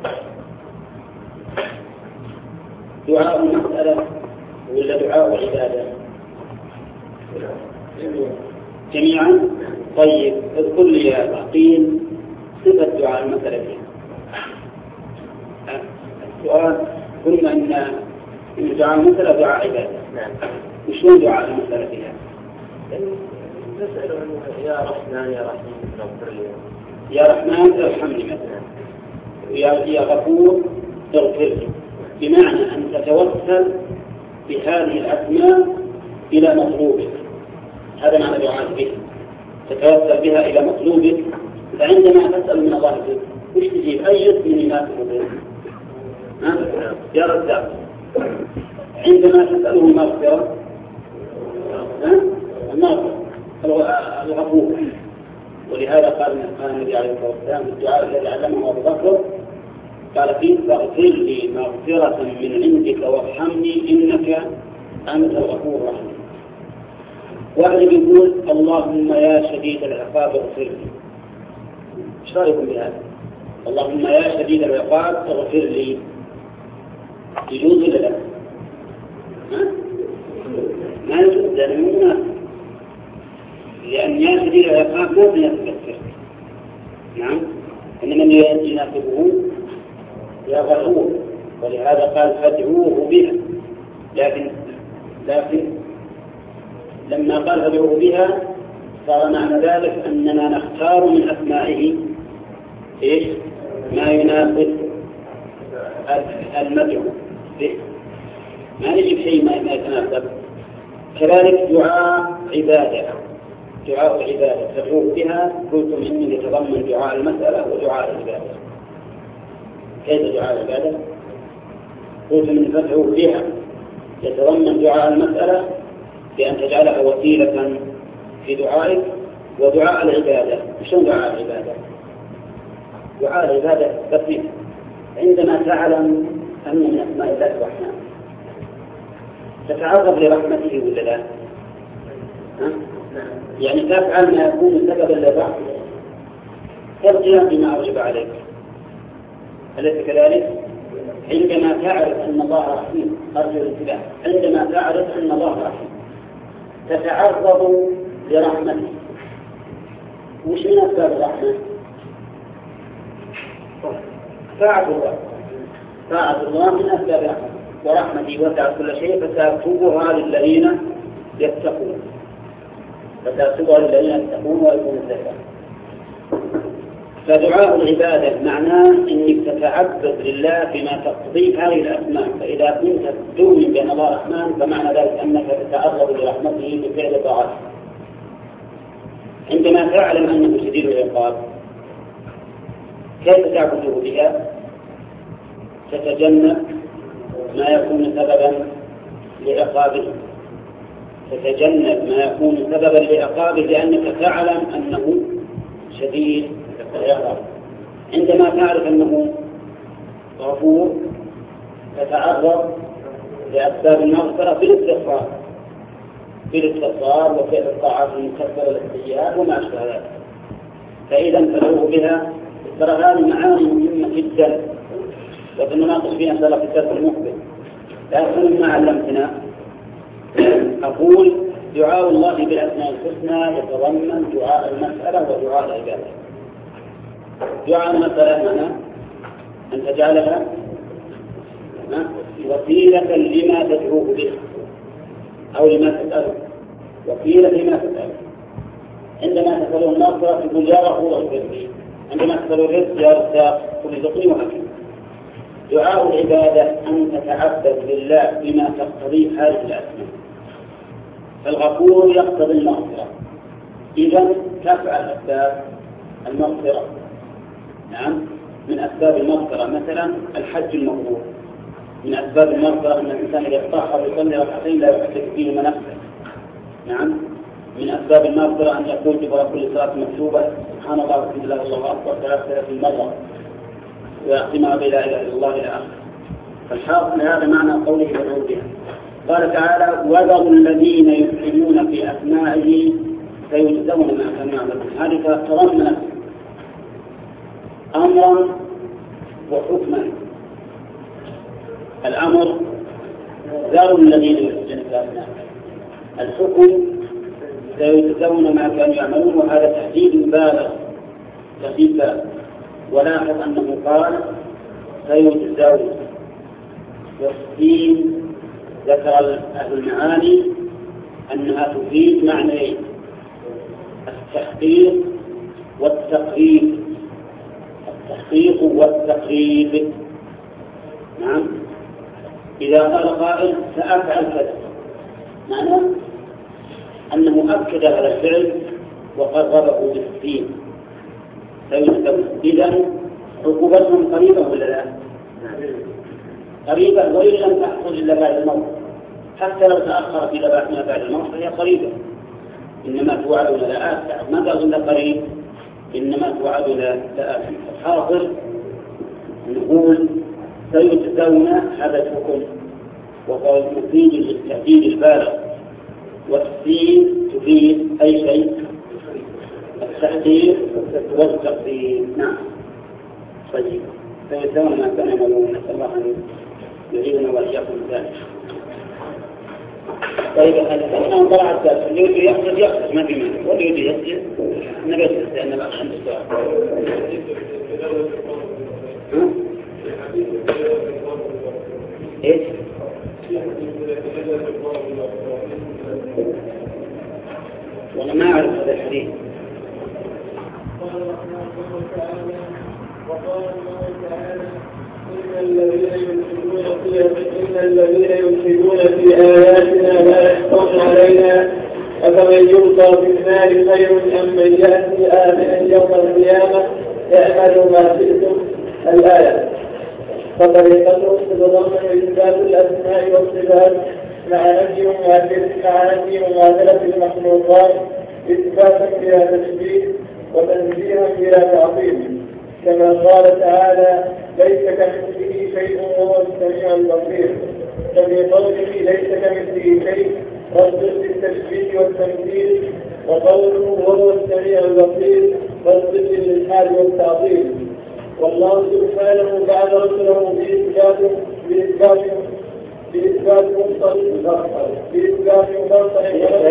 A: دعاء مسألة ولا دعاء عبادة؟ جميعا. طيب اذكر لي يا عقيل صفة دعاء المسألة فيها. السؤال قلنا ان ان دعاء المسألة دعاء عبادة، وشلون دعاء المسألة فيها؟
B: نسأل عنه يا رحمن يا رحيم اغفر لي.
A: يا رحمن ارحمني مثلا، يا يا غفور اغفر لي، بمعنى أن تتوسل بهذه الأسماء إلى مطلوبك. هذا معنى دعاء به، تتوسل بها إلى مطلوبك. فعندما تسأل من الله به وش تجيب؟ أي اسم يناسب به؟ يا رزاق. عندما تسأله المغفرة المغفرة الغفور. ولهذا قال النبي عليه الصلاة والسلام الدعاء الذي علمه أبو بكر قال فيه فاغفر لي مغفرة من عندك وارحمني إنك أنت الغفور الرحيم. واحد يقول اللهم يا شديد العقاب اغفر لي. ايش رايكم بهذا؟ اللهم يا شديد العقاب اغفر لي، يجوز ولا لا؟ ما يجوز لأنه مو مناسب، لأن يا شديد العقاب ما يناسب الشرك. نعم، إنما يناسبه يا غفور، ولهذا قال فادعوه بها. لكن لكن لما قال فادعوه بها صار معنى ذلك أننا نختار من أسمائه إيش ما يناسب المدعو به، ما نجيب شيء ما يتناسب. كذلك دعاء عبادة، دعاء عبادة تدعوه بها قلتم إنه يتضمن دعاء المسألة ودعاء العبادة. كيف دعاء العبادة؟ قلتم إن تدعوه بها يتضمن دعاء المسألة بأن تجعلها وسيلة في دعائك، ودعاء العبادة. شنو دعاء العبادة؟ دعاء العبادة بسيط، عندما تعلم أن من أسماء الله الرحمن تتعرض لرحمته ولا لا؟ يعني تفعل ما يكون سببا للرحمة ترجع بما أوجب عليك، أليس كذلك؟ عندما تعرف أن الله رحيم أرجو الانتباه، عندما تعرف أن الله رحيم تتعرض لرحمته. وش من أسباب الرحمة؟ طاعة الله، طاعة الله من أسباب الرحمة، ورحمتي وسعت كل شيء فسأكتبها للذين يتقون، فسأكتبها للذين يتقون ويكون الزكاة. فدعاء العبادة معناه أنك تتعبد لله بما تقتضيه هذه الأسماء. فإذا كنت تؤمن بأن الله رحمن فمعنى ذلك أنك تتعرض لرحمته بفعل طاعته. عندما تعلم أنه شديد العقاب كيف تعبده بها؟ تتجنب ما يكون سببا لعقابه، تتجنب ما يكون سببا لعقابه لأنك تعلم أنه شديد العقاب. عندما تعرف أنه غفور تتعرض لأسباب المغفرة بالاستغفار بالاستغفار وفعل الطاعات المكفرة للسيئات وما أشبه ذلك. فإذا تدعوه بها. ترى هذه معاني مهمة جدا وسنناقش فيها إن شاء الله في الدرس المقبل، لكن ما علمتنا أقول دعاء الله بالأسماء الحسنى يتضمن دعاء المسألة ودعاء العبادة. دعاء المسألة معناه أن تجعلها وسيلة لما تدعوه به أو لما تسأله، وسيلة لما تسأله. عندما تسأله المغفرة تقول يا غفور اغفر لي، عندما تسأله الرزق يا رزاق قل ارزقني وهكذا. دعاء العبادة أن تتعبد لله بما تقتضيه هذه الأسماء. فالغفور يقتضي المغفرة، إذا تفعل أسباب المغفرة. نعم، من أسباب المغفرة مثلا الحج المبرور، من أسباب المغفرة أن الإنسان إذا يتطهر ويصلي ركعتين لا يحدث فيهما نفسه. نعم، من أسباب المغفرة أن يقول دبر كل صلاة مكتوبة سبحان الله والحمد لله والله أكبر ثلاثين مرة ويختمها بلا إله إلا الله إلى آخره. فالحاصل هذا معنى قوله يدعو بها. قال تعالى وذروا الذين يلحدون في أسمائه فيجزون ما كانوا يعملون. هذه تضمنت أمرا وحكما. الأمر ذروا الذين يلحدون في أسمائه، الحكم سيجزون ما كانوا يعملون، وهذا تحديد بالغ تحديد بالغ. ولاحظ أنه قال سيجزون، والسين ذكر أهل المعاني أنها تفيد معنيين، التحقيق والتقريب. التحقيق والتقريب. نعم. إذا قال قائل سأفعل كذا، معناه أنه أكد على الفعل وقربه بالدين. إذن عقوبتهم قريبة ولا لا؟ قريبة، وإن لم تحصل إلا بعد الموت. حتى لو تأخرت إلى بعد الموت فهي قريبة. إنما توعدون لآت، ما قال قريب، إنما توعدون لآت. حاضر نقول سيجزون هذا الحكم، وهو مفيد للتأكيد البالغ، والسين تفيد أي شيء، التحذير والتقدير. نعم. طيب سيجزون ما كانوا يعملون، نسأل الله أن يعيننا وإياكم ذلك. طيب أنا طلع الدرس، اللي يريد يأخذ يأخذ ما في مانع، واللي يريد يسجد نبي يستطيع أن الخمس ساعات. إيش؟ وأنا ما أعرف هذا الحديث.
C: وقال الله تعالى: إن الذين يلحدون في آياتنا لا يخفون علينا أفمن يلقى في النار خير أم من يأتي آمنا يوم القيامة يعمل ما شئتم. الآية. فطريقته تتضمن إثبات الأسماء والصفات مع نفي مماثلة المخلوقات، إثباتا بلا تشبيه وتنزيها بلا تعطيل، كما قال تعالى: ليس كمثله شيء وهو السميع البصير. ففي قوله ليس كمثله شيء رد للتشبيه والتمثيل، وقوله وهو السميع البصير رد للحال والتعطيل. والله سبحانه بعد رسله بإثبات بإثبات بإثبات مبطل بإثبات مبطل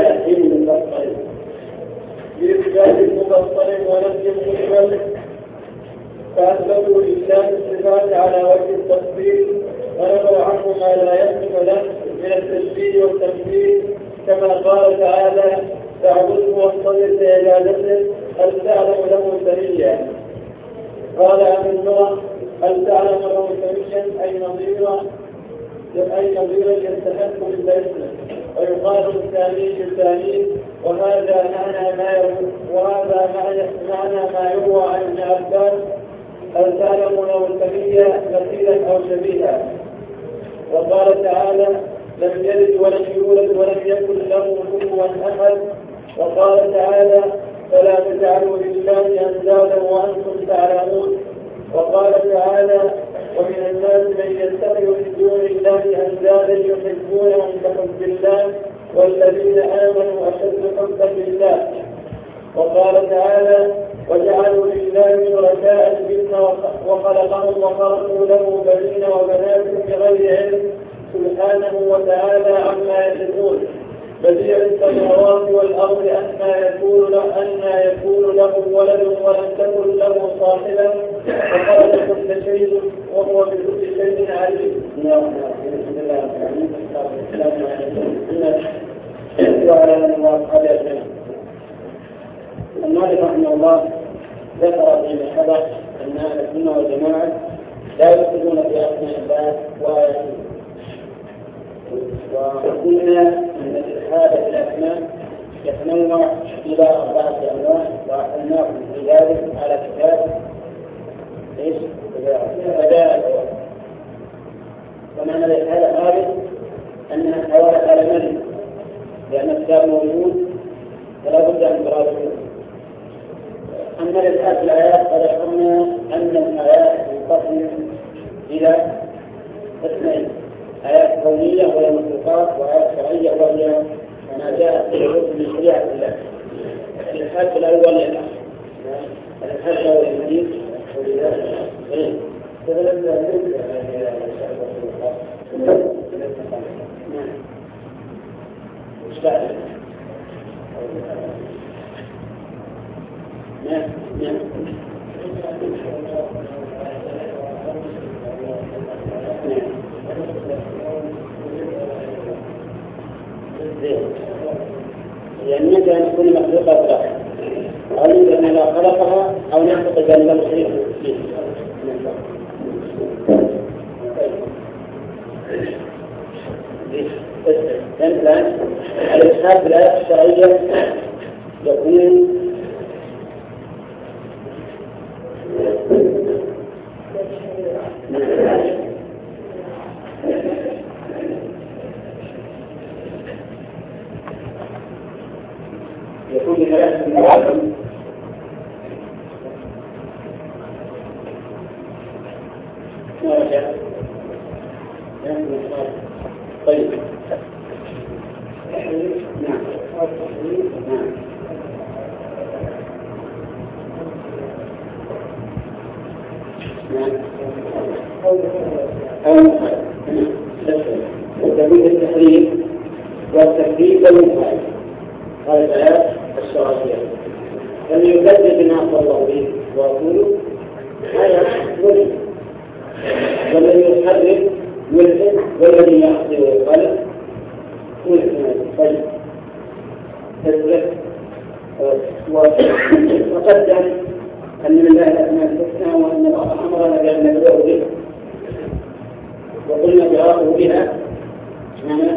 C: بإثبات مبطل ونفي مجمل، فأثبتوا لله الصفات على وجه التفصيل، ونفوا عنه ما لا يصف له من التشبيه والتمثيل، كما قال تعالى: تعبده واصطبر لعبادته هل تعلم له سميا. قال أبو اللغة: هل تعلم له سميا أي نظيرا أي نظيرا يستحق بالاسم، ويقال الثاني بالثاني. وهذا معنى ما وهذا معنى ما يروى عن ابن عباس: هل تعلم له سميا مثيلا أو شبيها. وقال تعالى: لم يلد ولم يولد ولم يكن له كفوا أحد. وقال تعالى: فلا تجعلوا لله أندادا وأنتم تعلمون. وقال تعالى: ومن الناس من يتخذ من دون الله أندادا يحبونهم كحب الله والذين آمنوا أشد حبا لله. وقال تعالى: وجعلوا لله شركاء الجن وخلقهم وخرقوا له بنين وبنات بغير علم سبحانه وتعالى عما يصفون. بديع السماوات والأرض أنى يكون له أنى يكون له ولد ولم تكن له صاحبة وخلق كل شيء وهو بكل شيء عليم. بسم الله الرحمن الرحيم. وعلى آله وصحبه أجمعين. المؤلف رحمه الله ذكر فيما حدث أن أهل السنة والجماعة لا يفسدون في أسماء الله وآياته. وقلنا أن الإلحاد في الأسماء يتنوع إلى أربعة أنواع، وأحلناكم في ذلك على كتاب إيش؟ بدائع. ومعنى الإلحاد هذه أنها حوالت على ملك، لأن الكتاب موجود فلا بد أن تراجعوه. أما الإلحاد في الآيات فذكرنا أن الآيات تنقسم إلى اثنين: آيات كونية وهي مخلوقات، وآيات شرعية وهي ما جاء في من شريعة الله. الإلحاد الأول الإلحاد الأول الحديث نعم نعم لأن كان كل مخلوقات له
A: قالوا أن لا خلقها أو نعتقد أن لا شريك فيه. الآن الإشهاد بالآيات الشرعية يكون يكون بثلاثة مواقف. طيب نعم نعم وتبيد التحريم والتكذيب والمخالفة هذه الآيات الشرعية. فمن يكذب بما أخبر الله به ورسوله هذا ولي، والذي يحرم يلزم، والذي يعصي ويخالف يلزم. طيب تثبت وقدم أن لله الأسماء الحسنى وأن الله أمرنا بأن ندعو به وقلنا جوابه بها معنى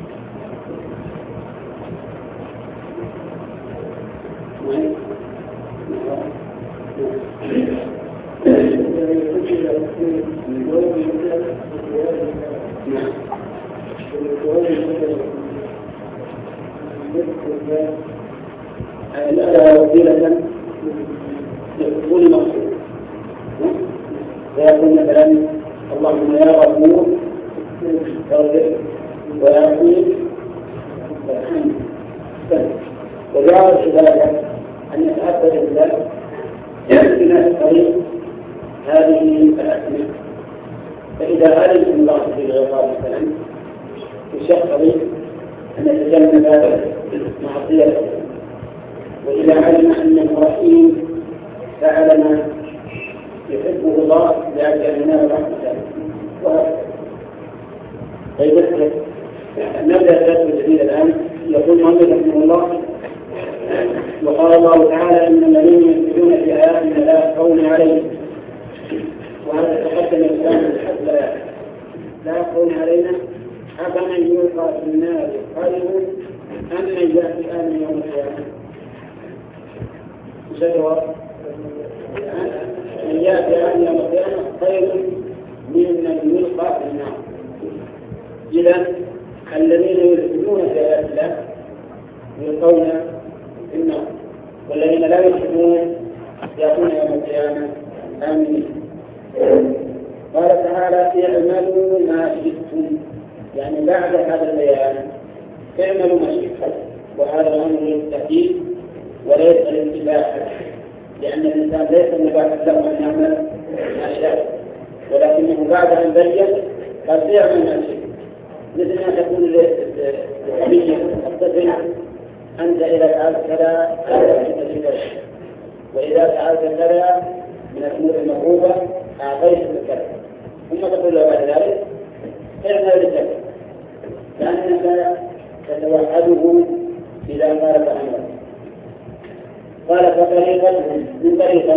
A: لا وسيلة لحصول مقصود. ويقول مثلا اللهم يا غفور اغفر ويا رحيم ارحمني. وجاء العبادة أن يتعبد بالله بناء الطريق هذه الأسماء. فإذا علم الله في الغفار مثلا في شخص طريق أن يتجنب معصيته، وإذا علم أنه رحيم فعل ما يحبه الله لأجل أن ينال رحمته. طيب نبدأ الدرس الجديد الآن. يقول محمد رحمه الله وقال الله تعالى إن الذين يكذبون في آياتنا لا يخفون عليهم، وهذا تقدم الإسلام بالحق الآيات لا يخفون علينا أفمن يلقى في النار خير أم من يأتي آمنا يوم القيامة. جواب من يأتي آمنا يوم القيامة خير ممن يلقى في النار. إذا الذين يلحدون في آيات الله يلقون في النار، والذين لا يلحدون يأتون يوم القيامة آمنين. قال تعالى اعملوا ما شئتم، يعني بعد هذا البيان اعملوا ما شئتم، وهذا الأمر للتأكيد وليس للاتباع، لأن الإنسان ليس مباح له أن يعمل ما شاء، ولكنه بعد أن بين قد يعمل ما شئت. مثل ما تقول للحبية الطفل أنت إذا فعلت كذا أعطيت كذا، وإذا فعلت كذا من الأمور المطلوبة أعطيت كذا، ثم تقول له بعد ذلك اعمل بكذا، لأنك تتوحده إذا قال فأمر. قال فطريقة من طريقة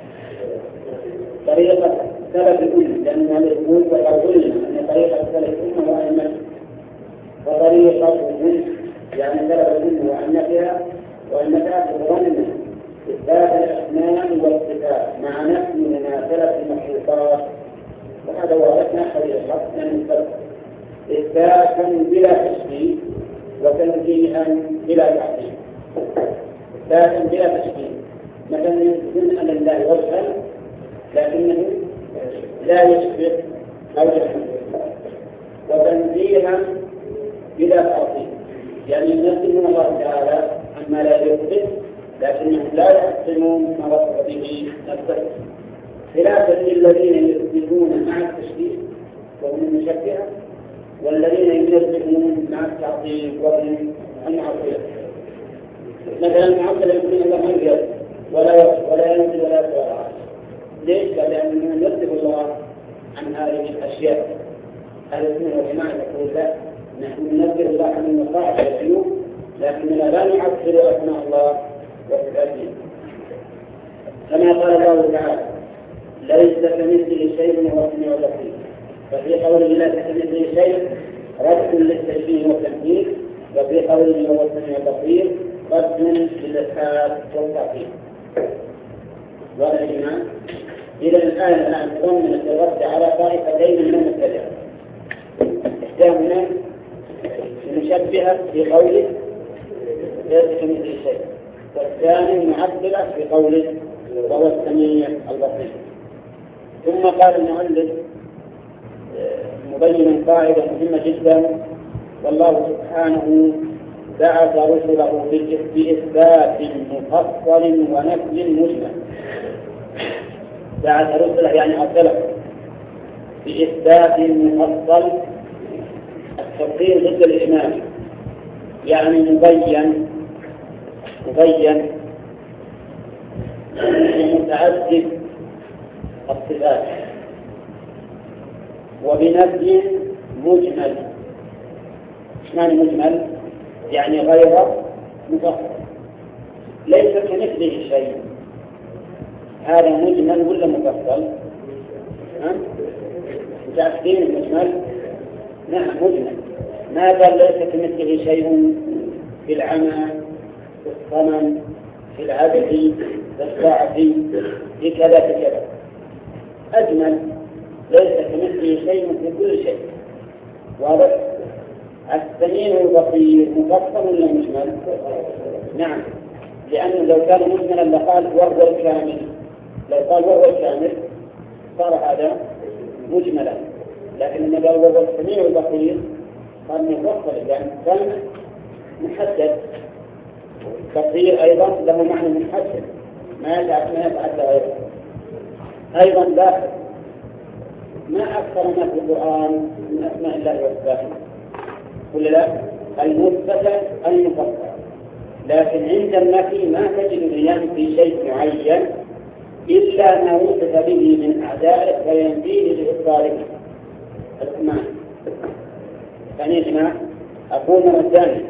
A: طريقة سلف الأمة، لأن هذا يقول وقد قلنا أن طريقة سلف الأمة وأئمة، فطريقة يعني سلف الأمة وأئمتها وأئمتها تتضمن إثبات الأسماء والصفات مع نفي مناسبة المخلوقات، وهذا واضحنا حديث الحق من السلف، إثباتا بلا تشبيه وتنزيها بلا تعطيل. إثباتا بلا تشبيه، مثلا يمكن أن لله وجها لكنه لا يشبه أو يشبه، وتنزيها بلا تعطيل، يعني ينزه الله تعالى عما لا يثبت لكنهم لا يحسنون ما وصف به نفسه، خلافا للذين يثبتون مع التشبيه وهم المشبهة، والذين ينزهون مع التعطيل وهم المعطية. مثلا المعطل يقول الله ما يجوز ولا ولا ينزل ولا يتوارى. ليش؟ لأنه ينزه الله عن هذه الأشياء. أهل السنة والجماعة يقول لا، نحن ننزه الله عن المصاعب والعيوب، لكننا لا نعطل أسماء الله وصفاته. كما قال الله تعالى ليس كمثله شيء وهو السميع البصير، ففي قوله ليس كمثله شيء رد للتشبيه والتمثيل، وفي قوله هو السميع البصير رد للإلحاد والتعطيل. واضح يا جماعة؟ إذا الآية الآن تضمن الرد على طائفتين من المبتدعة، إحداهما المشبهة في قوله ليس كمثله شيء، والثاني المعطلة في قوله وهو السميع البصير. ثم قال المؤلف مبينا قاعدة مهمة جدا: والله سبحانه بعث رسله بإثبات مفصل ونفي مجمل. بعث رسله يعني أرسله بإثبات مفصل، التفصيل ضد الإجمال، يعني مبين مبين متعدد الصفات، وبنفي مجمل. ايش معنى مجمل؟ يعني غير مفصل، ليس كمثله شيء. هذا مجمل ولا مفصل؟ ها؟ متعرفين المجمل؟ نعم مجمل. ما قال ليس كمثله شيء في العمى، في الصمم، في العبث، في الساعة، في كذا في كذا. أجمل، ليس كمثله شيء في كل شيء. واضح؟ السميع البصير مفصل ولا مجمل؟ نعم، لأنه لو كان مجملا لقال وهو الكامل، لو قال وهو الكامل صار هذا مجملا، لكن لما قال وهو السميع البصير قال مفصل، لأن كان محدد. بصير أيضا له معنى محدد ما يتعدى غيره. أيضا لا ما أكثر ما في القرآن من أسماء الله وصفاته، ولا لا؟ المثبتة المفصل، لكن عند النفي ما تجد الإيمان في شيء معين إلا ما وصف به من أعدائه وينفيه لإصراره الإيمان. يعني يا جماعة أقول مرة ثانية: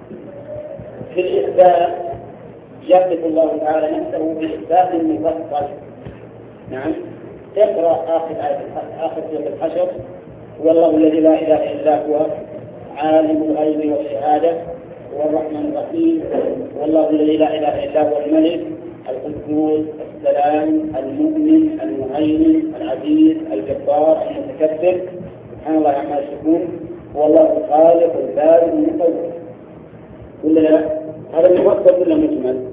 A: في الإثبات يثبت الله تعالى نفسه بإثبات مفصل. نعم، تقرأ آخر آخر سورة الحشر: هو الله الذي لا إله إلا هو عالم الغيب والشهادة هو الرحمن الرحيم، والله الذي لا إله إلا هو الملك القدوس السلام المؤمن المهيمن العزيز الجبار المتكبر سبحان الله عما يشركون، هو الله الخالق البارئ المصور. ولا لا؟ هذا مفصل ولا مجمل؟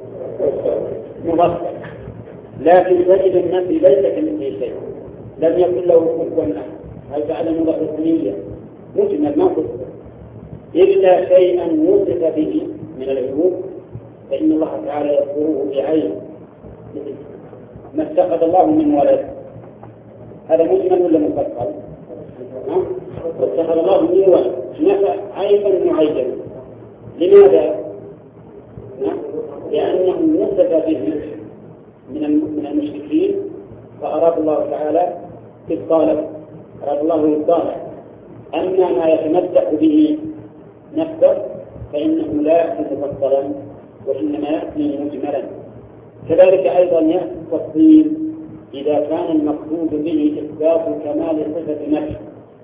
A: مفصل. لكن تجد النفي ليس كمثله شيء، لم يكن له كفوا احد، هذا على مضى الرسمية مجمل ما كفر، إلا شيئا وصف به من العيوب فإن الله تعالى يذكره بعين، ما اتخذ الله من ولد، هذا مجمل ولا مفصل؟ اتخذ الله من ولد نفى عيبا معينا. لماذا؟ لأنه وصف به من المشركين فأراد الله تعالى إبطاله، أراد الله إبطاله. أما ما يتمتع به نفسه فإنه لا يأتي مفصلا وإنما يأتي مجملا. كذلك أيضا يأتي التفصيل إذا كان المقصود به إثبات كمال صفة نفسه،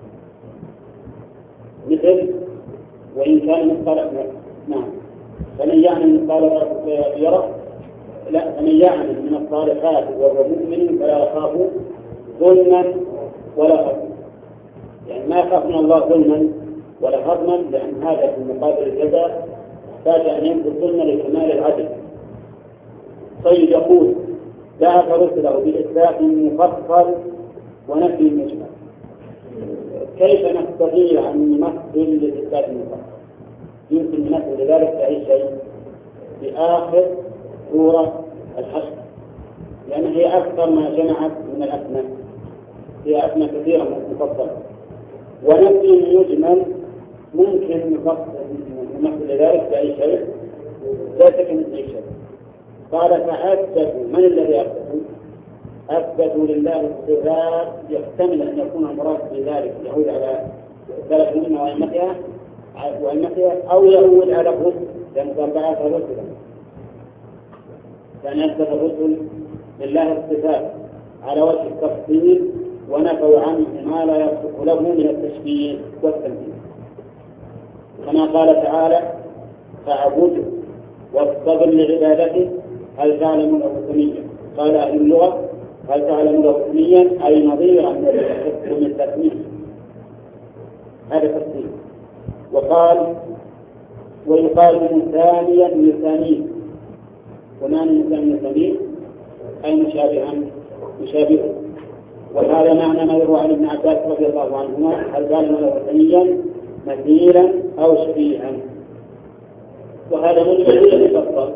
A: مثل وإن كان مثقال نعم فمن يعمل مثقال يره لا فمن يعمل من الصالحات وهو مؤمن فلا يخاف ظلما ولا هضما، يعني ما يخاف من الله ظلما ولا هضما، لأن هذا في مقابل الجزاء يحتاج أن ينقل ظلما لكمال العدل. طيب يقول بعث رسله بإثبات مفصل ونفي مجمل. كيف نستطيع أن نمثل للإثبات المفصل؟ يمكن نمثل لذلك بأي شيء في آخر سورة الحشر، لأن هي أكثر ما جمعت من الأسماء، هي أسماء كثيرة مفصلة. ونفي مجمل ممكن نمثل لذلك بأي شيء ليس كمثله شيء. قال فأثبتوا، من الذي أثبتوا؟ أثبتوا لله الصفات يحتمل أن يكون المراد بذلك يعود على ثلاث منها وأئمتها وأئمتها أو يعود على الرسل، لأن بعث رسلا، كان أثبت الرسل لله الصفات على وجه التفصيل ونفوا عنه ما لا يصح له من التشبيه والتمثيل، كما قال تعالى فاعبده واصطبر لعبادته هل تعلم له سميا. قال أهل اللغة هل تعلم له سميا أي نظيرا من التسمية، هذا تفصيل. وقال ويقال مثانيا مثانين، ومعنى مثاني مثانين أي مشابها مشابهه. وهذا معنى ما يروى عن ابن عباس رضي الله عنهما هل تعلم له سميا مثيلا أو شبيها. وهذا مجمل يفصل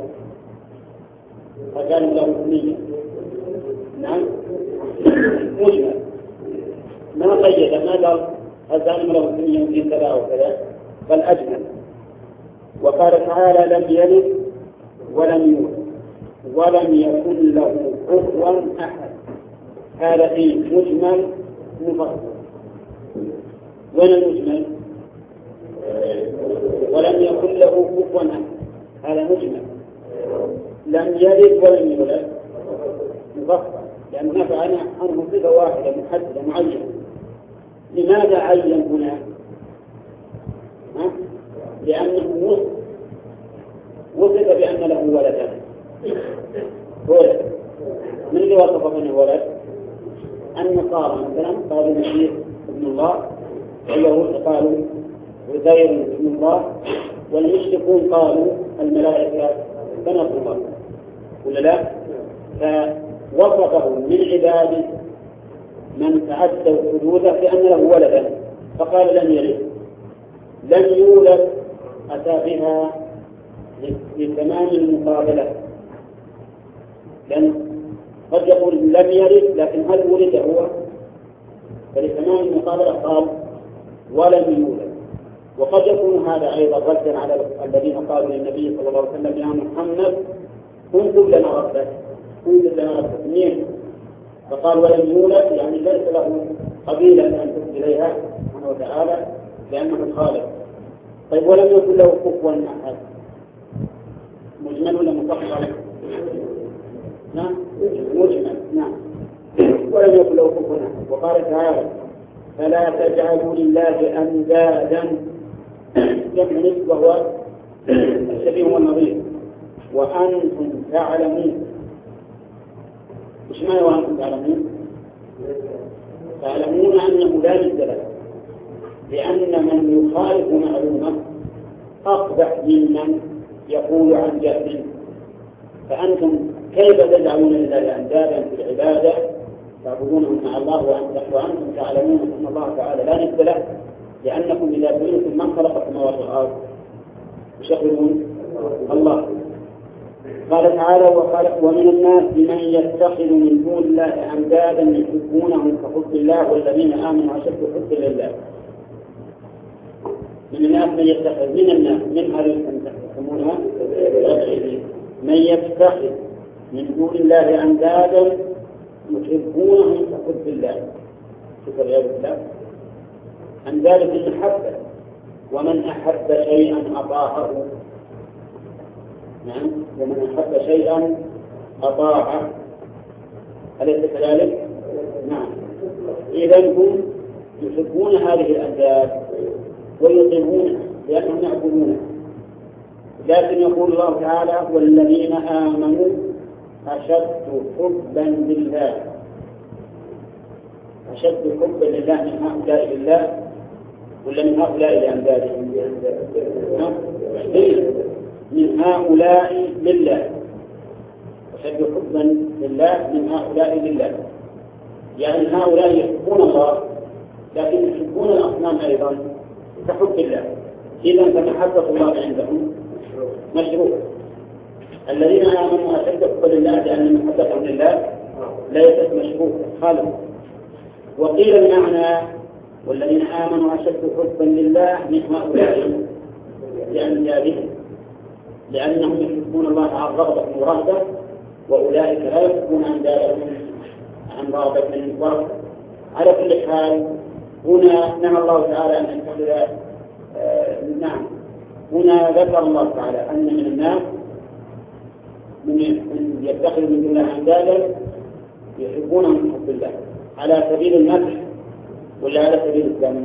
A: هل تعلم له سميا، نعم مجمل ما قيد ما قال هل تعلم له سميا في كذا أو كذا، بل أجمل. وقال تعالى لم يلد ولم يولد ولم يكن له كفوا أحد، هذا فيه مجمل مفصل. وين المجمل؟ ولم يكن له كفوا أحد، هذا مجمل. لم يلد ولم يولد مفصل، لأن هناك عنه صفة واحدة محددة معينة. لماذا عين هنا؟ لأنه وصف بأن له ولدا ولد. من اللي وصف أنه ولد؟ النصارى مثلا قالوا المسيح ابن الله، واليهود قالوا عزير ابن الله، والمشركون قالوا الملائكة بنات الله، ولا لا؟ فوصفه من عباده من تعدوا حدوده بأن له ولدا، فقال لم يلد. لم يولد أتى بها لتمام المقابلة، لأن قد يقول لم يلد لكن هل ولد هو؟ فلتمام المقابلة قال ولم يولد. وقد يكون هذا أيضا ردا على الذين قالوا للنبي صلى الله عليه وسلم يا محمد انظر لنا ربك انظر لنا ربك منين؟ فقال ولم يولد يعني ليس له قبيلة أن تفضي إليها سبحانه وتعالى لأنه الخالق. طيب ولم يكن له كفوا أحد، مجمل ولا مفصل؟ نعم مجمل، نعم. ولم يكن له كفوا أحد. وقال تعالى فلا تجعلوا لله أندادا، جمع نسبة وهو الشبيه والنظير، وأنتم تعلمون. إيش معنى وأنتم تعلمون؟ تعلمون أنه لا جد له، لأن من يخالف معلومة أقبح ممن يقول عن جهل. فأنتم كيف تجعلون لله أندادا في العبادة تعبدونهم مع الله وأنتم تعلمون أن الله تعالى لا ند له، لأنكم إذا سئلتم من خلق السماوات والأرض تشغلون الله. قال تعالى وخلق ومن الناس من يتخذ من دون الله أندادا يحبونهم كحب الله والذين آمنوا أشد حبا لله. من الناس من يتخذ من الناس من هذه تسمونها من يتخذ من دون الله أندادا يحبونهم كحب الله. شكر يا الله أندادا بالمحبة، ومن أحب شيئا أطاعه. نعم ومن أحب شيئا أطاعه، أليس كذلك؟ نعم. إذن هم يحبون هذه الأنداد ويطيعونها لأنهم يعبدونها. لكن يقول الله تعالى والذين آمنوا أشد حبا لله، أشد حبا لله من هؤلاء لله ولا من هؤلاء لأندادهم؟ من هؤلاء لله، أشد حبا لله من هؤلاء لله، يعني هؤلاء يحبون الله لكن يحبون الأصنام أيضا كحب الله. إذن فمحبة الله عندهم مشروع. الذين آمنوا أشد حبا لله لأن محبتهم لله ليست مشروع خالص. وقيل المعنى والذين آمنوا أشد حبا لله من هؤلاء لأندادهم، لأنهم يحبون الله عن رغبة ورهبة، وأولئك لا يحبون أندادهم عن رغبة ورهبة. على كل حال هنا نهى الله تعالى أن يتخذ آه نعم هنا ذكر الله تعالى أن من الناس من يتخذ من دون الله أندادا يحبونهم من حب الله على سبيل المدح ولا على سبيل الذم؟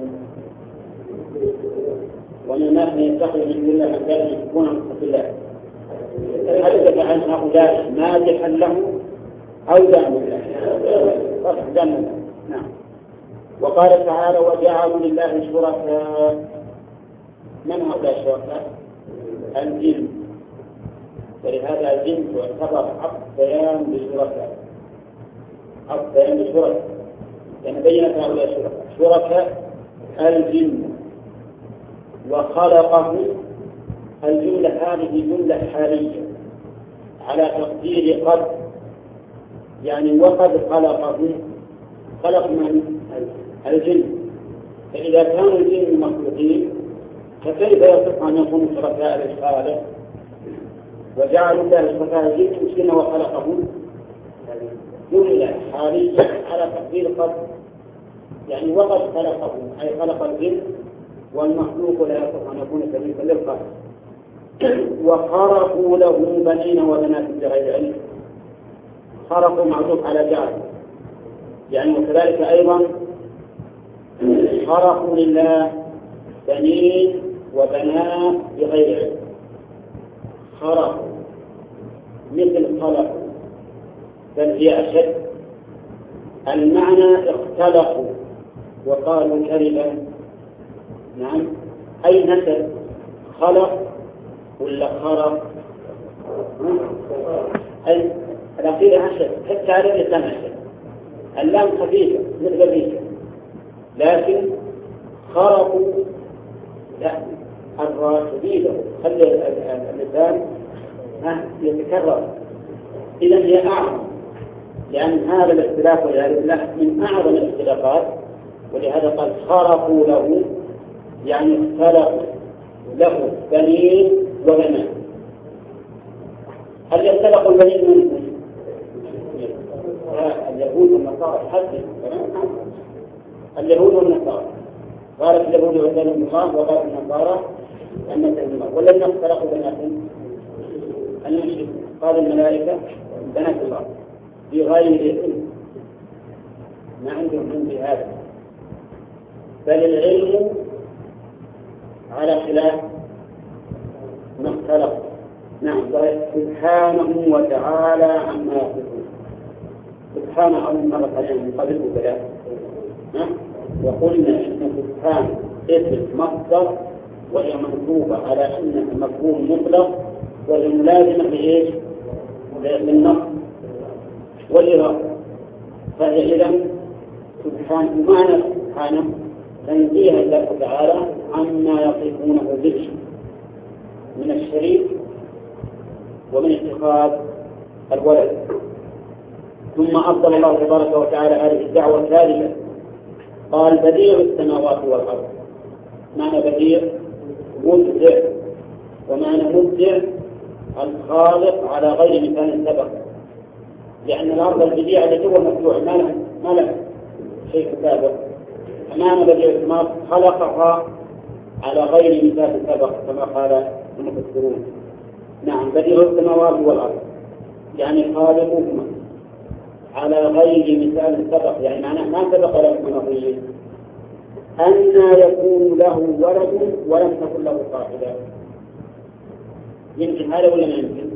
A: ومن الناس من يتخذ من دون الله أندادا يحبونهم من حب الله. تحدث عن هؤلاء مادحا له أو ذاما له؟ ذاما له. نعم. وقال تعالى وجعلوا لله شركاء. من هؤلاء الشركاء؟ الجن. ولهذا الجن يعتبر عقد بيان بشركاء، عقد بيان بشركاء، يعني بينت هؤلاء الشركاء شركاء الجن وخلقه. الجملة هذه جملة حالية على تقدير قد، يعني وقد خلقه. خلق من؟ الجن. فإذا كانوا الجن مخلوقين فكيف يصح أن يكونوا شركاء للخالق؟ وجعلوا الله شركاء الجن مسكنا وخلقه جملة حالية على تقدير قد، يعني وقد خلقه أي خلق الجن والمخلوق لا يصح أن يكون شريكا للخالق. وخرقوا له بنين وبنات بغير علم. خرقوا معطوف على جعل، يعني وكذلك أيضا خرقوا لله بنين وبنات بغير علم. خرقوا مثل خلقوا، بل هي أشد. المعنى اختلقوا وقالوا كذبا. نعم. أي نسب؟ خلق ولا خرق؟ أي الأخير أشد، حتى على اللسان أشد. اللام خفيفة مثل بيك، لكن خرقوا لا، الراء شديدة، خلي اللسان يتكرر. إذا هي أعظم، لأن هذا الاختلاف والعياذ من أعظم الاختلافات. ولهذا قال خرقوا له، يعني اختلقوا له بنين وبنات. هل يختلقوا البنين منهم؟ اليهود والنصارى. حتى اليهود والنصارى قالت اليهود عزير الله وقالت النصارى أنه الله. ولم يختلقوا بناتهم المشرك قال الملائكة بنات الله بغير علم، ما عندهم علم بهذا، بل العلم على خلاف ما اختلق. نعم. سبحانه وتعالى عما يصفون. سبحانه أول مرة علينا من قبل وبلاء. وقلنا إن سبحان اسم مصدر وهي منصوبة على أن المفهوم مطلق وهي ملازمة لإيش؟ للنص والإرادة. فهي إذا سبحانه معنى سبحانه تنزيه الله تعالى عما يصفونه به من الشريك ومن اتخاذ الولد. ثم أفضل الله تبارك وتعالى هذه الدعوة الثالثة، قال بديع السماوات والأرض. معنى بديع مبدع، ومعنى مبدع الخالق على غير مثال سبق، لأن الأرض البديعة التي هو مفتوح ما له ما له شيء سابق. معنى بديع السماوات خلقها على غير مثال سبق كما قال المفسرون. نعم. بديع السماوات والأرض يعني خالقهما على غير مثال سبق، يعني معناه ما سبق لكم نظير. أن يكون له ولد ولم تكن له صاحبة. يمكن هذا ولا ما يمكن؟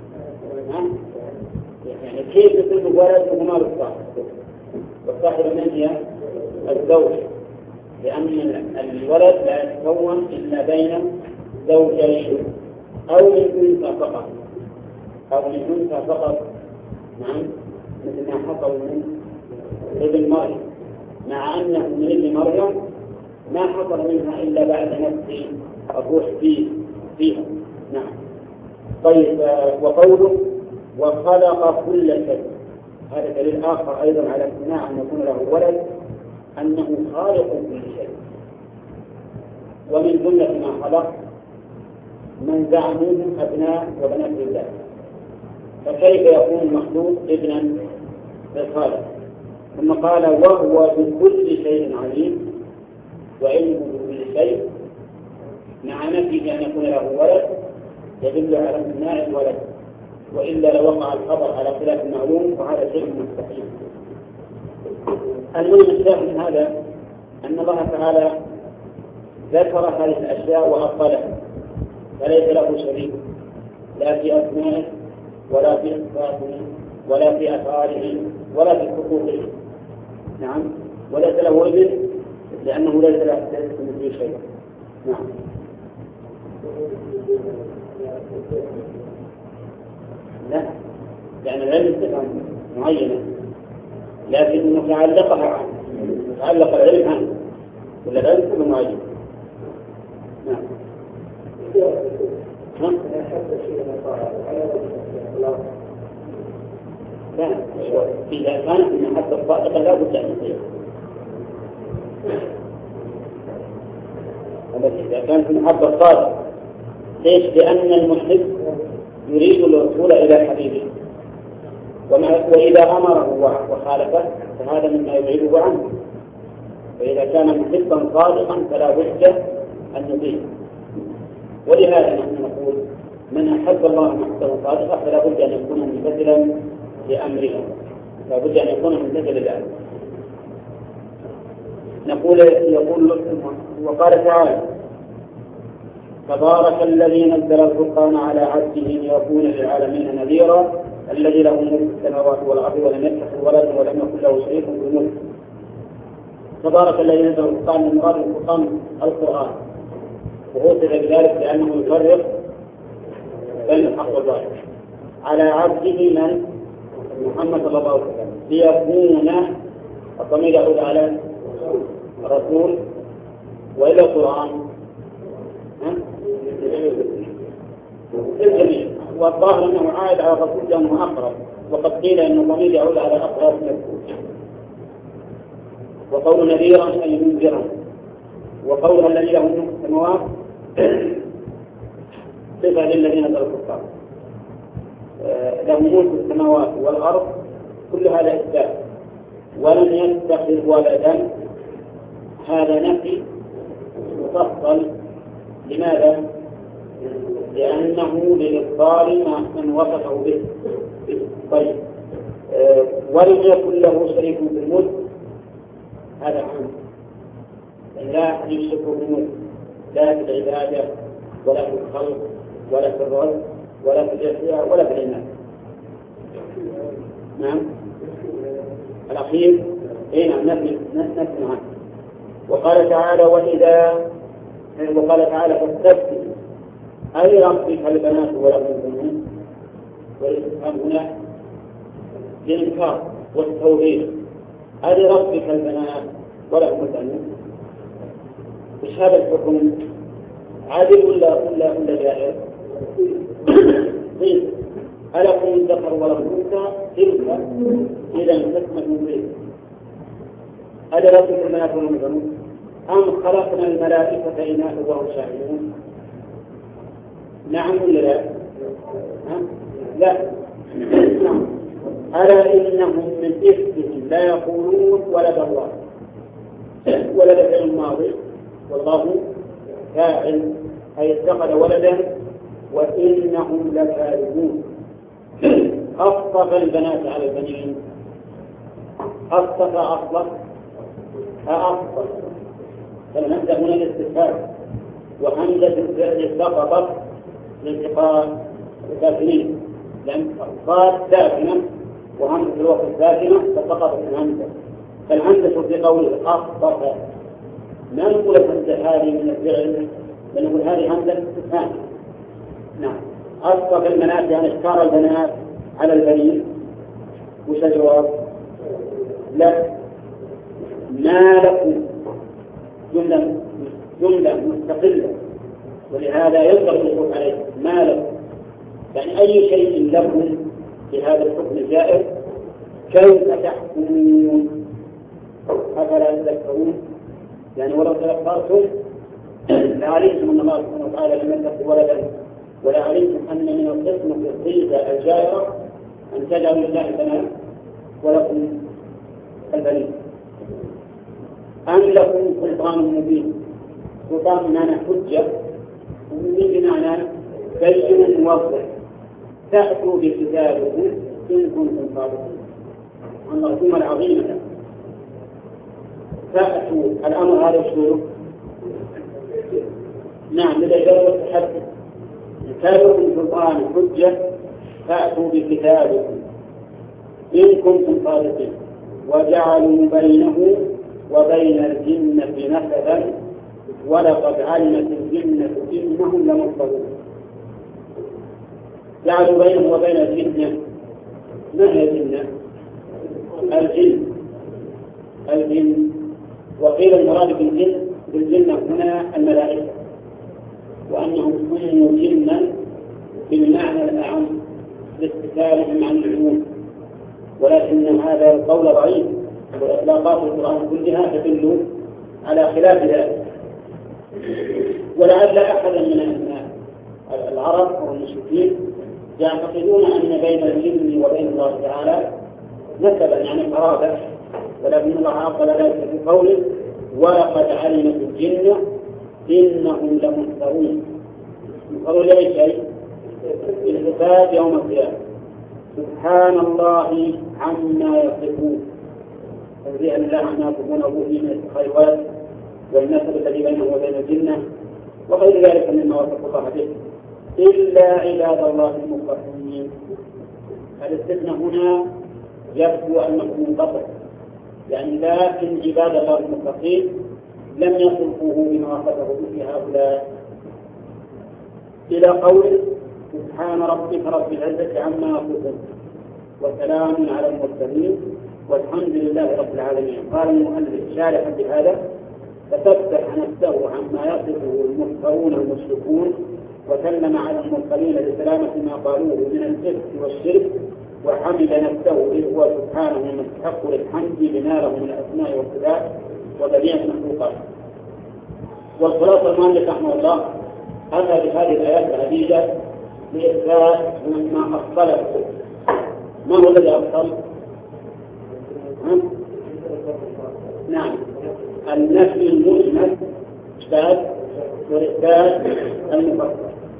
A: يعني كيف يكون ولد وما له صاحبة؟ والصاحبة من هي؟ الزوج، لأن الولد لا يتكون إلا بين زوجين أو من أنثى فقط، أو من أنثى فقط. نعم. مثل ما حصل من ابن مريم، مع أنه من ابن مريم ما حصل منها إلا بعد نفس الروح فيه فيها. نعم. طيب. وقوله وخلق كل شيء، هذا دليل آخر أيضا على امتناع أن يكون له ولد، أنه خالق كل شيء. ومن جملة ما خلق من زعموهم أبناء وبنات الله، فكيف يكون المخلوق ابنا للخالق؟ ثم قال وهو بكل شيء عليم، وعلمه بكل شيء، مع نفيه أن يكون له ولد يدل على امتناع الولد، وإلا لوقع الخبر على خلاف المعلوم وهذا شيء مستحيل. المهم الشاهد من هذا أن الله تعالى ذكر هذه الأشياء وأبطلها، فليس له شريك لا في أسمائه ولا في صفاته ولا في أفعاله ولا في حقوقه. نعم، وليس له ابن لأنه ليس له مثل شيء. نعم. لا، لأن العلم صفة معينة لكن متعلقها عنه، متعلق العلم عنه، ولا العلم صفة معينة. نعم. لا، إذا كانت المحبة صادقة لا بد أن يصير. إذا كانت المحبة صادقة، ليش؟ لأن المحب يريد الوصول إلى حبيبه، وإذا أمره وخالفه فهذا مما يبعده عنه. فإذا كان محبا صادقا فلا بد أن يطيع. ولهذا نحن نقول من أحب الله محبا صادقا فلا بد أن يكون ممتثلا لأمره، لا بد أن يكون ممتثلا لأمره. نقول يقول وقال تعالى: تبارك الذي نزل الفرقان على عبده ليكون للعالمين نذيرا الذي له ملك السماوات والأرض ولم يتخذ ولدا ولم يكن له شريك في الملك. تبارك الذي نزل الفرقان، من مراد الفرقان القرآن، وهو بذلك لأنه يفرق بين الحق والباطل على عبده من محمد صلى الله عليه وسلم ليكون، الضمير يعود على الرسول وإلى القرآن الجميع، والظاهر أنه عائد على الرسول لأنه أقرب، وقد قيل أن الضمير يعود على أقرب مذكور. وقول نذيرا أي منذرا، وقول الذي له ملك السماوات صفة للذين نزلوا الفرقان، له ملك السماوات والأرض، كل هذا إثبات. ولم يتخذ ولدا، هذا نفي مفصل. لماذا؟ لأنه لإبطال من وصفه به. طيب، أه ولم يكن له شريك في الملك، هذا عام، لا يشرك في الملك لا في العبادة ولا في الخلق ولا في الرزق ولا في الجزية ولا في الإيمان. نعم، الأخير إيه نعم نفي نفي عنه. وقال تعالى: وإذا وقال تعالى: فاستفتي أي ربك البنات ولهم البنون، والاستفهام هنا للإنكار والتوبيخ. أي ربك البنات ولهم البنون، وش هذا الحكم؟ عادل ولا ولا ولا جائر؟ طيب، ألكم الذكر وله الأنثى؟ تلك إذا حكمة مبين. أي ربك البنات ولهم البنون أم خلقنا الملائكة إناثا وهم شاهدون؟ نعم ولا لا؟ لا. نعم. ألا إنهم من إفكهم لا يقولون ولد الله، ولد في الماضي والله فاعل، أي اتخذ ولدا، وإنهم لكاذبون. أصطفى البنات على البنين، أصطفى أصلا أصطفى، فالهمزة هنا الاستفهام، وهمزة الفعل سقطت لالتقاء الساكنين، لأن صاد ساكنة وهمزة الوقت ساكنة فسقطت الهمزة. فالهمزة في قوله أصطفى، ما نقول الهمزة هذه من الفعل، بل نقول هذه همزة استفهام. نعم، أصطفى البنات يعني اختار البنات على البنين. وش الجواب؟ لا، ما لكم جملة جملة مستقلة، ولهذا ينبغي الحكم عليه. ما لكم يعني أي شيء لكم في هذا الحكم الجائر، كيف تحكمون؟ أفلا تذكرون؟ يعني ولو تذكرتم لعلمتم أن الله سبحانه وتعالى لم يتخذ ولدا، ولعلمتم أن من القسم في الصيغة الجائرة أن تجعلوا لله بنات ولكم البنين. أم لكم سلطان مبين؟ سلطان بمعنى حجة، ومبين بمعنى بين موضح. تأتوا بكتابكم إن كنتم صادقين. المرسومة العظيمة فأتوا الأمر هذا شروع. نعم لدى التحدث كان لكم سلطان حجة فأتوا بكتابكم إن كنتم صادقين وجعلوا بينه وبين الجنة نسبا ولقد علمت الجنة إنهم لمحضرون. جعلوا بينه وبين الجنة، ما هي الجنة؟ الجن الجن وقيل المراد بالجن بالجنة هنا الملائكة، وأنهم سموا جنا بالمعنى الأعم لاستثارهم عن العموم، ولكن هذا القول ضعيف، وإطلاقات القرآن كلها تدل على خلاف ذلك. ولعل أحدا من العرب أو المشركين يعتقدون أن بين الجن وبين الله تعالى نسبا يعني قرابة، ولكن الله عقل ذلك في قوله ولقد علمت الجن إنهم لمحضرون. يقولوا لي شيء الحساب يوم القيامة سبحان الله عما يصفون، تنزيها لله عما يصفون به من الخيرات والنسب الذي بينه وبين الجنة وغير ذلك مما وصف الله به، إلا عباد الله المخلصين. الاستثناء هنا يبدو أنه منقطع، يعني لكن عباد الله المخلصين لم يصفوه بما وصفه به هؤلاء، إلى قول سبحان ربك رب العزة عما يصفون وسلام على المرسلين والحمد لله رب العالمين. قال المؤلف شارحا بهذا فسبح نفسه عما يصفه المفترون المشركون وسلم على المرسلين لسلامة ما قالوه من الشرك والشرك، وحمد نفسه إذ هو سبحانه المستحق للحمد بما له من الأسماء والصفات وبديع المخلوقات. والخلاصة المؤلف رحمه الله أتى بهذه الآيات العديدة لإثبات ما أفضله. ما هو الذي أفضل؟ نعم النفي المجمل إثبات والإثبات المفصل.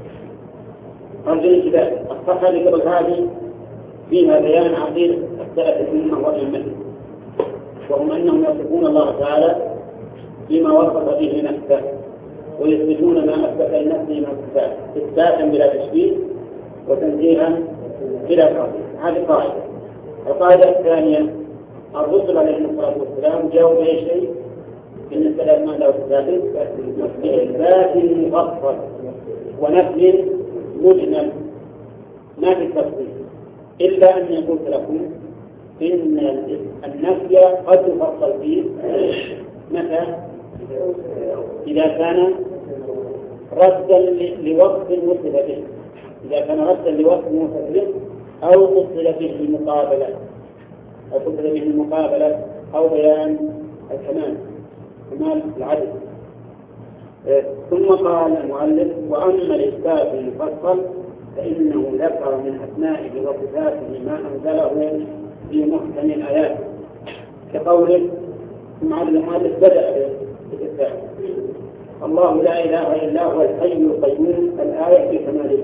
A: أرجو كذلك الصفحة اللي قبل هذه فيها بيان عقيدة السلف الأمة والأئمة، وهم أنهم يصفون الله تعالى بما وصف به نفسه ويثبتون ما أثبت لنفسه من الصفات إثباتا بلا تشبيه وتنزيها بلا تعطيل. هذه قاعدة. القاعدة الثانية الرسل عليهم الصلاة والسلام جاءوا بأي شيء بالنسبة لأسماء الله وصفاته بإثبات مفصل ونفي مجمل ما في التفصيل، إلا أن يقول لكم إن النفي قد يفصل فيه متى؟ إذا كان ردا لوصف وصف به، إذا كان ردا لوصف وصف به أو وصل به المقابلة أو وصل به المقابلة أو بيان الكمال كمال العدل. ثم قال المؤلف وأما الإثبات المفصل فإنه ذكر من أسمائه وصفاته ما أنزله في محكم الآيات كقوله مع المؤلف بدأ بالإثبات الله لا إله إلا هو الحي القيوم الآية في كماله،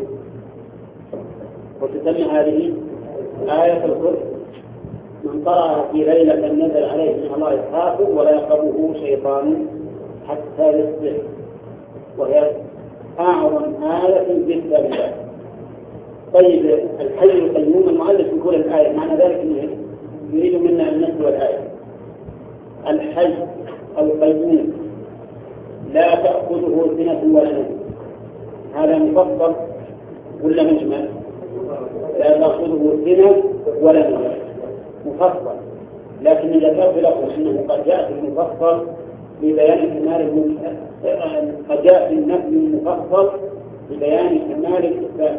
A: وتسمى هذه آية الكرسي. من قرأ في ليلة نزل عليه من الله يخافه ولا يقربه شيطان حتى يصبح، وهي أعظم آية في الكتاب. طيب الحي القيوم المؤلف يقول الآية معنى ذلك أنه يريد منا أن نتلو الآية. الحي القيوم لا تأخذه سنة ولا نوم، هذا مفصل ولا مجمل؟ لا تأخذه سنة ولا نوم مفصل، لكن إذا كان لكم أنه قد جاء في المفصل لبيان كمال المجمل، قد جاء في النفي المفصل لبيان كمال الإثبات.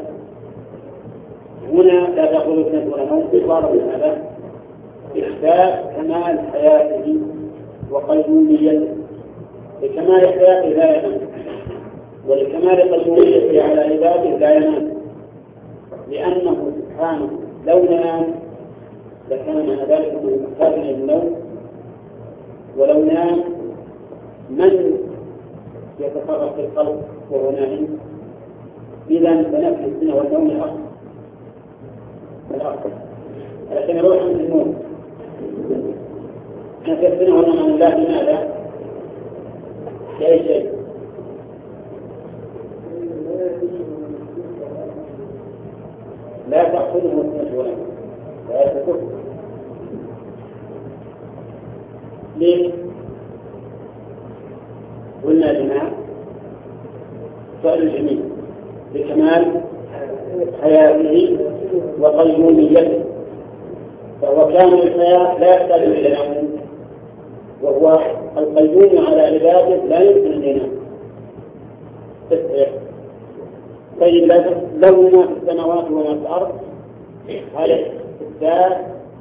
A: هنا لا تأخذه سنة ولا نوم إخبار من هذا إثبات كمال حياته وقيوميته. لكمال حياته لا ينام، ولكمال قيوميته على عباده لا ينام، لأنه سبحانه لو نام لكان مع ذلك أنه محتاج إلى النوم، ولو نام من يتصرف في الخلق وهو نائم؟ إذا فنفي السنة والنوم الأصل الأصل لكن يروح عند النوم. نكفره من لا لماذا؟ لأي شيء؟ لا تأخذه النجوى لا تكفر. ليه؟ قلنا بناء سؤال جميل بكمال حياته وقيوميته، فهو كامل الحياة لا يحتاج إلى نوم، وهو القيوم على عباده لا يمكن أن ينام. طيب لو ما في السماوات وما في الأرض هذا استثبات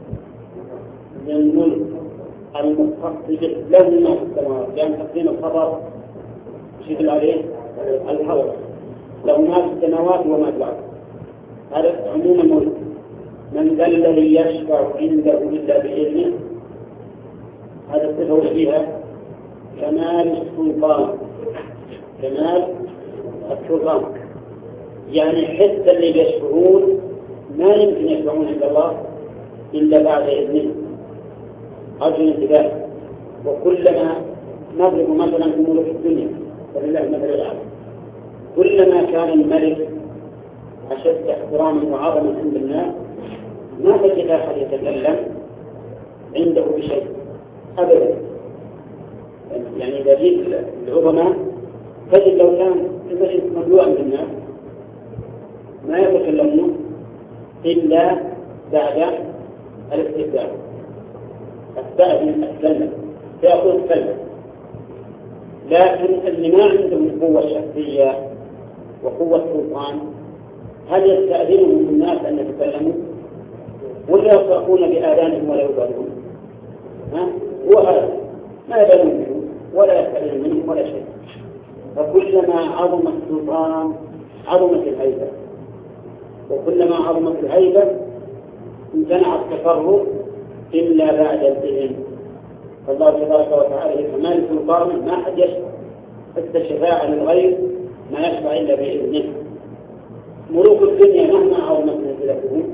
A: للملك المخصص له ما في السماوات، لأن تقديم الخبر يشير عليه الهوى. لو ما في السماوات وما في الأرض هذا عموم الملك. من ذا الذي يشفع عنده إلا بإذنه، هذا الصفة فيها كمال السلطان. كمال السلطان يعني حتى اللي يشفعون ما يمكن يشفعون عند الله إلا بعد إذنه. أرجو الانتباه. وكلما نضرب مثلا في ملوك الدنيا فلله المثل الأعلى، كلما كان الملك أشد احتراما وعظما عند الناس ما تجد أحد يتكلم عنده بشيء أبدا. يعني إذا جيت العظماء تجد لو كان الملك مملوءا بالناس ما يتكلمون إلا بعد الاستئذان. السائل أتكلم سيقول تكلم، لكن اللي ما عندهم قوة شخصية وقوة سلطان هل يستأذنهم الناس أن يتكلموا ولا يصرخون بآذانهم ولا يبالون؟ ها؟ هو هذا ما يبالون منه ولا يستأذن منهم ولا شيء. فكلما عظم السلطان عظمت الهيبة، وكلما عظمت الهيبة امتنع التفرغ إلا بعد الإذن. فالله تبارك وتعالى كمال سلطانه ما حد يشفع، حتى الشفاعة للغير ما يشفع إلا بإذنه. ملوك الدنيا مهما عظمت منزلتهم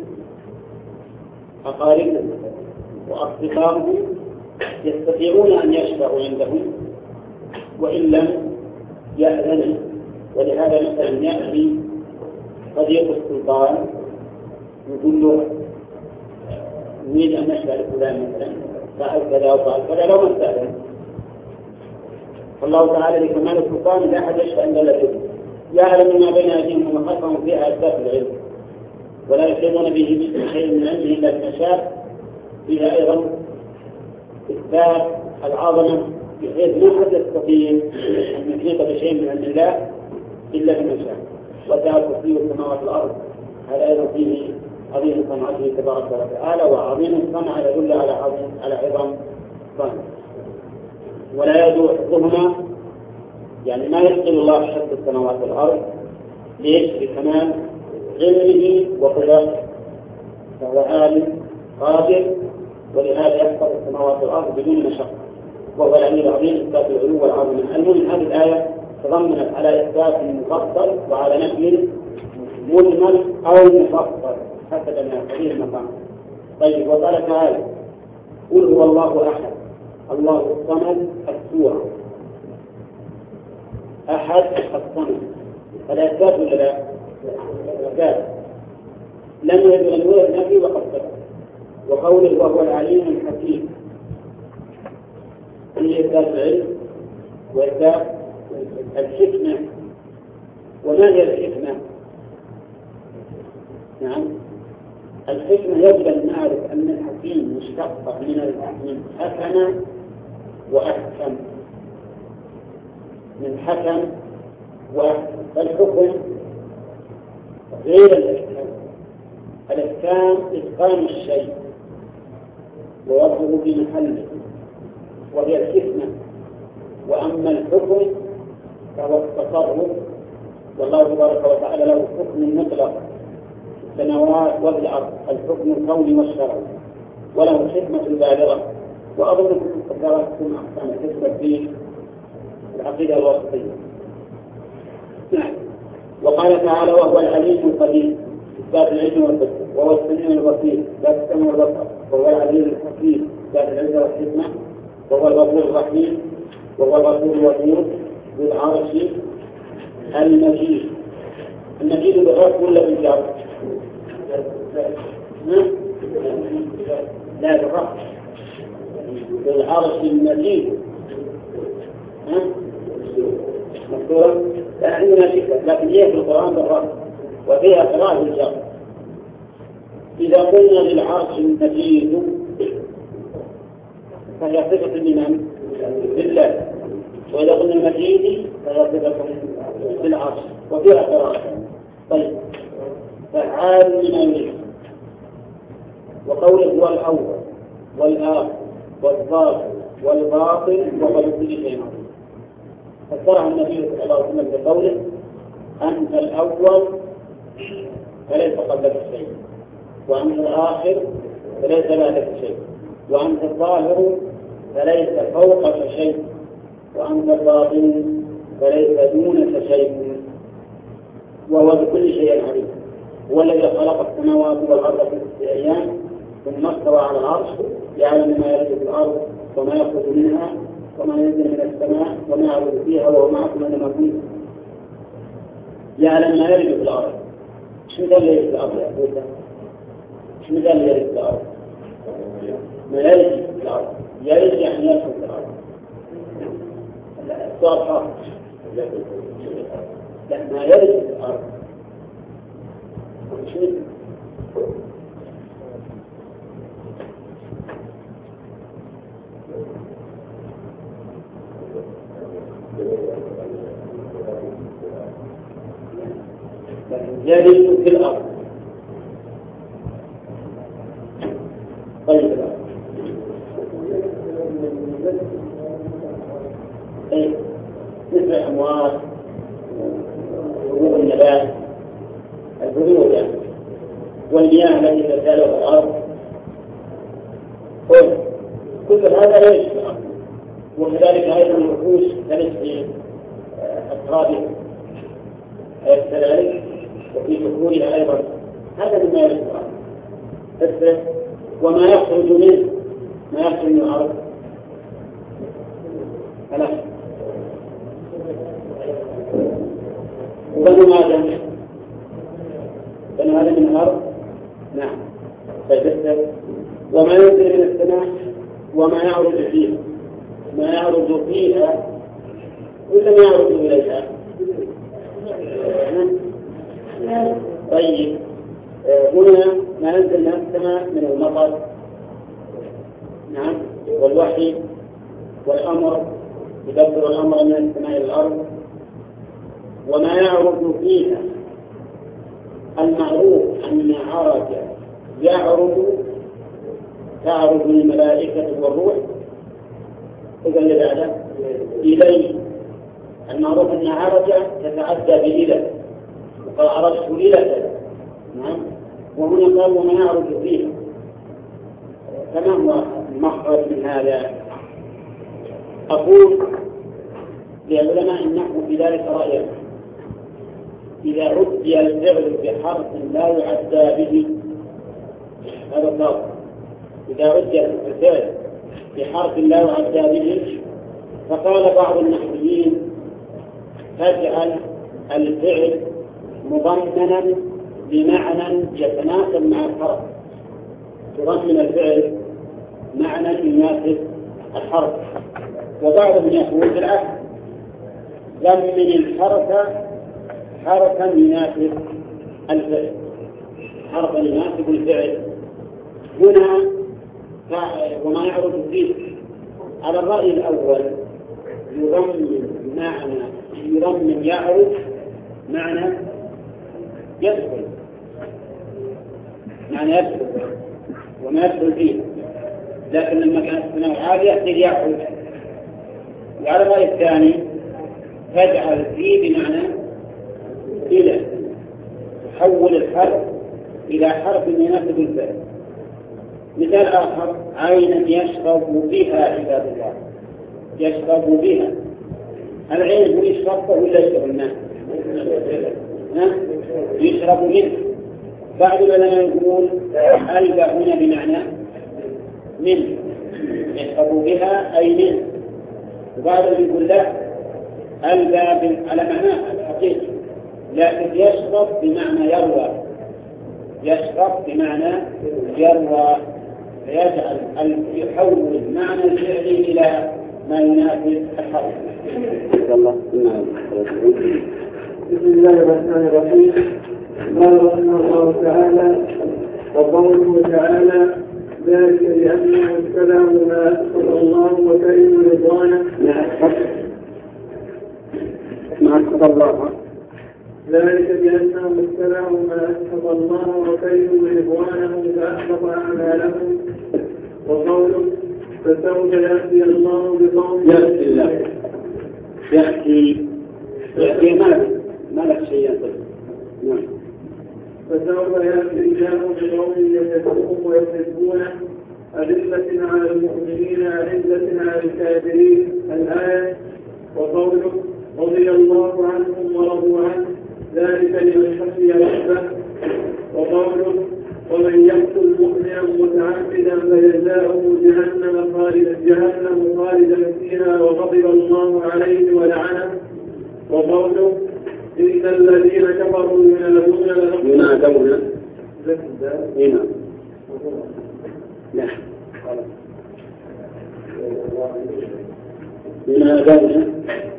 A: أقاربهم وأصدقائهم يستطيعون أن يشفعوا عندهم وإن لم يأذنوا. ولهذا مثلا يأتي صديق السلطان يقول له نريد أن نشفع لفلان مثلا فعل كذا وفعل كذا لو ما استأذن. فالله تعالى لكمال السلطان لا أحد يشفع إلا الذي يعلم ما بين أيديهم وما خلفهم فيها أسباب العلم، ولا يحيطون به بشيء من علمه إلا بما شاء. فيها أيضا إثبات العظمة بحيث ما حد يستطيع أن يحيط بشيء من علم الله إلا بما شاء. وتعالى كرسي السماوات والأرض هذا أيضا فيه عظيم صنعته تبارك وتعالى، وعظيم الصنع يدل على عظيم على عظم صنع. ولا يدعو حفظهما يعني ما يحصل الله حفظ السماوات والأرض. ليش؟ بكمال علمه وقدرته، فهو عالم قادر، ولهذا يحفظ السماوات والأرض بدون مشقة، وهو العلي العظيم إثبات العلو والعظمة. المهم هذه الآية تضمنت على إثبات مفصل وعلى نفي مجمل أو مفصل حسب ما قليل المقام. طيب وقال تعالى قل هو الله أحد الله الصمد السورة. أحد الصمد فلا إثبات ولا لا؟ إثبات. لم يرد لم يولد نفي وقد ثبت. وقوله وهو العليم الحكيم فيه إثبات العلم وإثبات الحكمة. وما هي الحكمة؟ نعم الحكمة يجب أن نعرف أن الحكيم مشتق من من حكم وأحكم، من حكم وأحكم. فالحكم غير الإحكام. الإحكام إتقان الشيء ووضعه في محله وهي الحكمة. وأما الحكم فهو التصرف، والله تبارك وتعالى له حكم مطلق في السماوات والأرض، الحكم الكوني والشرعي، وله حكمة بالغة. وأظنكم قدرتكم أحسن حكمة في العقيدة الوسطية. نعم. وقال تعالى وهو العليم القدير إثبات العلم والقدر، وهو السميع البصير إثبات السمع والبصر، وهو العليم الحكيم إثبات العلم والحكمة، وهو الغفور الرحيم وهو الغفور الودود ذو العرش المجيد. المجيد بالرفع ولا بالجر؟ لا بالرفع. ذو العرش المجيد مكتورة لا عندنا شكل، لكن هي في القرآن بالرفع وفيها قراءة بالجر. إذا قلنا للعرش المجيد فهي صفة لمن؟ لله. وإذا قلنا المجيد فهي صفة للعرش وفيها قراءة. طيب فعال من أمره. وقوله هو الأول والآخر والظاهر والباطن وهو بكل شيء عظيم. فسرها النبي صلى الله عليه وسلم بقوله أنت الأول فليس قبلك شيء، وأنت الآخر فليس بعدك شيء، وأنت الظاهر فليس فوقك شيء، وأنت الباطن فليس دونك شيء، وهو بكل شيء عليم. هو الذي خلق السماوات والأرض في ستة أيام ثم استوى على العرش يعلم ما يلج في الأرض وما يخرج منها وما ينزل من السماء وما يعرض فيها وهو معكم أينما كنتم يعلم ما يلج في الأرض. شو ده اللي يلج في الأرض يا أخوي؟ شو ده اللي يلج في الأرض؟ ما يلج في الأرض يلج يعني يدخل في الأرض. الصوت حق لا ما يلج في الأرض. شو يلج في الأرض. طيب طيب مثل الأموات وحبوب النبات البذور يعني والمياه التي تسال في الأرض كل هذا لا يجوز في الأرض. وكذلك أيضا الوحوش تلج في أترابها كذلك وفي سكونها أيضا هذا مما يجوز في الأرض. وما يخرج منه ما يخرج من الأرض خلاص وبنو آدم بنو آدم من الأرض نعم. طيب وما ينزل من السماء وما يعرض فيها ما يعرض فيها ولا ما يعرض إليها. طيب هنا ما ينزل من السماء من المطر نعم والوحي والأمر يدبر الأمر من السماء إلى الأرض. وما يعرض فيها المعروف أن عرج يعرض تعرض الملائكة والروح إذا لذلك إليه المعروف أن عرج تتعدى بإله وقال عرجت إلى كذا نعم. وهنا قال وما يعرض فيها فما هو المخرج من هذا؟ أقول لعلماء النحو في ذلك رأيا إذا عدي الفعل بحرف لا يعدى به هذا الضابط. إذا عدي الفعل بحرف لا يعدى به فقال بعض النحويين فاجعل الفعل مضمنا بمعنى يتناسب مع الحرف. تضمن الفعل معنى يناسب الحرف. وبعضهم يقول بالعكس ضمن الحرف حرفا يناسب الفعل حرفا يناسب الفعل. هنا وما يعرض فيه على الرأي الأول يضمن معنى يضمن يعرض معنى يدخل معنى يدخل وما يدخل فيه. لكن لما كانت السماء عالية يحتاج يعرض. وعلى الرأي الثاني تجعل فيه بمعنى إلى تحول الحرف إلى حرف يناسب الفعل. مثال آخر عينا يشرب بها عباد الله يشرب بها. العين هو يشرب ولا يشرب الماء؟ يشرب منه. بعض العلماء يقول ألبى هنا بمعنى منه يشرب بها أي منه. وبعضهم يقول لا، الباب على معناه الحقيقي، لكن يشرب بمعنى يروى، يشرب بمعنى يروى، فيجعل يحول معنى الفعل إلى ما ينافي الحرف.
C: بسم الله الرحمن الرحيم. قال رحمه الله تعالى: وقوله تعالى: ذلك لأنه الكلام ما أسقط الله وكريم رضوانه.
A: ما أسقط الله
C: ذلك بأنهم اتبعوا ما أسخط الله وكرهوا رضوانه فأحبط أعمالهم. وقوله: فسوف يأتي الله بقوم
A: يأتي الله يأتي يأتي ما ما له شيء ينطق. نعم.
C: فسوف يأتي الله بقوم يحبهم ويحبونه أذلة على المؤمنين أعزة على الكافرين. الآية. وقوله: رضي الله عنهم ورضوا عنه ذلك لمن خشي ربه. وقوله: ومن يقتل مؤمنا متعمدا فجزاؤه جهنم خالدا جهنم خالدا فيها وغضب الله عليه ولعنه. وقوله: إن الذين كفروا ينادون
A: ينادون هنا نعم ينادون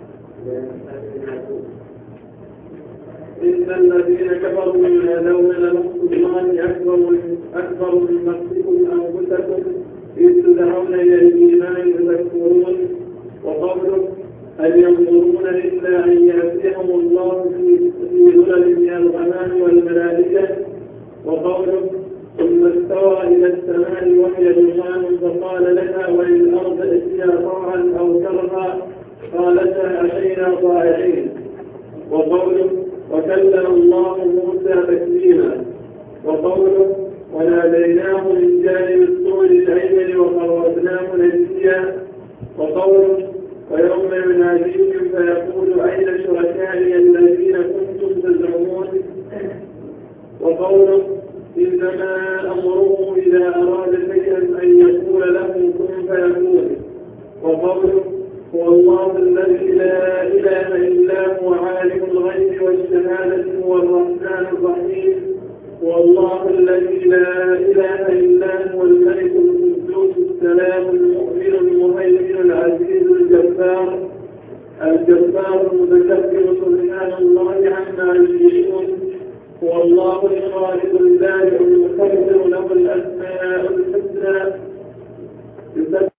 C: إن الذين كفروا ينادون لمقت الله أكبر أكبر من مقتكم أنفسكم إذ تدعون إلى الإيمان تذكرون. وقوله: هل ينظرون إلا أن يأتيهم الله في ظلل من الغمام والملائكة. وقوله: ثم استوى إلى السماء وهي دخان فقال لها وللأرض ائتيا طوعا أو كرها قالتا أتينا طائعين. وقوله: وكلم الله موسى تكليما. وقوله: وناديناه من جانب الطور الأيمن وقربناه نجيا. وقوله: ويوم يناديهم فيقول أين شركائي الذين كنتم تزعمون. وقوله: إنما أمره إذا أراد شيئا أن يقول له كن فيكون. وقوله: هو الله الذي لا إله إلا هو عالم الغيب والشهادة هو الرحمن الرحيم. هو الله الذي لا إله إلا هو الملك القدوس السلام المؤمن المهيمن العزيز الجبار الجبار المتكبر سبحان الله عما يشركون. هو الله الخالق البارئ المصور له الأسماء الحسنى يسبح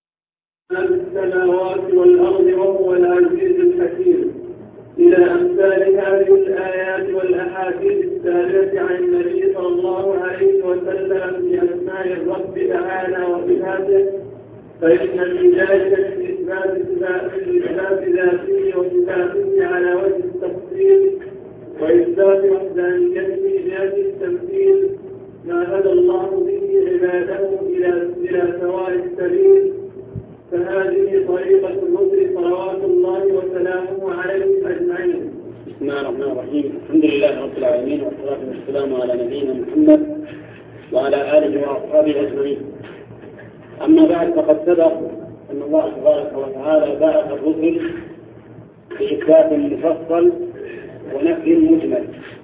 C: السماوات والأرض وهو العزيز الحكيم. إلى أمثال هذه الآيات والأحاديث السابقة عن النبي صلى الله عليه وسلم في أسماء الرب تعالى وصفاته، فإن في ذلك من إثبات ذاته وصفاته على وجه التفصيل وإثبات وحدانيته بهذه التمثيل ما هدى الله به عباده إلى سواء السبيل. فهذه طريقة الرسل صلوات الله وسلامه عليهم أجمعين.
A: بسم الله الرحمن الرحيم. الحمد لله رب العالمين والصلاة والسلام على نبينا محمد وعلى آله وأصحابه أجمعين. أما بعد، فقد سبق أن الله تبارك وتعالى بعث الرسل بإثبات مفصل ونفي مجمل،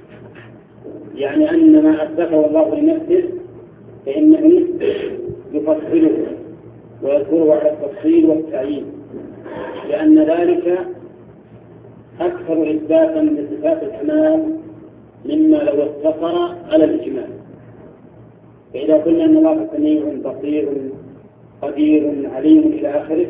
A: يعني أن ما أثبته الله لنفسه فإنه يفصله ويذكره على التفصيل والتعيين، لأن ذلك أكثر إثباتا لصفات الكمال مما لو اقتصر على الإجمال. فإذا قلنا أن الله سميع بصير قدير عليم إلى آخره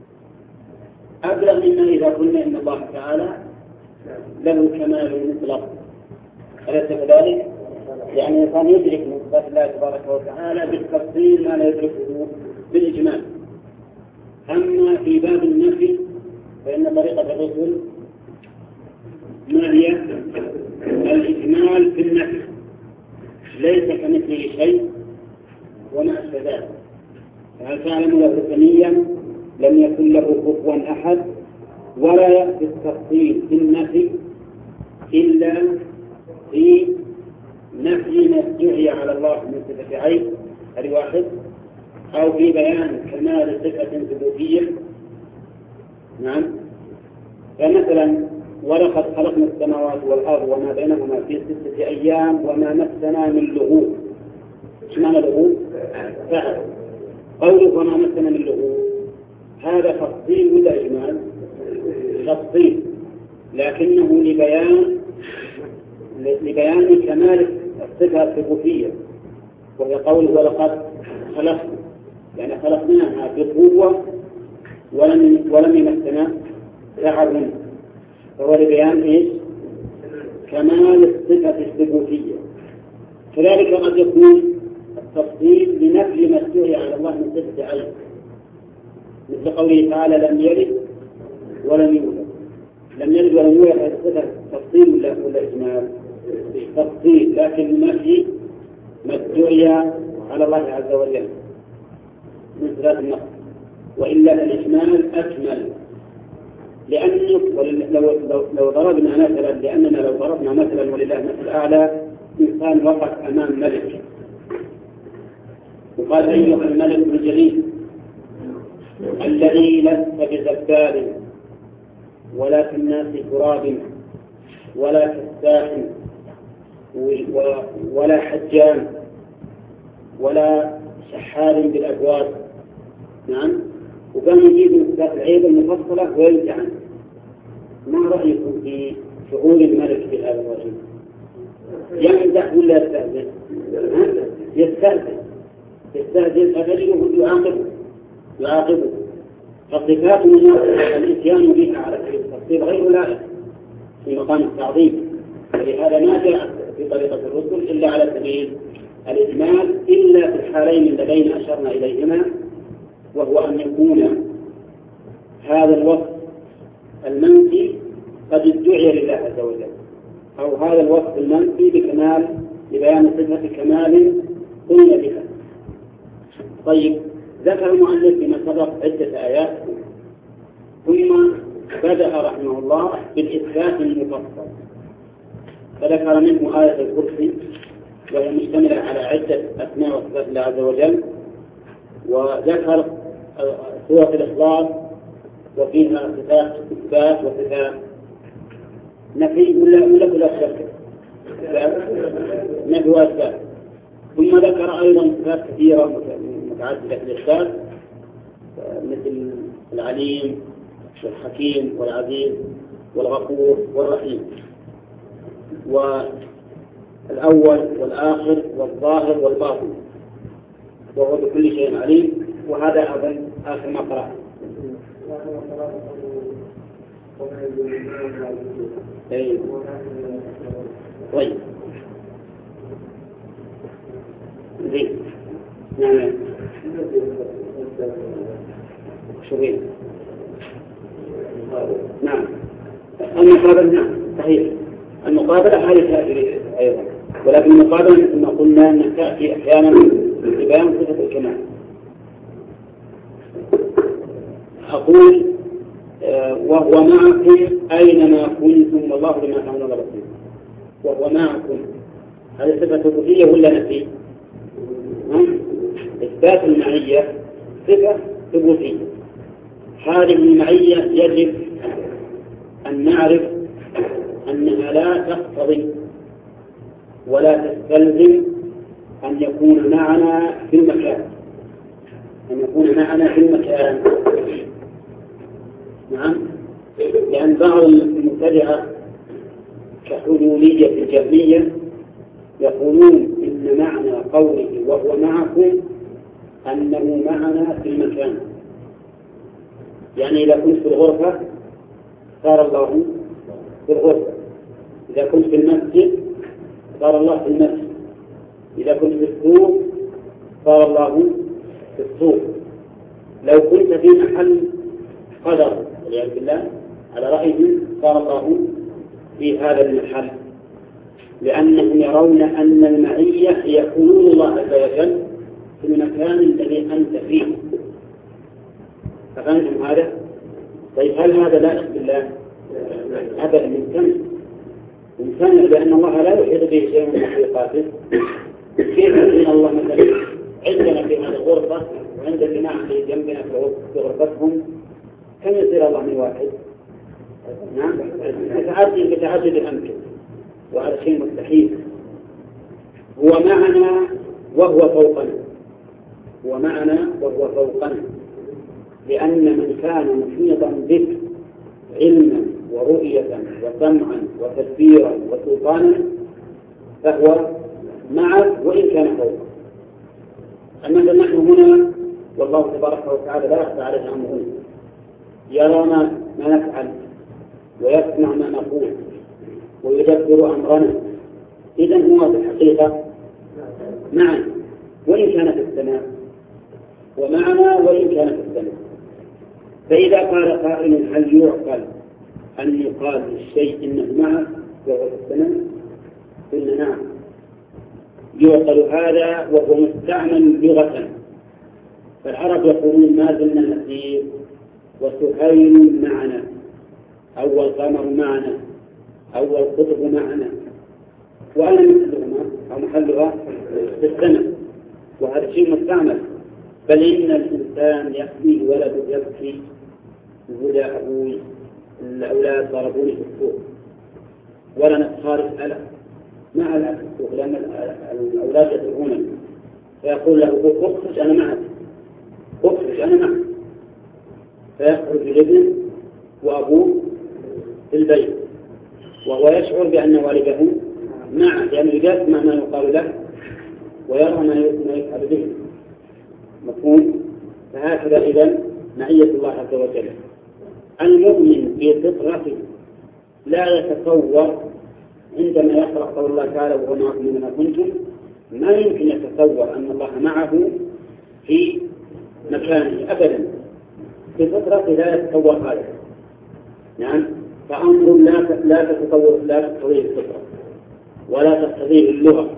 A: أبلغ مما إذا قلنا أن الله تعالى له كمال مطلق. أليس كذلك؟ يعني الإنسان يدرك من صفات الله تبارك وتعالى بالتفصيل ما لا يدركه بالإجمال. أما في باب النفي فإن طريقة الرسل ما هي؟ الإجمال في النفي، ليس كمثله شيء وما أشبه ذلك. فهل تعلم له سميا لم يكن له كفوا أحد، ولا يأتي التفصيل في النفي إلا في نفي ما ادعي على الله من صفة عيب. هذه واحد. أو في بيان كمال صفة ثبوتية. نعم. فمثلا ولقد خلقنا السماوات والأرض وما بينهما في ستة أيام وما مسنا من لغوب. ايش معنى لغوب؟ فعل. قوله وما مسنا من لغوب هذا تفصيل ولا إجمال؟ تفصيل، لكنه لبيان لبيان كمال الصفة الثبوتية، وهي قوله ولقد خلقنا، يعني خلقناها بقوة ولم ولم يمسنا تعب، فهو لبيان ايش؟ كمال الصفة الثبوتية. كذلك قد يكون التفصيل لنفي ما ادعي على الله من صفة عين، مثل قوله تعالى لم يلد ولم يولد. لم يلد ولم يولد هذا صفة تفصيل ولا ولا إجمال؟ تفصيل، لكن نفي ما ادعي على الله عز وجل من صفات النقص، وإلا الإجمال أكمل. لأنه لو, لو, لو ضربنا مثلا لأننا لو ضربنا مثلا ولله مثل أعلى، إنسان وقف أمام ملك وقال أيها الملك الجليل الذي لست بزبال ولا في الناس تراب ولا كساح ولا حجام ولا شحال بالأبواب. نعم. وكان يجيب من العيب المفصلة ويرجع عنه. ما رأيكم في شعور الملك بهذا الرجل؟ يمزح ولا يستهزئ؟ يستهزئ يستهزئ أجله يعاقبه يعاقبه فالصفات من الإتيان بها على سبيل التفصيل غير لائق في مقام التعظيم، ولهذا ما جاء في طريقة الرسل إلا على سبيل الإجمال، إلا في الحالين اللذين أشرنا إليهما، وهو أن يكون هذا الوصف المنفي قد ادعي لله عز وجل، أو هذا الوصف المنفي بكمال لبيان صفة كمال قيل بها. طيب، ذكر المؤلف فيما سبق عدة آيات، ثم بدأ رحمه الله بالإثبات المفصل، فذكر منه آية الكرسي وهي مشتملة على عدة أسماء وصفات الله عز وجل، وذكر سورة الإخلاص وفيها صفات إثبات وصفات نفي ولا ولا ولا شك نفي وإثبات. ثم ذكر أيضا صفات كثيرة متعددة في الإثبات مثل العليم والحكيم والعزيز والغفور والرحيم، والأول والآخر والظاهر والباطن، وهو بكل شيء عليم. وهذا أظن آخر ما قرأ. أي طيب زين. نعم شوفين. نعم المقابلة نعم صحيح، المقابلة هذه أيضا، ولكن المقابلة مثل ما قلنا أنها تأتي أحيانا ببيان صفة الكمال. أقول وهو معكم أينما كنتم والله بما تعملون بصير. وهو معكم هذه صفة ثبوتية ولا نفي؟ إثبات المعية صفة ثبوتية. هذه المعية يجب أن نعرف أنها لا تقتضي ولا تستلزم أن يكون معنا في المكان، أن يكون معنا في المكان. نعم، لأن بعض المبتدعة كحلولية الجهمية يقولون إن معنى قوله وهو معكم أنه معنا في المكان، يعني إذا كنت في الغرفة صار الله في الغرفة، إذا كنت في المسجد صار الله في المسجد، إذا كنت في السوق صار الله في السوق. لو كنت في محل قدر والعياذ بالله على رأيهم صار الله في هذا المحل، لأنهم يرون أن المعية هي حلول الله عز وجل في المكان الذي أنت فيه. ففهمتم هذا؟ طيب هل هذا لائق بالله؟ أبدا ممتنع ممتنع، لأن الله لا يحيط به شيء من مخلوقاته. كيف يكون الله مثلا عندنا في هذه الغرفة وعند الجماعة اللي جنبنا في غرفتهم كم يصير الله من واحد؟ نعم بتعدد بتعدد الأمكنة، وهذا شيء مستحيل. هو معنا وهو فوقنا، هو معنا وهو فوقنا، لأن من كان محيطا بك علما ورؤية وسمعا وتدبيرا وسلطانا فهو معك وإن كان فوقك. أما نحن هنا والله تبارك وتعالى لا يخفى عليه أمره، يرى ما نفعل ويسمع ما نقول ويدبر أمرنا، إذن هو في الحقيقة معنا وإن كان في السماء، ومعنا وإن كان في السماء. فإذا قال قائل هل يعقل أن يقال للشيء إنه معه وهو في السماء؟ قلنا نعم يعقل هذا وهو مستعمل لغة. فالعرب يقولون ما زلنا نسير وسهيل معنا، أو القمر معنا، أو القطب معنا، وأنا مثلهما أو محلها في السماء، وهذا شيء مستعمل. بل إن الإنسان يأتي ولد يبكي يقول يا أبوي الأولاد ضربوني في السوق ولا نتخارج ألا مع الأب في السوق، لأن الأولاد يضربونني، فيقول له أخرج أنا معك، أخرج أنا معك، فيخرج الابن وأبوه في البيت وهو يشعر بأن والده معه، لأنه يسمع ما يقال له ويرى ما يفعل به. مفهوم؟ فهكذا إذن معية الله عز وجل. المؤمن في فطرته لا يتصور عندما يقرأ قول الله تعالى وهو معكم أينما كنتم، ما يمكن يتصور أن الله معه في مكانه أبدا، في فطرته لا يتصور هذا. نعم، فأمر لا لا تتصور لا تقتضيه الفطرة ولا تقتضيه اللغة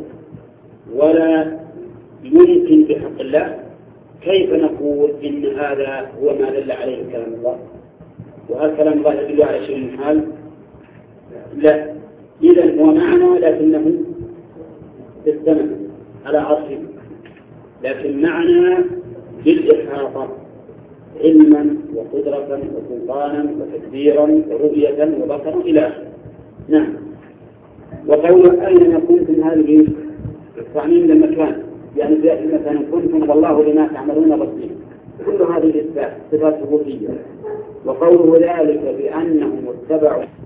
A: ولا يمكن بحق الله. كيف نقول إن هذا هو ما دل عليه كلام الله؟ وهل كلام الله يدل على شيء من حال؟ لا. إذن هو معنا لكنه في السماء على عرشه، لكن معنا بالإحاطة علما وقدرة وسلطانا وتدبيرا ورؤية وبصرا إلى آخره. نعم. وقول أينما كنتم هذه تعميم للمكان، يعني في أي مكان كنتم والله بما تعملون بصير، كل هذه الصفات ثبوتية. وقوله ذلك بأنهم اتبعوا